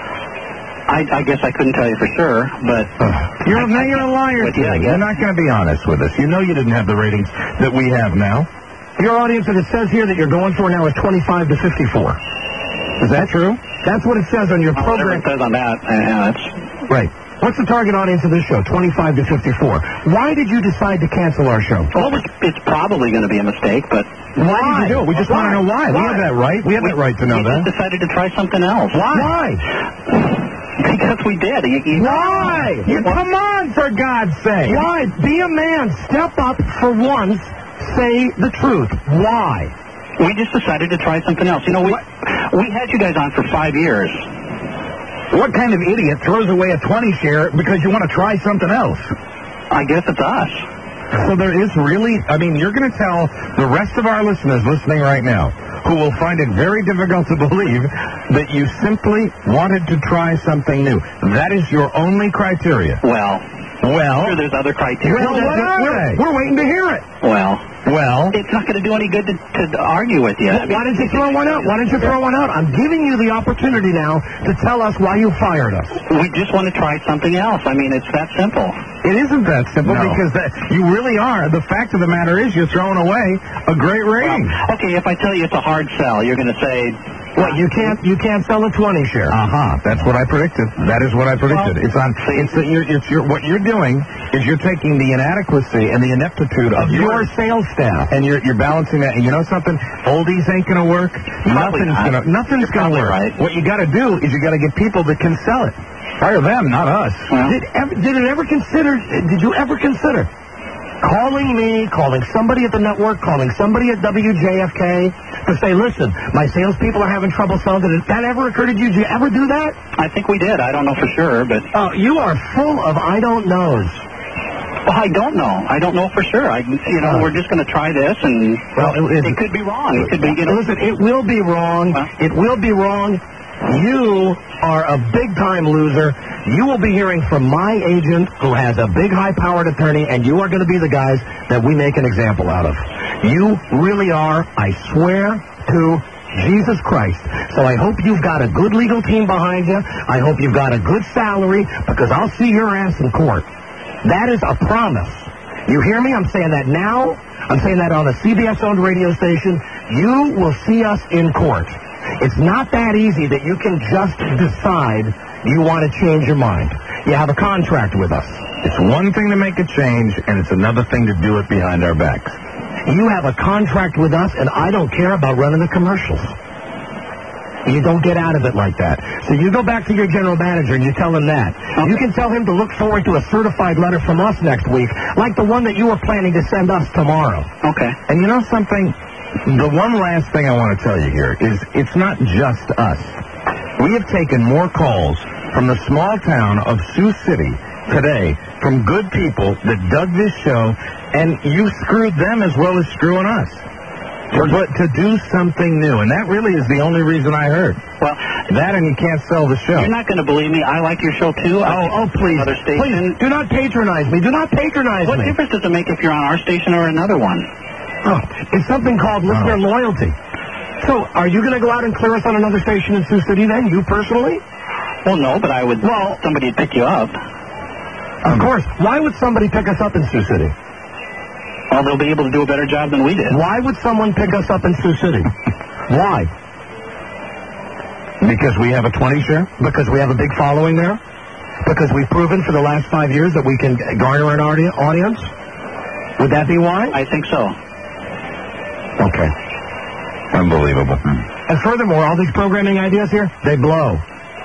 I guess I couldn't tell you for sure, but... You're a liar. You're not going to be honest with us. You know you didn't have the ratings that we have now. Your audience, that it says here that you're going for now is 25 to 54. Is that true? That's what it says on your program. Whatever it says on that, Right. What's the target audience of this show? 25 to 54. Why did you decide to cancel our show? Well, it's probably going to be a mistake, but... Why did you do it? We just want to know why. We have that right. We have that right to know that. We decided to try something else. Why? Because we did. Why? Come on, for God's sake. Why? Be a man. Step up for once. Say the truth. Why? We just decided to try something else. You know, we had you guys on for 5 years. What kind of idiot throws away a 20 share because you want to try something else? I guess it's us. So there is really, I mean, you're going to tell the rest of our listeners listening right now, who will find it very difficult to believe that you simply wanted to try something new. That is your only criteria. Well, sure, there's other criteria. We're waiting to hear it. Well, it's not going to do any good to argue with you. Why didn't you throw one out? Why didn't you throw one out? I'm giving you the opportunity now to tell us why you fired us. We just want to try something else. I mean, it's that simple. It isn't that simple because you really are. The fact of the matter is you're throwing away a great rating. Well, okay, if I tell you it's a hard sell, you're going to say... What, you can't sell a 20 share. That's what I predicted. That is what I predicted. What you're doing is you're taking the inadequacy and the ineptitude of your sales staff, and you're balancing that. And you know something? Oldies ain't going to work. Nothing's going to work. Right. What you got to do is you got to get people that can sell it. Fire them, not us. Well, did you ever consider calling me, calling somebody at the network, calling somebody at WJFK to say, listen, my salespeople are having trouble selling? Did that ever occur to you? Did you ever do that? I think we did. I don't know for sure, but... Oh, you are full of I don't knows. Well, I don't know. I don't know for sure. We're just going to try this, and it could be wrong. It could be. Listen, it will be wrong. It will be wrong. You are a big-time loser. You will be hearing from my agent, who has a big, high-powered attorney, and you are going to be the guys that we make an example out of. You really are, I swear to Jesus Christ. So I hope you've got a good legal team behind you. I hope you've got a good salary, because I'll see your ass in court. That is a promise. You hear me? I'm saying that now. I'm saying that on a CBS-owned radio station. You will see us in court. It's not that easy that you can just decide you want to change your mind. You have a contract with us. It's one thing to make a change, and it's another thing to do it behind our backs. You have a contract with us, and I don't care about running the commercials. You don't get out of it like that. So you go back to your general manager and you tell him that. Okay. You can tell him to look forward to a certified letter from us next week, like the one that you were planning to send us tomorrow. Okay. And you know something? The one last thing I want to tell you here is it's not just us. We have taken more calls from the small town of Sioux City today from good people that dug this show, and you screwed them as well as screwing us. To do something new, and that really is the only reason I heard. Well, that and you can't sell the show. You're not going to believe me. I like your show too. Oh, please. Another station. Please, do not patronize me. Do not patronize me. What difference does it make if you're on our station or another one? Oh, it's something called listener loyalty. So, are you going to go out and clear us on another station in Sioux City then, you personally? Well, no, but I would. Well, somebody would pick you up. Of course. Why would somebody pick us up in Sioux City? Well, they'll be able to do a better job than we did. Why would someone pick us up in Sioux City? Why? Because we have a 20 share? Because we have a big following there? Because we've proven for the last 5 years that we can garner an audience? Would that be why? I think so. Okay. Unbelievable. And furthermore, all these programming ideas here, they blow.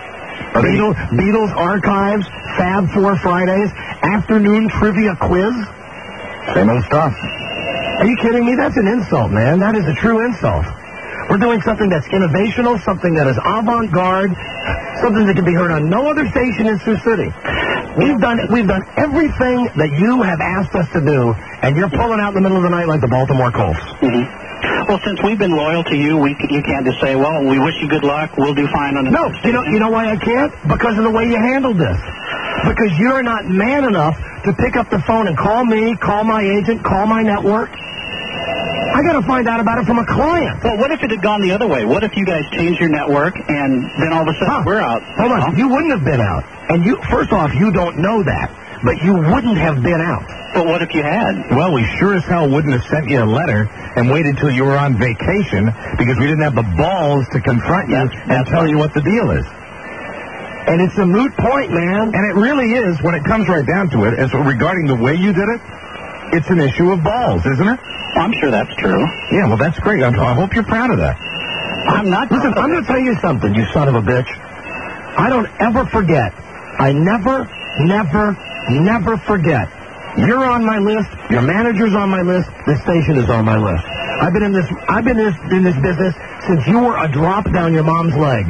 Beatles Archives, Fab 4 Fridays, afternoon trivia quiz. Same old stuff. Are you kidding me? That's an insult, man. That is a true insult. We're doing something that's innovational, something that is avant-garde, something that can be heard on no other station in Sioux City. We've done everything that you have asked us to do, and you're pulling out in the middle of the night like the Baltimore Colts. Mm-hmm. Well, since we've been loyal to you, you can't just say, well, we wish you good luck, we'll do fine on the No, you know why I can't? Because of the way you handled this. Because you're not man enough to pick up the phone and call me, call my agent, call my network. I got to find out about it from a client. Well, what if it had gone the other way? What if you guys changed your network and then all of a sudden we're out? Hold on. You wouldn't have been out. And first off, you don't know that. But you wouldn't have been out. But what if you had? Well, we sure as hell wouldn't have sent you a letter and waited till you were on vacation because we didn't have the balls to confront you and tell you what the deal is. And it's a moot point, man. And it really is, when it comes right down to it, as regarding the way you did it, it's an issue of balls, isn't it? I'm sure that's true. Yeah, well, that's great. I hope you're proud of that. I'm not. Listen, I'm going to tell you something, you son of a bitch. I don't ever forget. I never forget. You're on my list. Your manager's on my list. This station is on my list. I've been in this business since you were a drop down your mom's leg.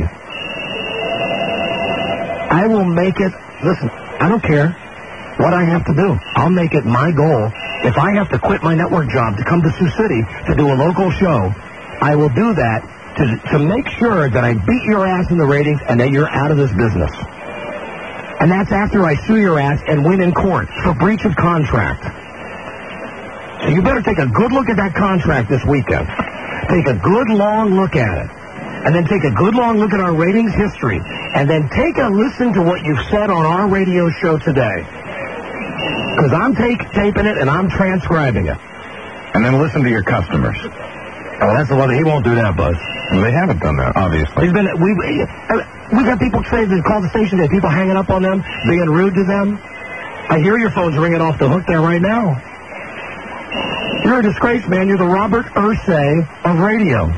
I will make it. Listen, I don't care what I have to do. I'll make it my goal. If I have to quit my network job to come to Sioux City to do a local show, I will do that to make sure that I beat your ass in the ratings and that you're out of this business. And that's after I sue your ass and win in court for breach of contract. So you better take a good look at that contract this weekend. Take a good long look at it. And then take a good long look at our ratings history. And then take a listen to what you've said on our radio show today. Because I'm taping it and I'm transcribing it. And then listen to your customers. Oh, that's the one. He won't do that, Buzz. Well, they haven't done that, obviously. We've got people say that call the station today, people hanging up on them, being rude to them. I hear your phone's ringing off the hook there right now. You're a disgrace, man. You're the Robert Ursay of radio.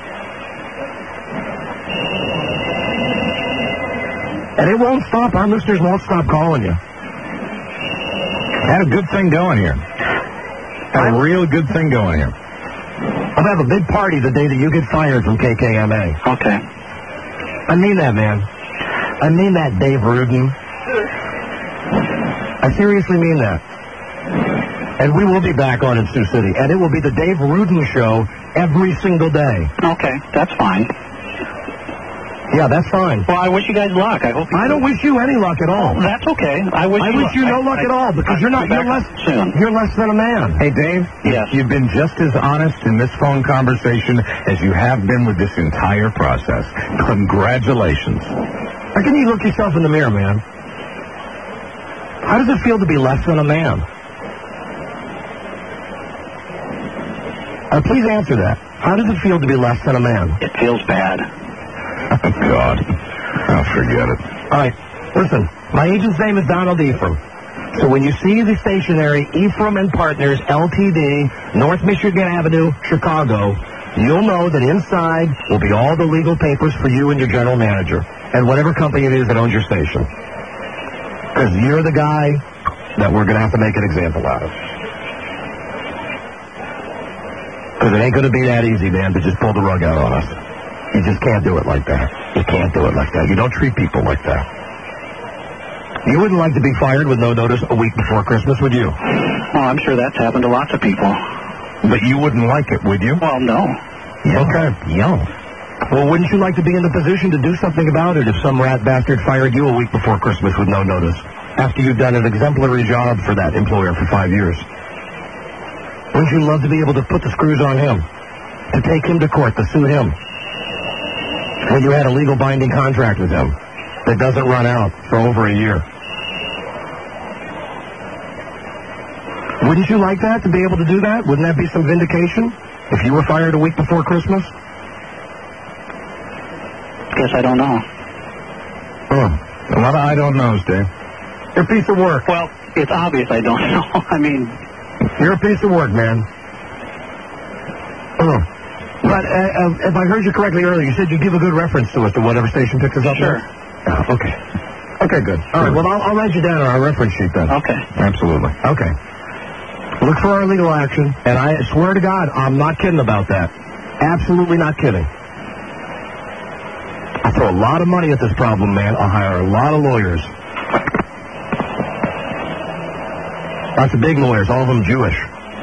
And it won't stop. Our listeners won't stop calling you. Had a good thing going here. Had a real good thing going here. I'll have a big party the day that you get fired from KKMA. Okay. I mean that, man. I mean that, Dave Rudin. I seriously mean that. And we will be back on in Sioux City. And it will be the Dave Rudin show every single day. Okay, that's fine. Yeah, that's fine. Well, I wish you guys luck. I hope. I don't wish you any luck at all. That's okay. I wish you no luck at all because you're less than a man. Hey, Dave. Yes. You've been just as honest in this phone conversation as you have been with this entire process. Congratulations. How can you look yourself in the mirror, man? How does it feel to be less than a man? Please answer that. How does it feel to be less than a man? It feels bad. Oh, God. Oh, forget it. All right. Listen, my agent's name is Donald Ephraim. So when you see the stationery, Ephraim and Partners, LTD, North Michigan Avenue, Chicago, you'll know that inside will be all the legal papers for you and your general manager and whatever company it is that owns your station. Because you're the guy that we're going to have to make an example out of. Because it ain't going to be that easy, man, to just pull the rug out on us. You just can't do it like that. You can't do it like that. You don't treat people like that. You wouldn't like to be fired with no notice a week before Christmas, would you? Well, I'm sure that's happened to lots of people. But you wouldn't like it, would you? Well, no. Okay. Yeah. Well, wouldn't you like to be in the position to do something about it if some rat bastard fired you a week before Christmas with no notice, after you've done an exemplary job for that employer for 5 years? Wouldn't you love to be able to put the screws on him, to take him to court, to sue him, when you had a legal binding contract with him that doesn't run out for over a year? Wouldn't you like that, to be able to do that? Wouldn't that be some vindication if you were fired a week before Christmas? Guess I don't know. Oh, a lot of I don't knows, Dave. You're a piece of work. Well, it's obvious I don't know. I mean... You're a piece of work, man. Oh. But if I heard you correctly earlier, you said you'd give a good reference to us to whatever station picks us up. Sure. Oh, okay. Okay, good. All right, well, I'll write you down on our reference sheet then. Okay. Absolutely. Okay. Look for our legal action, and I swear to God, I'm not kidding about that. Absolutely not kidding. I throw a lot of money at this problem, man. I'll hire a lot of lawyers. Lots of big lawyers, all of them Jewish.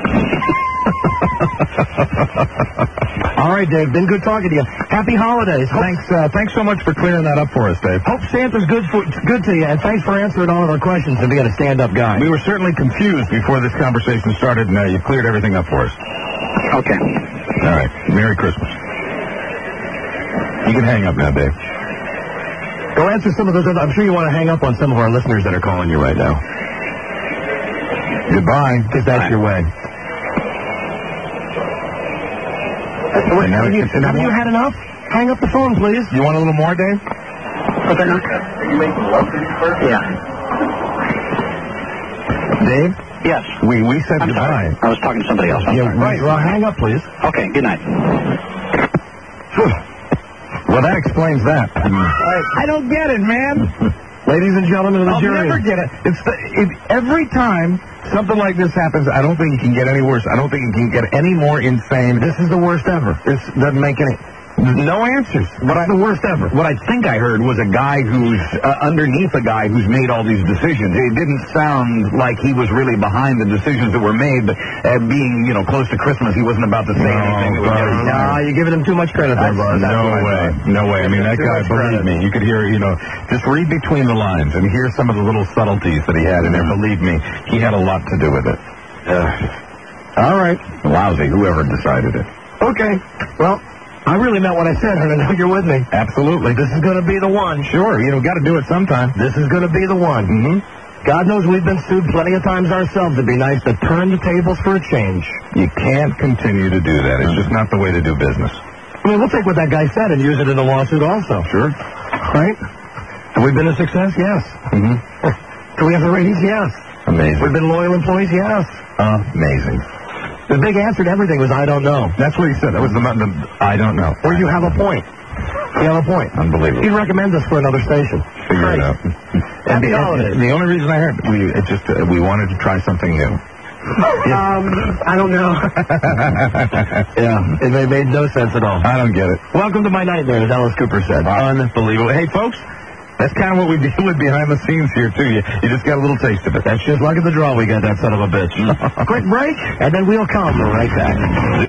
All right, Dave, been good talking to you. Happy holidays. Thanks so much for clearing that up for us, Dave. Hope Santa's good to you, and thanks for answering all of our questions and being a stand-up guy. We were certainly confused before this conversation started, and you cleared everything up for us. Okay. All right. Merry Christmas. You can hang up now, Dave. Go answer some of those other... I'm sure you want to hang up on some of our listeners that are calling you right now. Goodbye. Because that's your way. Have you had enough? Hang up the phone, please. You want a little more, Dave? Okay. you making love to this person? Yeah. Dave? Yes. We said I'm goodbye. sorry. I was talking to somebody else. I'm sorry. Right. Well, hang up, please. Okay, good night. Well, that explains that. I don't get it, man. Ladies and gentlemen of the I'll jury. never get it. Every time something like this happens, I don't think it can get any worse. I don't think it can get any more insane. This is the worst ever. This doesn't make any... No answers. It's the worst ever. What I think I heard was a guy who's underneath a guy who's made all these decisions. It didn't sound like he was really behind the decisions that were made, but being, close to Christmas, he wasn't about to say anything that would get him down. You're giving him too much credit there, Buzz. No way. I mean, that guy, believe me, you could hear, just read between the lines and hear some of the little subtleties that he had in there. Believe me, he had a lot to do with it. All right. Lousy, whoever decided it. Okay. Well, I really meant what I said, and I know you're with me. Absolutely. This is going to be the one. Sure, got to do it sometime. This is going to be the one. Mm-hmm. God knows we've been sued plenty of times ourselves. It'd be nice to turn the tables for a change. You can't continue to do that. It's just not the way to do business. I mean, we'll take what that guy said and use it in a lawsuit also. Sure. Right? Have we been a success? Yes. Mm-hmm. Do we have the ratings? Yes. Amazing. We've been loyal employees? Yes. Amazing. The big answer to everything was, I don't know. That's what he said. That was the I don't know. Or you have a point. You have a point. Unbelievable. He'd recommend us for another station. Figure it out. And the only reason I heard, we wanted to try something new. I don't know. Yeah, it made no sense at all. I don't get it. Welcome to my nightmare, as Alice Cooper said. Unbelievable. Hey, folks, that's kind of what we deal with behind the scenes here, too. You just got a little taste of it. That's just luck of the draw we got, that son of a bitch. A quick break, and then we'll come right back.